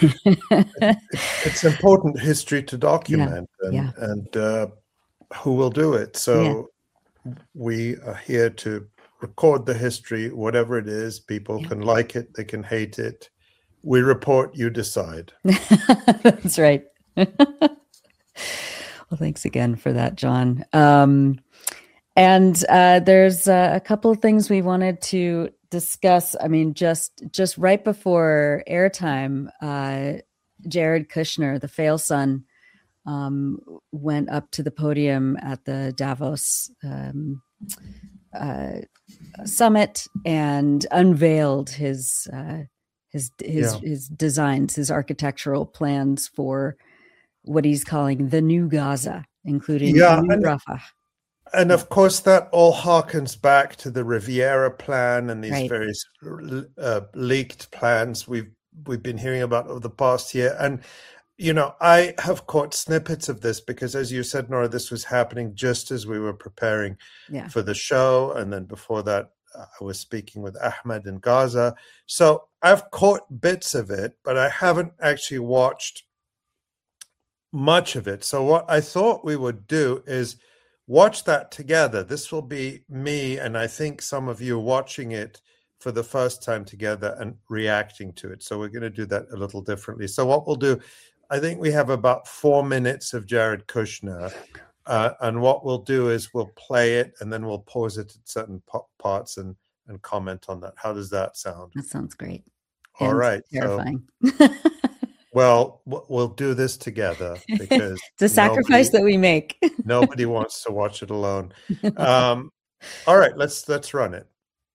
Speaker 7: It's important history to document,
Speaker 1: Yeah,
Speaker 7: and,
Speaker 1: yeah.
Speaker 7: and uh, who will do it? So we are here to record the history, whatever it is. People
Speaker 1: Yeah.
Speaker 7: can like it, they can hate it. We report, you decide.
Speaker 1: That's right. Well, thanks again for that, John. Um, and uh, there's uh, a couple of things we wanted to discuss. I mean, just just right before airtime, uh, Jared Kushner, the fail son, um, went up to the podium at the Davos um, uh, summit and unveiled his uh, his his
Speaker 7: Yeah.
Speaker 1: his designs, his architectural plans for what he's calling the new Gaza, including
Speaker 7: Yeah,
Speaker 1: New
Speaker 7: and-
Speaker 1: Rafah.
Speaker 7: And of course, that all harkens back to the Riviera plan and these
Speaker 1: Right.
Speaker 7: various uh, leaked plans we've we've been hearing about over the past year. And you know, I have caught snippets of this because, as you said, Nora, this was happening just as we were preparing
Speaker 1: Yeah.
Speaker 7: for the show, and then before that, uh, I was speaking with Ahmed in Gaza. So I've caught bits of it, but I haven't actually watched much of it. So what I thought we would do is watch that together. This will be me and I think some of you watching it for the first time together and reacting to it. So we're going to do that a little differently. So what we'll do, I think we have about four minutes of Jared Kushner. Uh, and what we'll do is we'll play it and then we'll pause it at certain po- parts and, and comment on that. How does that sound?
Speaker 1: That sounds great.
Speaker 7: All
Speaker 1: And
Speaker 7: right. So,
Speaker 1: Terrifying.
Speaker 7: well, w- we'll do this together because
Speaker 1: It's a sacrifice
Speaker 7: nobody-
Speaker 1: that we make.
Speaker 7: Nobody wants to watch it alone. Um, all right, let's let's run it.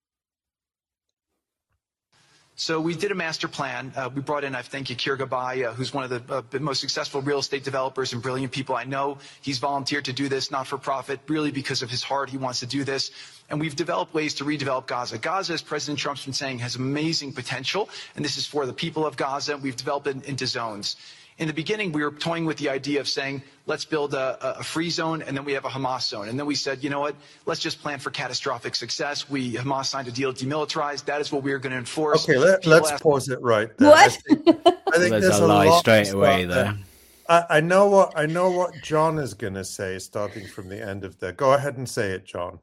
Speaker 10: So we did a master plan. Uh, we brought in, I thank Yakir Gabay, uh, who's one of the uh, most successful real estate developers and brilliant people I know. He's volunteered to do this, not for profit, really because of his heart. He wants to do this. And we've developed ways to redevelop Gaza. Gaza, as President Trump's been saying, has amazing potential. And this is for the people of Gaza. We've developed it into zones. In the beginning, we were toying with the idea of saying, let's build a, a free zone, and then we have a Hamas zone. And then we said, you know what, let's just plan for catastrophic success. We, Hamas signed a deal to demilitarize. That is what we are going to enforce.
Speaker 7: Okay, let,
Speaker 10: People
Speaker 7: let's
Speaker 10: ask-
Speaker 7: pause it right there.
Speaker 1: What?
Speaker 7: I think, I think
Speaker 11: There's
Speaker 7: there's
Speaker 11: a
Speaker 7: a
Speaker 11: lie
Speaker 7: lot
Speaker 11: straight
Speaker 7: to
Speaker 11: away
Speaker 7: start
Speaker 11: there.
Speaker 7: I, I know what I know what John is going to say, starting from the end of there. Go ahead and say it, John.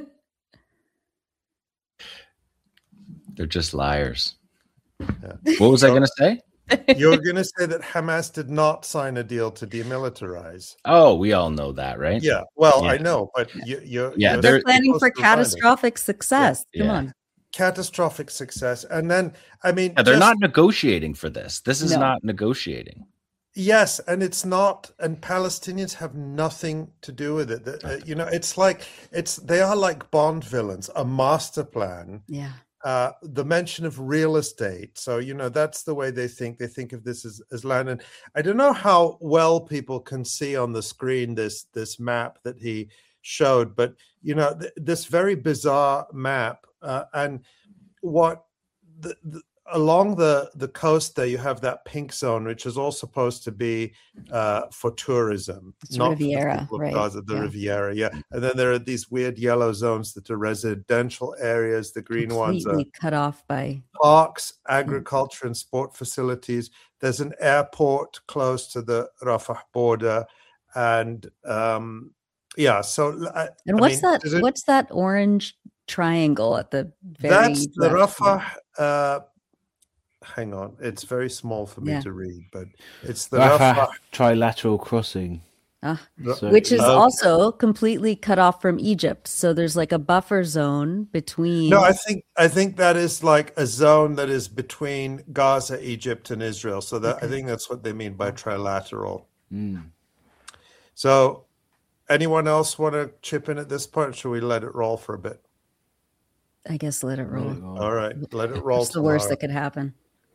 Speaker 9: They're just liars.
Speaker 7: Yeah.
Speaker 9: What was I
Speaker 7: So-
Speaker 9: going to say?
Speaker 7: You're going to say that Hamas did not sign a deal to demilitarize.
Speaker 9: Oh, we all know that, right?
Speaker 7: Yeah, well, I
Speaker 9: Yeah.
Speaker 7: know, but you, you're,
Speaker 9: Yeah,
Speaker 7: you're
Speaker 9: they're-
Speaker 1: They're planning
Speaker 7: supposed
Speaker 1: for
Speaker 7: to remind us.
Speaker 1: catastrophic success. Come
Speaker 9: Yeah.
Speaker 1: on.
Speaker 7: Catastrophic success, and then I mean,
Speaker 9: Yeah, they're
Speaker 7: just-
Speaker 9: not negotiating for this. This is
Speaker 1: No.
Speaker 9: not negotiating.
Speaker 7: Yes, and it's not, and Palestinians have nothing to do with it. The- uh, you know, it's like it's they are like Bond villains, a master plan.
Speaker 1: Yeah.
Speaker 7: Uh, the mention of real estate. So, you know, that's the way they think. They think of this as, as land. And I don't know how well people can see on the screen this this map that he showed, but, you know, th- this very bizarre map. Uh, and what the, the, along the, the coast there, you have that pink zone, which is all supposed to be uh, for tourism.
Speaker 1: It's
Speaker 7: not for the
Speaker 1: Riviera,
Speaker 7: people of
Speaker 1: right,
Speaker 7: Gaza, the
Speaker 1: yeah.
Speaker 7: Riviera, yeah. And then there are these weird yellow zones that are residential areas. The green ones are
Speaker 1: Completely cut off by.
Speaker 7: parks, agriculture, and sport facilities. There's an airport close to the Rafah border, and um, yeah. So, I,
Speaker 1: And
Speaker 7: I
Speaker 1: what's
Speaker 7: mean,
Speaker 1: that?
Speaker 7: does it-
Speaker 1: What's that orange triangle at the very?
Speaker 7: that's the
Speaker 1: left?
Speaker 7: Rafah. Uh, hang on, it's very small for me
Speaker 1: Yeah.
Speaker 7: to read, but it's the
Speaker 11: Rafah
Speaker 7: Rafah.
Speaker 11: trilateral crossing.
Speaker 1: Ah,
Speaker 11: So-
Speaker 1: which is
Speaker 7: Okay.
Speaker 1: also completely cut off from Egypt. So there's like a buffer zone between.
Speaker 7: No, I think I think that is like a zone that is between Gaza, Egypt, and Israel. So that I think that's what they mean by trilateral.
Speaker 11: Mm.
Speaker 7: So, anyone else want to chip in at this point? Or should we let it roll for a bit?
Speaker 1: I guess let it roll.
Speaker 7: All right, let it roll.
Speaker 1: What's the worst
Speaker 7: tomorrow.
Speaker 1: that could happen?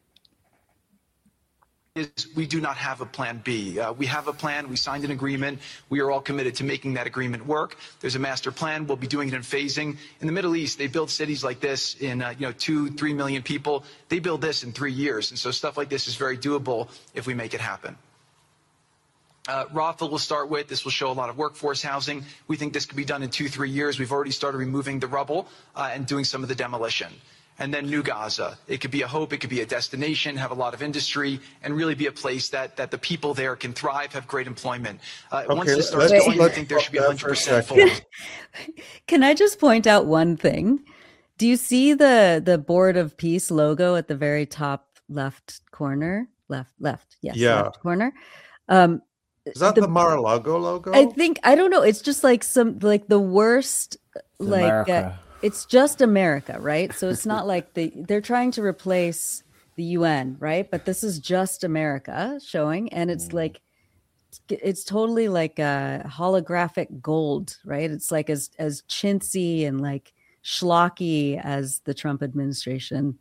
Speaker 10: is we do not have a plan B. Uh, we have a plan. We signed an agreement. We are all committed to making that agreement work. There's a master plan. We'll be doing it in phasing. In the Middle East, they build cities like this in, uh, you know, two, three million people. They build this in three years. And so stuff like this is very doable if we make it happen. Uh, Rafah will start with. This will show a lot of workforce housing. We think this could be done in two, three years. We've already started removing the rubble uh, and doing some of the demolition. And then New Gaza. It could be a hope, it could be a destination, have a lot of industry, and really be a place that, that the people there can thrive, have great employment. Uh,
Speaker 7: Okay,
Speaker 10: once this starts
Speaker 7: let's-
Speaker 10: going, I
Speaker 7: let's
Speaker 10: think there should be
Speaker 7: stop there for a
Speaker 10: one hundred percent
Speaker 7: second.
Speaker 10: full.
Speaker 1: Can I just point out one thing? Do you see the the Board of Peace logo at the very top left corner? Left, left, yes,
Speaker 7: Yeah.
Speaker 1: left corner. Um,
Speaker 7: Is that the, Mar-a-Lago logo?
Speaker 1: I think I don't know. It's just like some like the worst. like uh,
Speaker 11: America.
Speaker 1: it's just America, right? So it's not like they they're trying to replace the U N, right? But this is just America showing, and it's like it's totally like a holographic gold, right? It's like as as chintzy and like schlocky as the Trump administration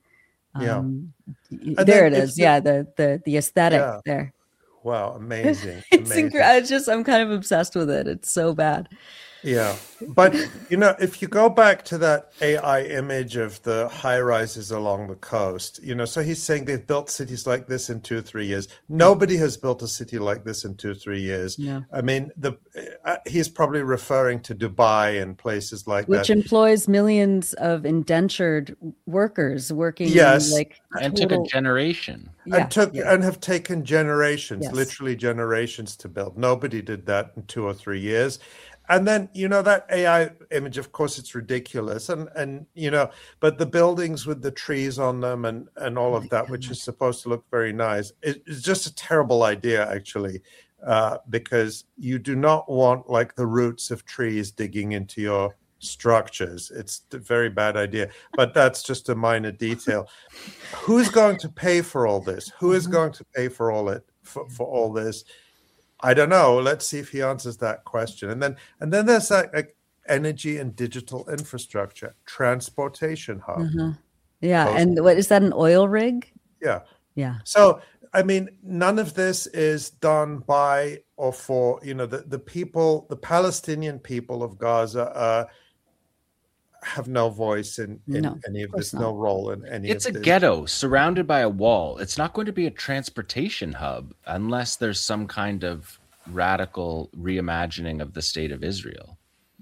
Speaker 7: Yeah.
Speaker 1: Um,
Speaker 7: And
Speaker 1: there
Speaker 7: then
Speaker 1: it
Speaker 7: if
Speaker 1: is.
Speaker 7: you-
Speaker 1: Yeah, the the the aesthetic
Speaker 7: Yeah.
Speaker 1: there.
Speaker 7: Wow, amazing.
Speaker 1: It's
Speaker 7: amazing.
Speaker 1: incredible. It's just I'm kind of obsessed with it. It's so bad.
Speaker 7: Yeah. But, you know, if you go back to that A I image of the high rises along the coast, you know, so he's saying they've built cities like this in two or three years. Nobody has built a city like this in two or three years.
Speaker 1: No.
Speaker 7: I mean, the uh, he's probably referring to Dubai and places like
Speaker 1: Which
Speaker 7: that.
Speaker 1: employs millions of indentured workers working
Speaker 7: Yes.
Speaker 1: like
Speaker 9: And took a
Speaker 1: total-
Speaker 9: generation.
Speaker 1: Yeah,
Speaker 7: and took
Speaker 1: yeah.
Speaker 7: and have taken generations,
Speaker 1: Yes.
Speaker 7: literally generations to build. Nobody did that in two or three years. And then, you know, that A I image, of course, it's ridiculous. And, and you know, but the buildings with the trees on them and, and all of that, which is supposed to look very nice, it, it's just a terrible idea, actually, uh, because you do not want, like, the roots of trees digging into your structures. It's a very bad idea. But that's just a minor detail. Who's going to pay for all this? Who is going to pay for all it for, for all this? I don't know. Let's see if he answers that question. And then and then there's that like, energy and digital infrastructure, transportation hub.
Speaker 1: Uh-huh. Yeah,
Speaker 7: Those-
Speaker 1: and what is that? An oil rig?
Speaker 7: Yeah.
Speaker 1: Yeah.
Speaker 7: So, I mean, none of this is done by or for, you know, the, the people, the Palestinian people of Gaza uh, have no voice in, in
Speaker 1: No,
Speaker 7: any of
Speaker 1: of course
Speaker 7: this, no role in any
Speaker 9: It's
Speaker 7: of
Speaker 9: a
Speaker 7: this.
Speaker 9: ghetto surrounded by a wall. It's not going to be a transportation hub unless there's some kind of radical reimagining of the state of Israel.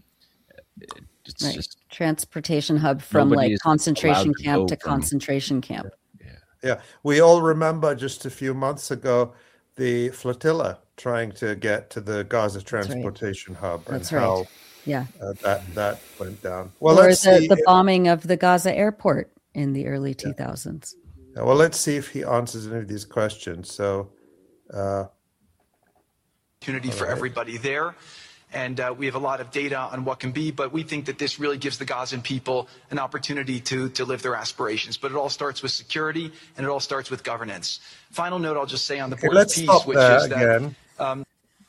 Speaker 9: It- It's
Speaker 1: Right.
Speaker 9: just
Speaker 1: Transportation hub from
Speaker 9: Nobody
Speaker 1: like
Speaker 9: is
Speaker 1: concentration
Speaker 9: allowed to
Speaker 1: camp
Speaker 9: go
Speaker 1: to
Speaker 9: from-
Speaker 1: concentration camp.
Speaker 7: Yeah, we all remember just a few months ago the flotilla trying to get to the Gaza
Speaker 1: right.
Speaker 7: transportation hub
Speaker 1: That's
Speaker 7: and
Speaker 1: right.
Speaker 7: how
Speaker 1: Yeah.
Speaker 7: uh, that that went down. Well,
Speaker 1: or
Speaker 7: let's
Speaker 1: the,
Speaker 7: see.
Speaker 1: the
Speaker 7: if-
Speaker 1: bombing of the Gaza airport in the early two thousands.
Speaker 7: yeah, well, let's see if he answers any of these questions. So, uh,
Speaker 10: opportunity for everybody there. And uh, we have a lot of data on what can be, but we think that this really gives the Gazan people an opportunity to, to live their aspirations. But it all starts with security, and it all starts with governance. Final note I'll just say on the
Speaker 7: okay,
Speaker 10: Board of
Speaker 7: let's
Speaker 10: Peace,
Speaker 7: stop
Speaker 10: which
Speaker 7: there
Speaker 10: is that
Speaker 7: again.
Speaker 10: um,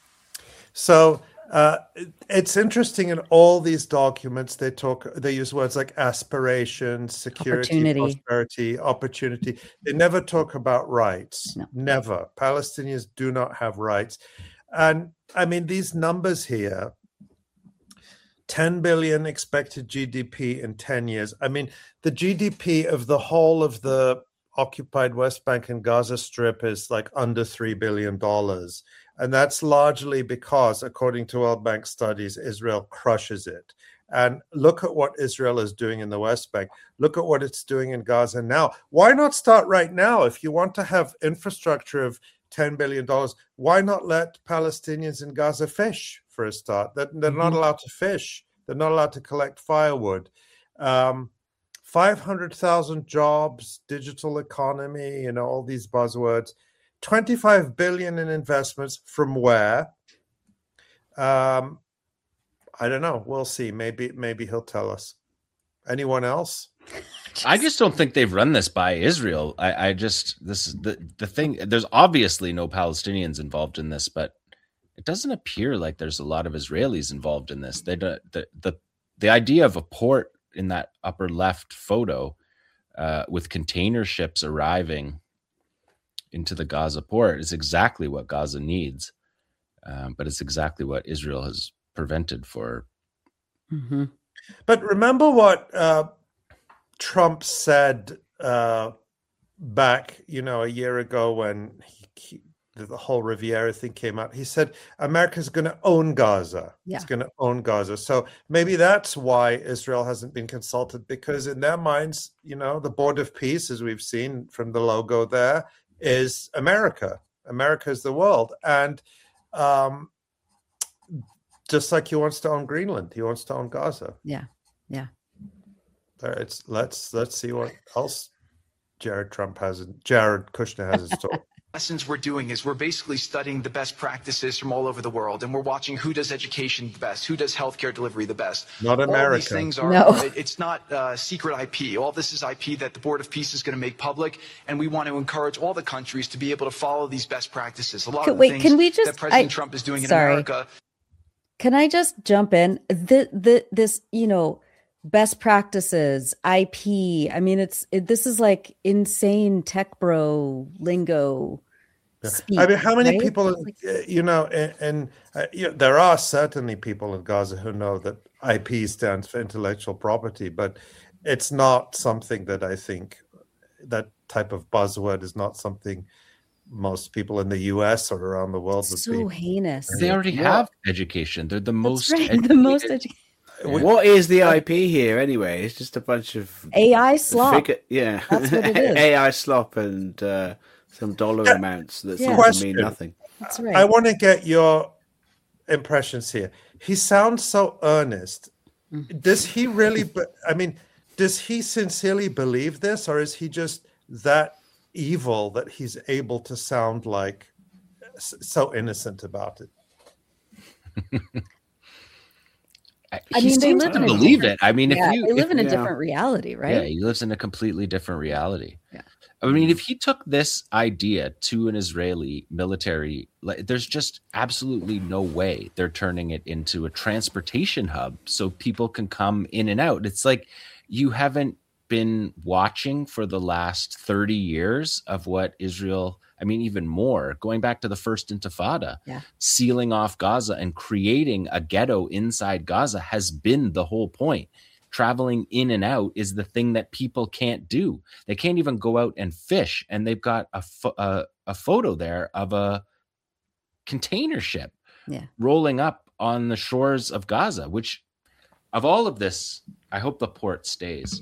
Speaker 7: So uh, it- it's interesting in all these documents they talk they use words like aspiration, security,
Speaker 1: Opportunity.
Speaker 7: prosperity, opportunity. They never talk about rights.
Speaker 1: No.
Speaker 7: Never. Palestinians do not have rights. And I mean these numbers here, ten billion expected G D P in ten years. I mean the G D P of the whole of the occupied West Bank and Gaza Strip is like under three billion dollars. And that's largely because, according to World Bank studies, Israel crushes it. And look at what Israel is doing in the West Bank. Look at what it's doing in Gaza now. Why not start right now? If you want to have infrastructure of ten billion dollars, why not let Palestinians in Gaza fish for a start? They're, they're not allowed to fish. They're not allowed to collect firewood. Um, five hundred thousand jobs, digital economy, you know, all these buzzwords. twenty-five billion in investments from where? Um, I don't know. We'll see. Maybe maybe he'll tell us. Anyone else?
Speaker 9: I just don't think they've run this by Israel. I, I just this is the the thing. There's obviously no Palestinians involved in this, but it doesn't appear like there's a lot of Israelis involved in this. They don't, the the the idea of a port in that upper left photo uh, with container ships arriving into the Gaza port is exactly what Gaza needs, um, but it's exactly what Israel has prevented for.
Speaker 1: Mm-hmm.
Speaker 7: But remember what uh, Trump said uh, back, you know, a year ago when he, he, the whole Riviera thing came out. He said America's going to own Gaza.
Speaker 1: Yeah.
Speaker 7: It's going to own Gaza. So maybe that's why Israel hasn't been consulted, because in their minds, you know, the Board of Peace, as we've seen from the logo there, is America. America is the world. And um, just like he wants to own Greenland, he wants to own Gaza.
Speaker 1: Yeah. Yeah.
Speaker 7: There, it's let's let's see what else Jared Trump has. Jared Kushner has in store.
Speaker 10: lessons we're doing is we're basically studying the best practices from all over the world, and we're watching who does education the best, who does healthcare delivery the best.
Speaker 7: Not
Speaker 10: All
Speaker 7: America.
Speaker 10: these things are,
Speaker 1: No.
Speaker 10: it- it's not uh, secret I P. All this is I P that the Board of Peace is going to make public, and we want to encourage all the countries to be able to follow these best practices. A lot
Speaker 1: Can-
Speaker 10: of the
Speaker 1: wait,
Speaker 10: things
Speaker 1: can we just-
Speaker 10: that President
Speaker 1: I-
Speaker 10: Trump is doing in
Speaker 1: sorry.
Speaker 10: America.
Speaker 1: Can I just jump in? The the this, you know, best practices, I P. I mean, it's it, this is like insane tech bro lingo.
Speaker 7: Yeah.
Speaker 1: Speak,
Speaker 7: I mean, how many
Speaker 1: right?
Speaker 7: people, uh, you know, and, and uh, you know, there are certainly people in Gaza who know that I P stands for intellectual property, but it's not something that I think that type of buzzword is not something most people in the U S or around the world would
Speaker 1: So
Speaker 7: be.
Speaker 1: heinous.
Speaker 9: They already
Speaker 11: What?
Speaker 9: have education. They're the most
Speaker 1: That's right.
Speaker 9: educated.
Speaker 1: The most educated.
Speaker 11: What is the I P here anyway? It's just a bunch of
Speaker 1: A I slop.
Speaker 11: figure, yeah,
Speaker 1: That's what it is.
Speaker 11: A I slop and uh, some dollar
Speaker 7: Yeah.
Speaker 11: amounts that
Speaker 1: Yeah.
Speaker 11: seem to
Speaker 7: Question.
Speaker 11: mean nothing.
Speaker 1: That's right.
Speaker 7: I want to get your impressions here. He sounds so earnest. Does he really, be- I mean, does he sincerely believe this, or is he just that evil that he's able to sound like s- so innocent about it?
Speaker 9: I
Speaker 1: I
Speaker 9: he
Speaker 1: mean, they
Speaker 9: seems
Speaker 1: live
Speaker 9: to
Speaker 1: in a
Speaker 9: believe
Speaker 1: different-
Speaker 9: it. I mean, if
Speaker 1: yeah,
Speaker 9: you
Speaker 1: they live
Speaker 9: if,
Speaker 1: in a
Speaker 11: yeah.
Speaker 1: different reality,
Speaker 9: yeah,
Speaker 1: right?
Speaker 9: he lives in a completely different reality.
Speaker 1: Yeah.
Speaker 9: I mean, if he took this idea to an Israeli military, like, there's just absolutely no way they're turning it into a transportation hub so people can come in and out. It's like you haven't been watching for the last thirty years of what Israel, I mean, even more, going back to the first Intifada,
Speaker 1: Yeah.
Speaker 9: sealing off Gaza and creating a ghetto inside Gaza has been the whole point. Traveling in and out is the thing that people can't do. They can't even go out and fish, and they've got a pho- a, a photo there of a container ship
Speaker 1: Yeah.
Speaker 9: rolling up on the shores of Gaza. Which, of all of this, I hope the port stays.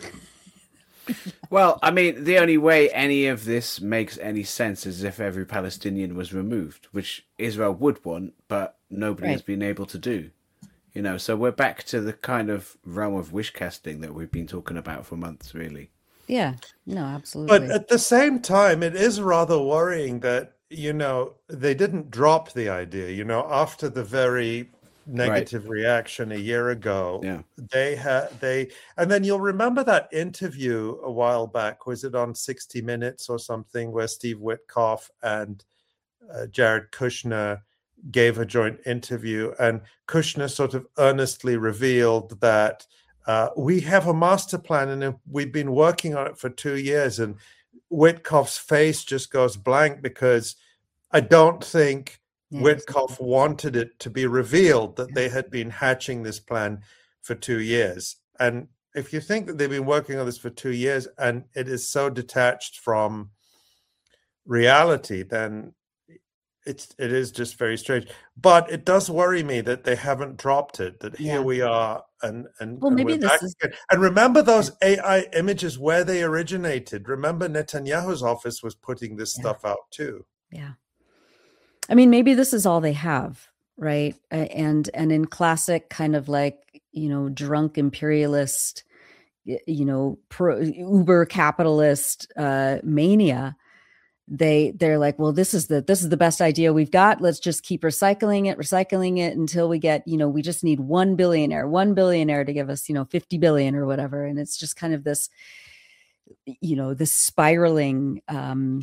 Speaker 11: Well, I mean, the only way any of this makes any sense is if every Palestinian was removed, which Israel would want, but nobody has
Speaker 1: Right.
Speaker 11: been able to do. You know, so we're back to the kind of realm of wish casting that we've been talking about for months, really.
Speaker 1: Yeah. No, absolutely.
Speaker 7: But at the same time, it is rather worrying that, you know, they didn't drop the idea, you know, after the very negative reaction a year ago.
Speaker 11: Yeah.
Speaker 7: They had, they, and then you'll remember that interview a while back, was it on sixty minutes or something, where Steve Witkoff and uh, Jared Kushner gave a joint interview, and Kushner sort of earnestly revealed that uh, we have a master plan and we've been working on it for two years. And Witkoff's face just goes blank, because I don't think
Speaker 1: Yeah,
Speaker 7: Witkoff wanted it to be revealed that they had been hatching this plan for two years. And if you think that they've been working on this for two years and it is so detached from reality, then it's it is just very strange. But it does worry me that they haven't dropped it, that here
Speaker 1: Yeah.
Speaker 7: we are, and and,
Speaker 1: Well,
Speaker 7: and
Speaker 1: maybe
Speaker 7: we're
Speaker 1: this
Speaker 7: back
Speaker 1: is-
Speaker 7: again. And remember those A I images, where they originated. Remember, Netanyahu's office was putting this
Speaker 1: Yeah.
Speaker 7: stuff out too.
Speaker 1: Yeah. I mean, maybe this is all they have, right? A- And and in classic kind of like, you know, drunk imperialist, y- you know, pro, uber capitalist uh, mania, they they're like, well, this is the this is the best idea we've got. Let's just keep recycling it, recycling it until we get, you know, we just need one billionaire, one billionaire to give us, you know, fifty billion or whatever. And it's just kind of this, you know, this spiraling um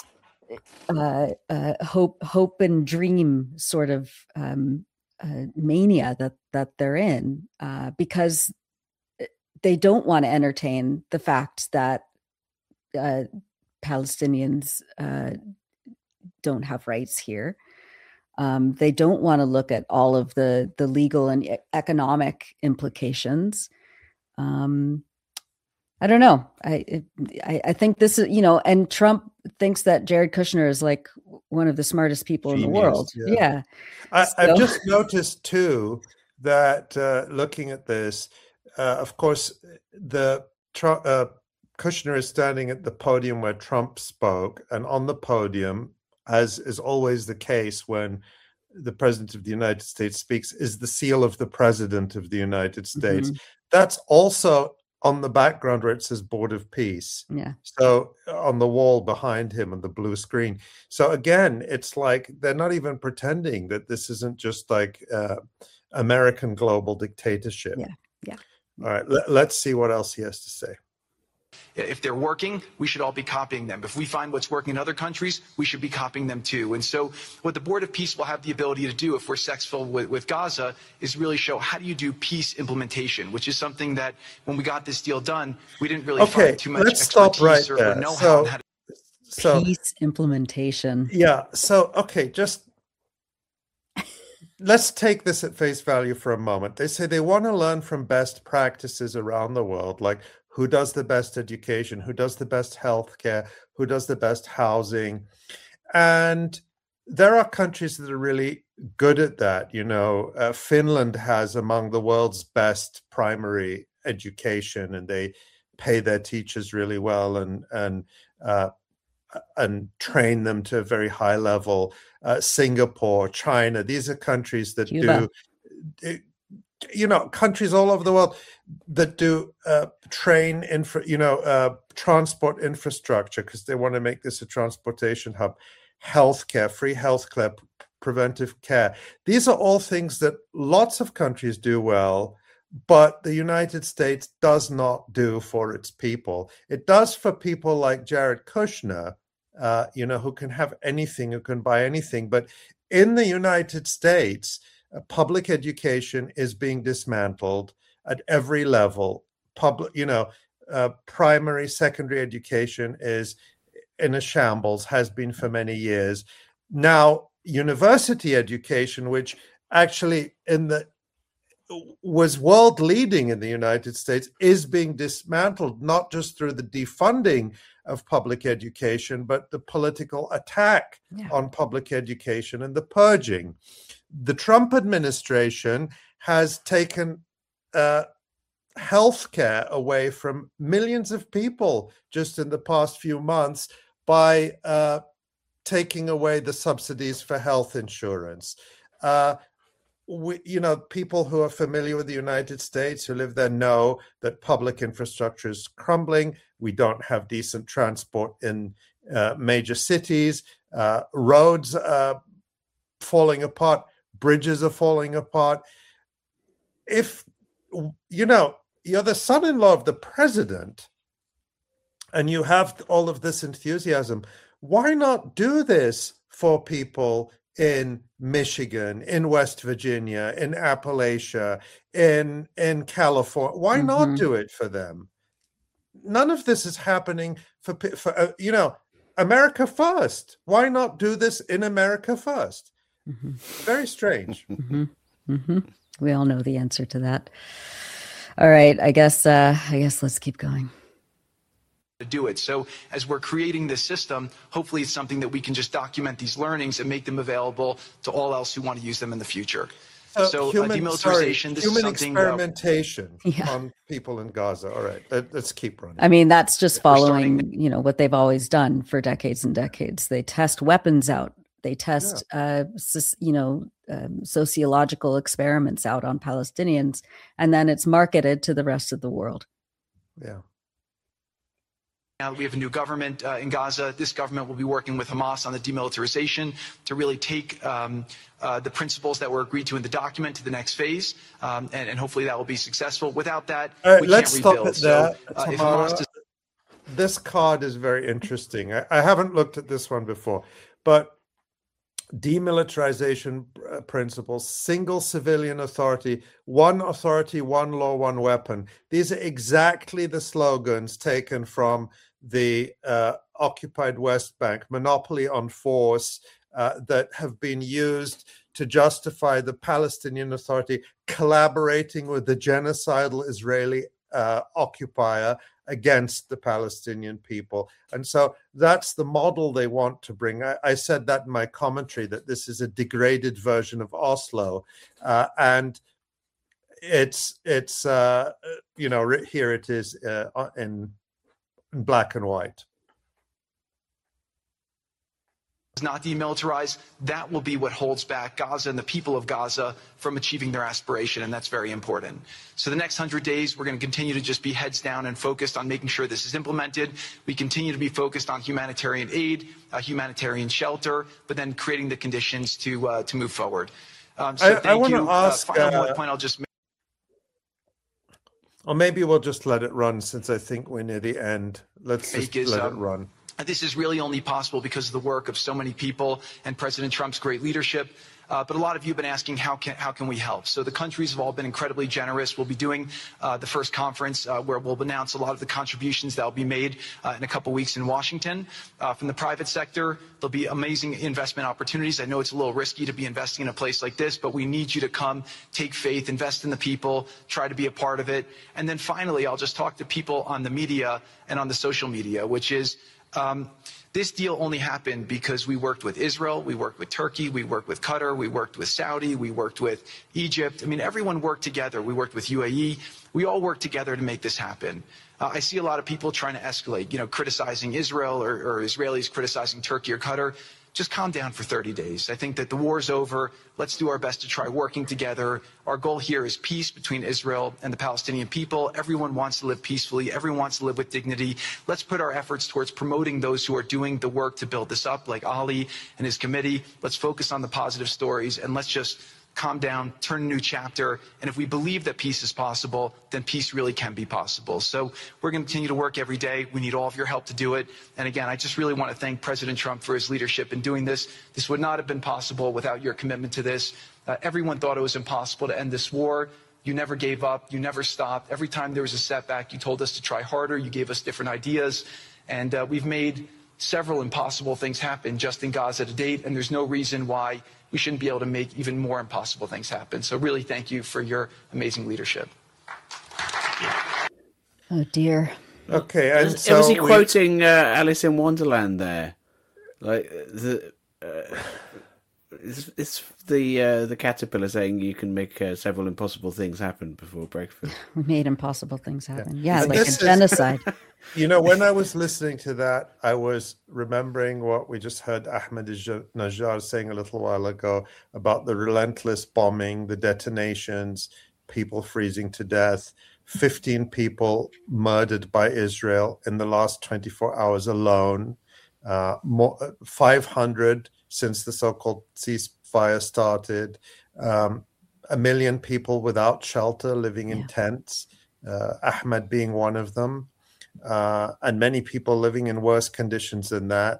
Speaker 1: uh, uh, hope, hope and dream sort of um, uh, mania that that they're in, uh, because they don't want to entertain the fact that uh, Palestinians uh, don't have rights here. Um, they don't want to look at all of the the legal and e- economic implications. Um, I don't know. I, it, I I think this is, you know, and Trump thinks that Jared Kushner is like one of the smartest people in the
Speaker 7: Genius,
Speaker 1: world.
Speaker 7: yeah.
Speaker 1: Yeah.
Speaker 7: I, I've
Speaker 1: So-
Speaker 7: just noticed too that uh, looking at this, uh, of course, the Tru- uh, Kushner is standing at the podium where Trump spoke, and on the podium, as is always the case when the president of the United States speaks, is the seal of the president of the United States.
Speaker 1: Mhm.
Speaker 7: That's also on the background where it says Board of Peace.
Speaker 1: Yeah.
Speaker 7: So on the wall behind him on the blue screen. So again, it's like they're not even pretending that this isn't just like uh, American global dictatorship.
Speaker 1: Yeah. Yeah.
Speaker 7: All right. Let, let's see what else he has to say.
Speaker 10: If they're working, we should all be copying them. If we find what's working in other countries, we should be copying them too. And so what the Board of Peace will have the ability to do if we're successful with, with Gaza is really show how do you do peace implementation, which is something that when we got this deal done, we didn't really
Speaker 7: Okay,
Speaker 10: find too much
Speaker 7: let's stop
Speaker 10: expertise
Speaker 7: right
Speaker 10: or, or
Speaker 7: there.
Speaker 10: know-how
Speaker 7: So,
Speaker 10: on how to
Speaker 7: so
Speaker 1: Peace implementation.
Speaker 7: yeah, so okay, just let's take this at face value for a moment. They say they want to learn from best practices around the world, like who does the best education, who does the best healthcare, who does the best housing. And there are countries that are really good at that. You know, uh, Finland has among the world's best primary education, and they pay their teachers really well and and uh, and train them to a very high level. Uh, Singapore, China, these are countries that
Speaker 1: Cuba.
Speaker 7: do, you know, countries all over the world that do uh, train infra, you know, uh, transport infrastructure because they want to make this a transportation hub, healthcare, free healthcare, preventive care. These are all things that lots of countries do well, but the United States does not do for its people. It does for people like Jared Kushner, uh, you know, who can have anything, who can buy anything. But in the United States, uh, public education is being dismantled at every level. Public, you know, uh, primary, secondary education is in a shambles, has been for many years. Now, university education, which actually in the was world leading in the United States, is being dismantled, not just through the defunding of public education, but the political attack
Speaker 1: Yeah.
Speaker 7: on public education and the purging. The Trump administration has taken uh, healthcare away from millions of people just in the past few months by uh, taking away the subsidies for health insurance. Uh, We, you know, people who are familiar with the United States, who live there, know that public infrastructure is crumbling. We don't have decent transport in uh, major cities. Uh, roads are falling apart. Bridges are falling apart. If, you know, you're the son-in-law of the president and you have all of this enthusiasm, why not do this for people in Michigan, in West Virginia, in Appalachia, in in California? Why
Speaker 1: Mhm.
Speaker 7: not do it for them? None of this is happening for pe- for uh, you know, America first. Why not do this in America first?
Speaker 1: Mhm.
Speaker 7: Very strange.
Speaker 1: Mhm. Mhm. We all know the answer to that. All right, I guess. Uh, I guess let's keep going.
Speaker 10: to do it. So as we're creating this system, hopefully it's something that we can just document these learnings and make them available to all else who want to use them in the future.
Speaker 7: So,
Speaker 10: So, uh,
Speaker 7: human,
Speaker 10: demilitarization,
Speaker 7: sorry,
Speaker 10: this
Speaker 7: human
Speaker 10: is something uh,
Speaker 7: experimentation
Speaker 1: Yeah.
Speaker 7: on people in Gaza. All right, let, let's keep running.
Speaker 1: I mean, that's just
Speaker 10: We're
Speaker 1: following,
Speaker 10: starting-
Speaker 1: you know, what they've always done for decades and decades. They test weapons out. They test, uh, sus- you know, um, sociological experiments out on Palestinians, and then it's marketed to the rest of the world.
Speaker 7: Yeah.
Speaker 10: Now that we have a new government uh, in Gaza, this government will be working with Hamas on the demilitarization to really take um, uh, the principles that were agreed to in the document to the next phase, um, and, and hopefully that will be successful. Without that,
Speaker 7: All right,
Speaker 10: we
Speaker 7: let's
Speaker 10: can't
Speaker 7: stop
Speaker 10: rebuild.
Speaker 7: it there.
Speaker 10: So uh, if
Speaker 7: Tamara.
Speaker 10: Hamas does
Speaker 7: This card is very interesting. I, I haven't looked at this one before, but demilitarization uh, principles, single civilian authority, one authority, one law, one weapon. These are exactly the slogans taken from the uh, occupied West Bank, monopoly on force, uh, that have been used to justify the Palestinian Authority collaborating with the genocidal Israeli uh, occupier against the Palestinian people. And so that's the model they want to bring. I, I said that in my commentary, that this is a degraded version of Oslo. Uh, and it's, it's uh, you know, here it is uh, in, in black and white.
Speaker 10: not demilitarized, that will be what holds back Gaza and the people of Gaza from achieving their aspiration, and that's very important. So the next hundred days, we're going to continue to just be heads down and focused on making sure this is implemented. We continue to be focused on humanitarian aid, uh, humanitarian shelter, but then creating the conditions to uh, to move forward. Um, so
Speaker 7: I,
Speaker 10: thank
Speaker 7: I want
Speaker 10: you.
Speaker 7: to ask.
Speaker 10: Uh, final
Speaker 7: uh,
Speaker 10: point I'll just make.
Speaker 7: Or maybe we'll just let it run, since I think we're near the end. Let's just
Speaker 10: is,
Speaker 7: let
Speaker 10: um,
Speaker 7: it run.
Speaker 10: This is really only possible because of the work of so many people and President Trump's great leadership. Uh, but a lot of you have been asking, how can, how can we help? So the countries have all been incredibly generous. We'll be doing uh, the first conference uh, where we'll announce a lot of the contributions that will be made uh, in a couple weeks in Washington. Uh, from the private sector, there'll be amazing investment opportunities. I know it's a little risky to be investing in a place like this, but we need you to come, take faith, invest in the people, try to be a part of it. And then finally, I'll just talk to people on the media and on the social media, which is, Um, this deal only happened because we worked with Israel, we worked with Turkey, we worked with Qatar, we worked with Saudi, we worked with Egypt. I mean, everyone worked together. We worked with U A E. We all worked together to make this happen. Uh, I see a lot of people trying to escalate, you know, criticizing Israel or, or Israelis criticizing Turkey or Qatar. Just calm down for thirty days. I think that the war's over. Let's do our best to try working together. Our goal here is peace between Israel and the Palestinian people. Everyone wants to live peacefully. Everyone wants to live with dignity. Let's put our efforts towards promoting those who are doing the work to build this up, like Ali and his committee. Let's focus on the positive stories, and let's just calm down, turn a new chapter. And if we believe that peace is possible, then peace really can be possible. So we're going to continue to work every day. We need all of your help to do it. And again, I just really want to thank President Trump for his leadership in doing this. This would not have been possible without your commitment to this. Uh, everyone thought it was impossible to end this war. You never gave up. You never stopped. Every time there was a setback, you told us to try harder. You gave us different ideas. And uh, we've made several impossible things happen just in Gaza to date. And there's no reason why we shouldn't be able to make even more impossible things happen. So really, thank you for your amazing leadership.
Speaker 1: Oh, dear.
Speaker 7: Okay. And
Speaker 11: was,
Speaker 7: so
Speaker 11: was he
Speaker 7: we...
Speaker 11: quoting uh, Alice in Wonderland there? Like, the... Uh, it's, it's the uh, the caterpillar saying you can make uh, several impossible things happen before breakfast.
Speaker 1: We made impossible things happen. Yeah,
Speaker 7: Yeah,
Speaker 1: like a
Speaker 7: this is-
Speaker 1: genocide.
Speaker 7: You know, when I was listening to that, I was remembering what we just heard Ahmadinejad saying a little while ago about the relentless bombing, the detonations, people freezing to death, fifteen people murdered by Israel in the last twenty-four hours alone, uh, more, five hundred since the so-called ceasefire started, um, a million people without shelter living in
Speaker 1: Yeah.
Speaker 7: tents, uh, Ahmed being one of them. Uh, and many people living in worse conditions than that.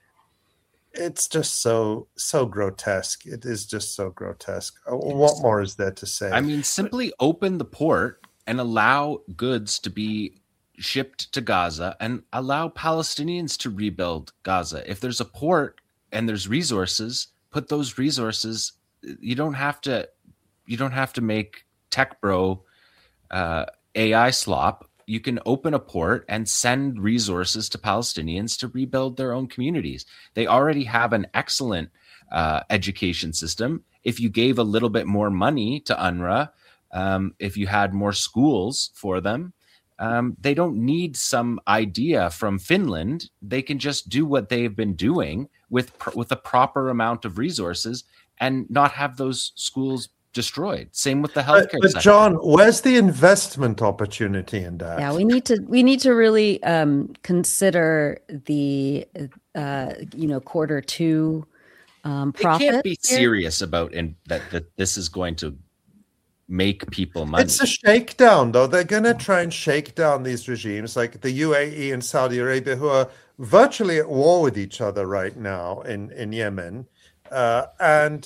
Speaker 7: It's just so so grotesque. It is just so grotesque. Uh, What more is there to say?
Speaker 9: I mean, simply open the port and allow goods to be shipped to Gaza and allow Palestinians to rebuild Gaza. If there's a port and there's resources, put those resources. You don't have to. You don't have to make tech bro uh, A I slop. You can open a port and send resources to Palestinians to rebuild their own communities. They already have an excellent uh, education system. If you gave a little bit more money to UNRWA, um, if you had more schools for them, um, they don't need some idea from Finland. They can just do what they've been doing with pr- with a proper amount of resources and not have those schools destroyed. Same with the
Speaker 7: But,
Speaker 9: healthcare
Speaker 7: but
Speaker 9: sector.
Speaker 7: John, where's the investment opportunity in that?
Speaker 1: Yeah, we need to we need to really um, consider the uh, you know quarter two um,
Speaker 9: They
Speaker 1: profit.
Speaker 9: can't be
Speaker 1: here.
Speaker 9: serious about in, that that this is going to make people money.
Speaker 7: It's a shakedown, though. They're going to try and shake down these regimes like the U A E and Saudi Arabia, who are virtually at war with each other right now in, in Yemen. Uh, and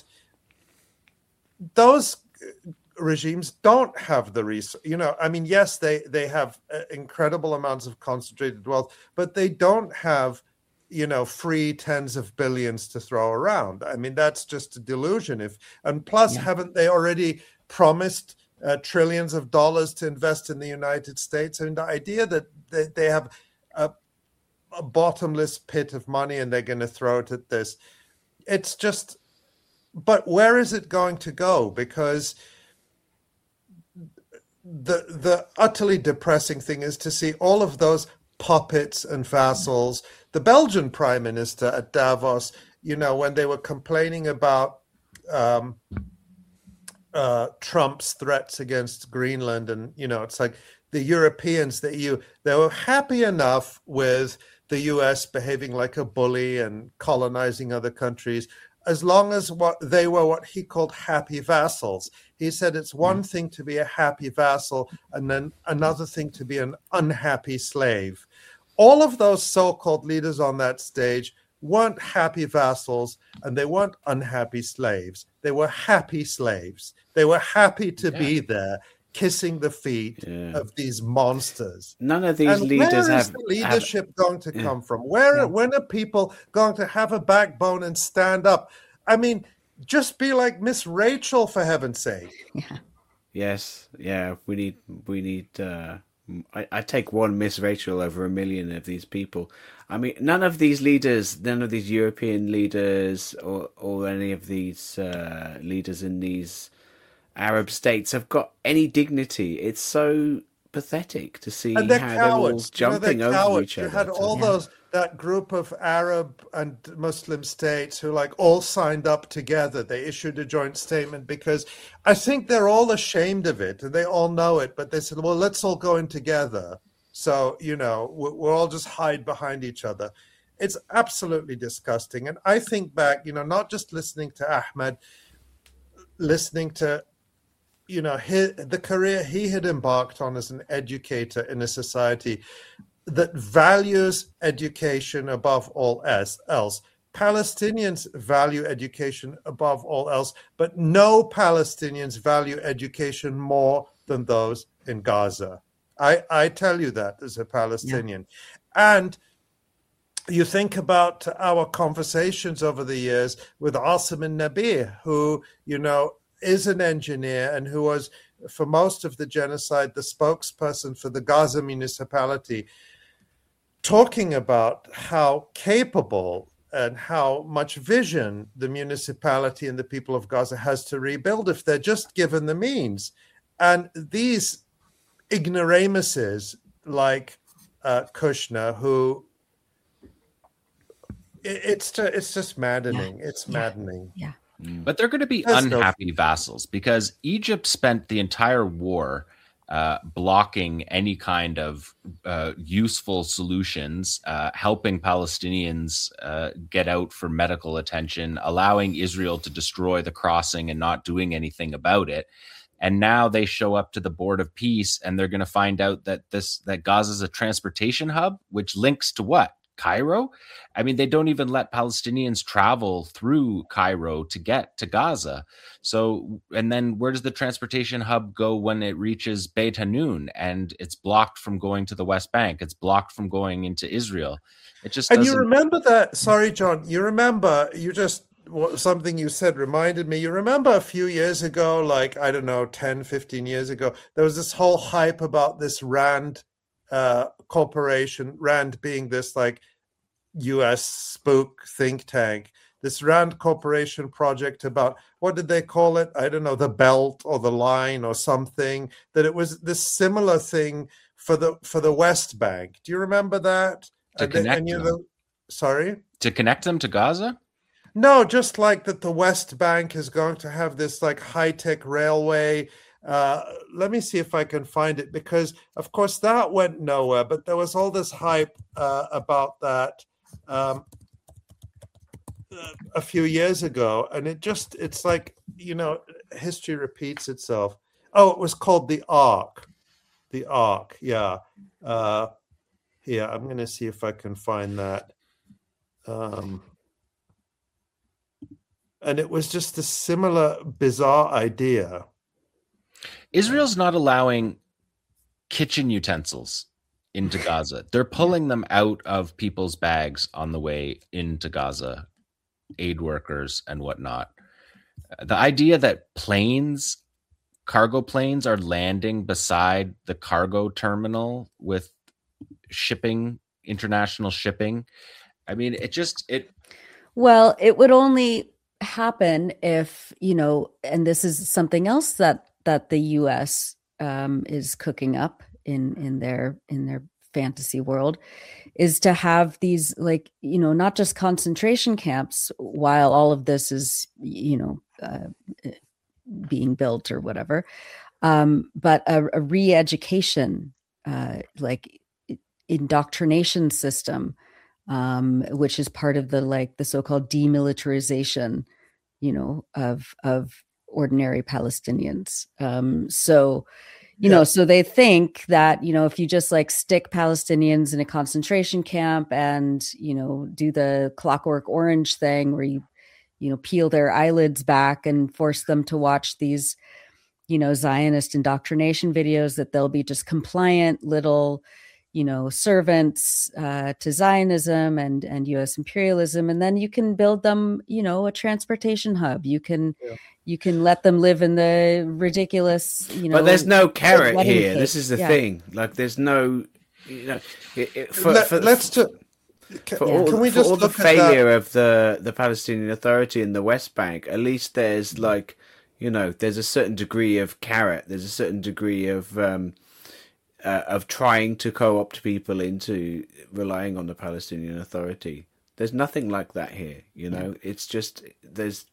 Speaker 7: those regimes don't have the resource. You know, I mean, yes, they, they have uh, incredible amounts of concentrated wealth, but they don't have, you know, free tens of billions to throw around. I mean, that's just a delusion. If and plus,
Speaker 1: Yeah.
Speaker 7: haven't they already promised uh, trillions of dollars to invest in the United States? I mean, the idea that they, they have a, a bottomless pit of money and they're going to throw it at this, it's just. But where is it going to go? Because the the utterly depressing thing is to see all of those puppets and vassals. The Belgian prime minister at Davos, you know, when they were complaining about um, uh, Trump's threats against Greenland, and you know, it's like the Europeans, the E U, they were happy enough with the U S behaving like a bully and colonizing other countries. as long as what they were what he called happy vassals. He said it's one mm. thing to be a happy vassal and then another thing to be an unhappy slave. All of those so-called leaders on that stage weren't happy vassals and they weren't unhappy slaves. They were happy slaves. They were happy to yeah. be there, kissing the feet yeah. of these monsters.
Speaker 11: None of these
Speaker 7: and
Speaker 11: leaders
Speaker 7: where is
Speaker 11: have
Speaker 7: the leadership
Speaker 11: have,
Speaker 7: going to
Speaker 11: yeah.
Speaker 7: come from? Where yeah. when are people going to have a backbone and stand up? I mean, just be like Miss Rachel, for heaven's sake.
Speaker 1: Yeah.
Speaker 11: Yes. Yeah. We need. We need. Uh, I, I take one Miss Rachel over a million of these people. I mean, none of these leaders, none of these European leaders, or or any of these uh, leaders in these Arab states have got any dignity. It's so pathetic to see
Speaker 7: and they're
Speaker 11: how
Speaker 7: cowards.
Speaker 11: they're all jumping
Speaker 7: you know, they're
Speaker 11: over
Speaker 7: cowards.
Speaker 11: each other.
Speaker 7: You had all yeah. those that group of Arab and Muslim states who like all signed up together. They issued a joint statement because I think they're all ashamed of it and they all know it. But they said, "Well, let's all go in together." So you know, we'll, we'll all just hide behind each other. It's absolutely disgusting. And I think back, you know, not just listening to Ahmed, listening to you know, his, the career he had embarked on as an educator in a society that values education above all else. Palestinians value education above all else, but no Palestinians value education more than those in Gaza. I, I tell you that as a Palestinian. Yeah. And you think about our conversations over the years with Asim al-Nabih, who, you know, is an engineer and who was, for most of the genocide, the spokesperson for the Gaza municipality, talking about how capable and how much vision the municipality and the people of Gaza has to rebuild if they're just given the means. And these ignoramuses like uh, Kushner, who it, it's, to, it's just maddening. Yeah. It's yeah. maddening.
Speaker 1: Yeah.
Speaker 9: But they're going to be That's unhappy no... vassals because Egypt spent the entire war uh, blocking any kind of uh, useful solutions, uh, helping Palestinians uh, get out for medical attention, allowing Israel to destroy the crossing and not doing anything about it. And now they show up to the Board of Peace and they're going to find out that this that Gaza is a transportation hub, which links to what? Cairo? I mean, they don't even let Palestinians travel through Cairo to get to Gaza. So, and then where does the transportation hub go when it reaches Beit Hanun? And it's blocked from going to the West Bank. It's blocked from going into Israel. It just
Speaker 7: and
Speaker 9: doesn't...
Speaker 7: you remember that? Sorry, John. You remember? You just something you said reminded me. You remember a few years ago, like I don't know, ten, fifteen years ago, there was this whole hype about this Rand Uh, corporation, Rand being this like U S spook think tank, this Rand Corporation project about, what did they call it? I don't know, the belt or the line or something, that it was this similar thing for the for the West Bank. Do you remember that?
Speaker 9: To
Speaker 7: and
Speaker 9: connect
Speaker 7: and you
Speaker 9: them.
Speaker 7: know, sorry?
Speaker 9: To connect them to Gaza?
Speaker 7: No, just like that the West Bank is going to have this like high-tech railway. Uh, let me see if I can find it, because of course that went nowhere, but there was all this hype uh, about that um, a few years ago, and it just, it's like, you know, history repeats itself. Oh, it was called the Ark. The Ark, yeah. Uh, yeah, I'm going to see if I can find that. Um, and it was just a similar bizarre idea.
Speaker 9: Israel's not allowing kitchen utensils into Gaza. They're pulling them out of people's bags on the way into Gaza, aid workers and whatnot. The idea that planes, cargo planes, are landing beside the cargo terminal with shipping, international shipping. I mean, it just, it.
Speaker 1: Well, it would only happen if, you know, and this is something else that that the U S um, is cooking up in in their in their fantasy world, is to have these, like, you know, not just concentration camps while all of this is, you know, uh, being built or whatever, um, but a, a re-education, uh, like indoctrination system um, which is part of the like the so-called demilitarization, you know, of of ordinary Palestinians. Um, so, you
Speaker 7: Yeah.
Speaker 1: know, so they think that, you know, if you just like stick Palestinians in a concentration camp and, you know, do the Clockwork Orange thing where you, you know, peel their eyelids back and force them to watch these, you know, Zionist indoctrination videos, that they'll be just compliant little, you know, servants uh, to Zionism and, and U S imperialism. And then you can build them, you know, a transportation hub. You can,
Speaker 7: Yeah.
Speaker 1: you can let them live in the ridiculous, you know.
Speaker 11: But there's no carrot
Speaker 1: wedding
Speaker 11: here.
Speaker 1: cake.
Speaker 11: This is the
Speaker 1: Yeah.
Speaker 11: thing. Like, there's no, you know, it, it, for,
Speaker 7: Let,
Speaker 11: for,
Speaker 7: let's to, can,
Speaker 11: for all,
Speaker 7: can we
Speaker 11: for
Speaker 7: just
Speaker 11: all the
Speaker 7: look at that?
Speaker 11: failure of the, the Palestinian Authority in the West Bank, at least there's like, you know, there's a certain degree of carrot. There's a certain degree of um, uh, of trying to co-opt people into relying on the Palestinian Authority. There's nothing like that here. You know, it's just there's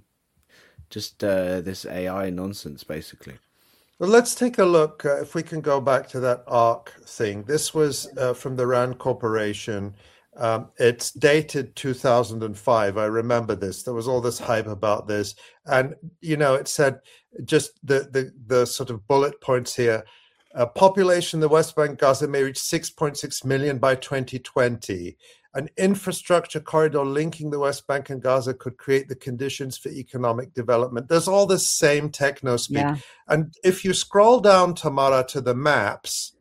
Speaker 11: just uh, this A I nonsense, basically.
Speaker 7: Well, let's take a look. Uh, if we can go back to that ARC thing. This was uh, from the RAND Corporation. Um, it's dated two thousand five. I remember this. There was all this hype about this. And, you know, it said just the, the, the sort of bullet points here. Uh, population in the West Bank, Gaza may reach six point six million by twenty twenty. An infrastructure corridor linking the West Bank and Gaza could create the conditions for economic development. There's all this same techno speak.
Speaker 1: Yeah.
Speaker 7: And if you scroll down, Tamara, to the maps,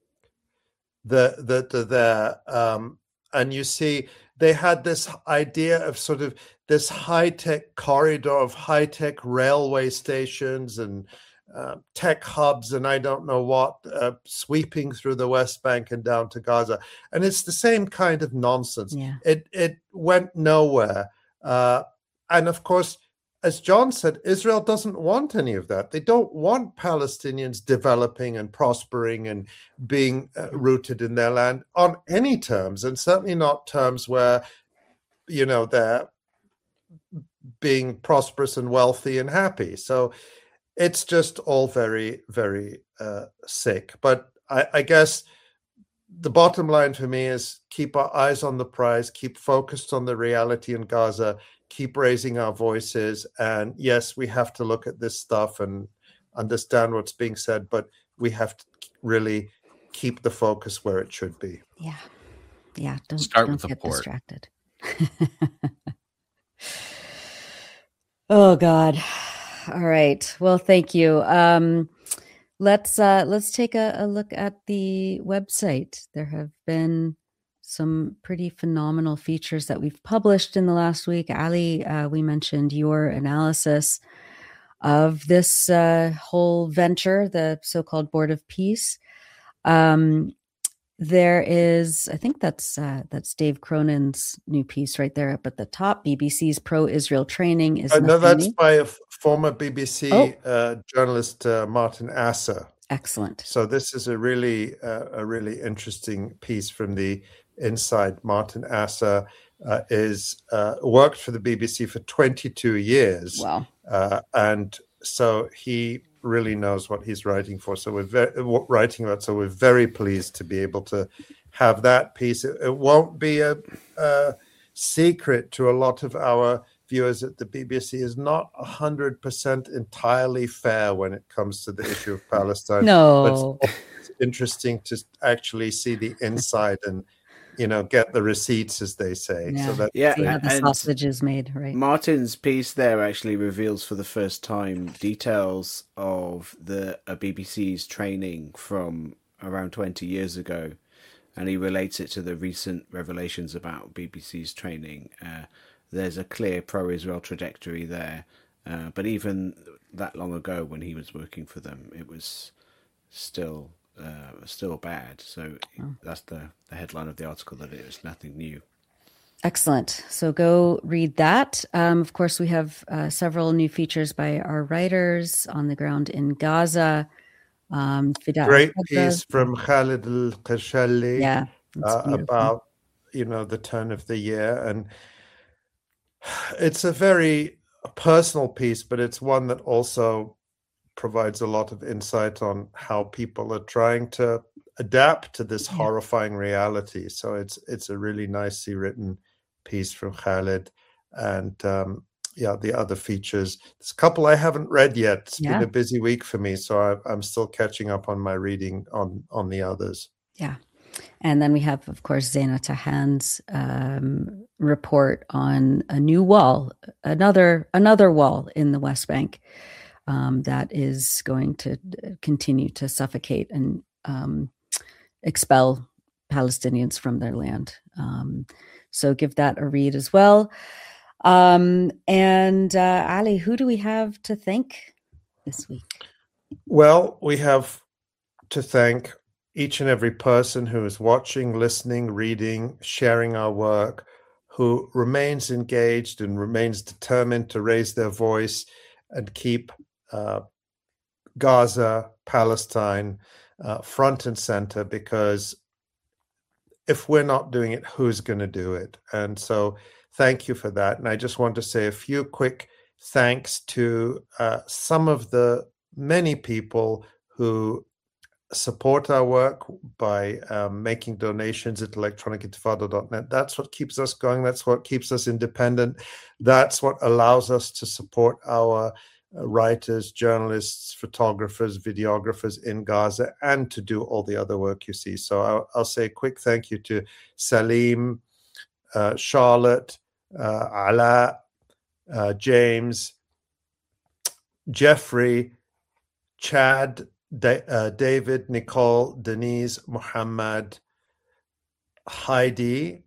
Speaker 7: the the, the there, um, and you see they had this idea of sort of this high-tech corridor of high-tech railway stations and uh, tech hubs and I don't know what, uh, sweeping through the West Bank and down to Gaza. And it's the same kind of nonsense.
Speaker 1: Yeah.
Speaker 7: It, it went nowhere. Uh, and of course, as John said, Israel doesn't want any of that. They don't want Palestinians developing and prospering and being uh, rooted in their land on any terms, and certainly not terms where, you know, they're being prosperous and wealthy and happy. So it's just all very, very uh, sick. But I, I guess the bottom line for me is keep our eyes on the prize, keep focused on the reality in Gaza, keep raising our voices. And yes, we have to look at this stuff and understand what's being said, but we have to really keep the focus where it should be.
Speaker 1: Yeah. Yeah. Don't,
Speaker 9: Start
Speaker 1: don't
Speaker 9: with the
Speaker 1: get
Speaker 9: port.
Speaker 1: distracted. Oh, God. All right. Well, thank you. Um, let's uh, let's take a, a look at the website. There have been some pretty phenomenal features that we've published in the last week. Ali, uh, we mentioned your analysis of this uh, whole venture, the so-called Board of Peace. Um, there is, I think that's uh, that's Dave Cronin's new piece right there up at the top. B B C's pro-Israel training is
Speaker 7: Uh, no,
Speaker 1: nothing
Speaker 7: that's
Speaker 1: new.
Speaker 7: by a f- former B B C
Speaker 1: Oh.
Speaker 7: uh, journalist, uh, Martin Asser.
Speaker 1: Excellent.
Speaker 7: So this is a really, uh, a really interesting piece from the inside. Martin Asser uh, is uh, worked for the B B C for twenty-two years,
Speaker 1: Wow.
Speaker 7: uh, and so he really knows what he's writing for. So we're very, what writing about. So we're very pleased to be able to have that piece. It, it won't be a, a secret to a lot of our viewers that the B B C is not one hundred percent entirely fair when it comes to the issue of Palestine.
Speaker 1: No.
Speaker 7: But it's interesting to actually see the inside and, you know, get the receipts, as they say.
Speaker 1: Yeah.
Speaker 7: So that,
Speaker 11: Yeah,
Speaker 1: See how the
Speaker 11: and-
Speaker 1: sausage is made, right?
Speaker 11: Martin's piece there actually reveals for the first time details of the uh, B B C's training from around twenty years ago, and he relates it to the recent revelations about B B C's training. Uh, there's a clear pro-Israel trajectory there, uh, but even that long ago when he was working for them, it was still uh, still bad. So
Speaker 1: Oh.
Speaker 11: that's the, the headline of the article, that it is nothing new.
Speaker 1: Excellent. So go read that. Um, of course, we have uh, several new features by our writers on the ground in Gaza. Um, Fida
Speaker 7: great
Speaker 1: Al-Qadra.
Speaker 7: piece from Khalid Al-Qashali
Speaker 1: Yeah, it's
Speaker 7: uh,
Speaker 1: beautiful.
Speaker 7: about, you know, the turn of the year. And it's a very personal piece, but it's one that also provides a lot of insight on how people are trying to adapt to this yeah. horrifying reality. So it's it's a really nicely written piece from Khaled. And um, yeah, the other features. There's a couple I haven't read yet. It's yeah. been a busy week for me, so I, I'm still catching up on my reading on, on the others.
Speaker 1: Yeah. And then we have, of course, Zeina Tahan's um, report on a new wall, another another wall in the West Bank um, that is going to continue to suffocate and um, expel Palestinians from their land. Um, so give that a read as well. Um, and uh, Ali, who do we have to thank this week?
Speaker 7: Well, we have to thank each and every person who is watching, listening, reading, sharing our work, who remains engaged and remains determined to raise their voice and keep uh, Gaza, Palestine uh, front and center, because if we're not doing it, who's going to do it? And so thank you for that. And I just want to say a few quick thanks to uh, some of the many people who support our work by um, making donations at electronic intifada dot net. That's what keeps us going. That's what keeps us independent. That's what allows us to support our uh, writers, journalists, photographers, videographers in Gaza, and to do all the other work you see. So I'll, I'll say a quick thank you to Salim, uh, Charlotte, uh, Ala, uh, James, Jeffrey, Chad, Da- uh, David, Nicole, Denise, Muhammad, Heidi,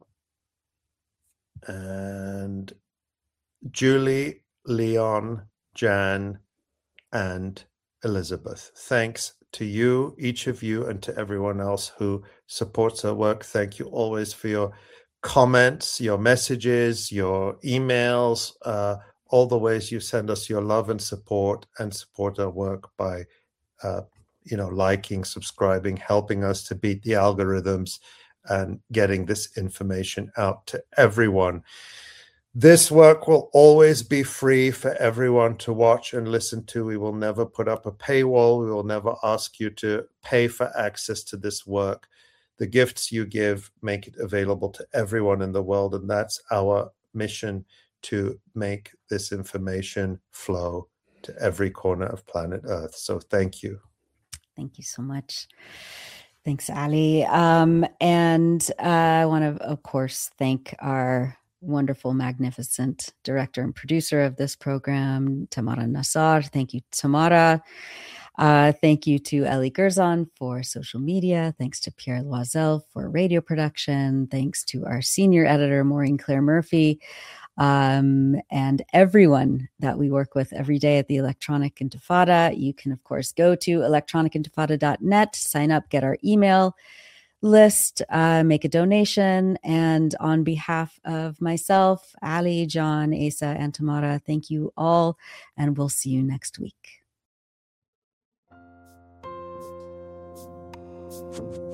Speaker 7: and Julie, Leon, Jan, and Elizabeth. Thanks to you, each of you, and to everyone else who supports our work. Thank you always for your comments, your messages, your emails, uh, all the ways you send us your love and support, and support our work by Uh, you know, liking, subscribing, helping us to beat the algorithms and getting this information out to everyone. This work will always be free for everyone to watch and listen to. We will never put up a paywall. We will never ask you to pay for access to this work. The gifts you give make it available to everyone in the world, and that's our mission, to make this information flow to every corner of planet Earth. So thank you.
Speaker 1: Thank you so much. Thanks, Ali. Um, and uh, I want to, of course, thank our wonderful, magnificent director and producer of this program, Tamara Nassar. Thank you, Tamara. Uh, thank you to Ellie Gerzon for social media. Thanks to Pierre Loisel for radio production. Thanks to our senior editor, Maureen Claire Murphy. Um, and everyone that we work with every day at the Electronic Intifada. You can, of course, go to electronic intifada dot net, sign up, get our email list, uh, make a donation. And on behalf of myself, Ali, John, Asa, and Tamara, thank you all, and we'll see you next week.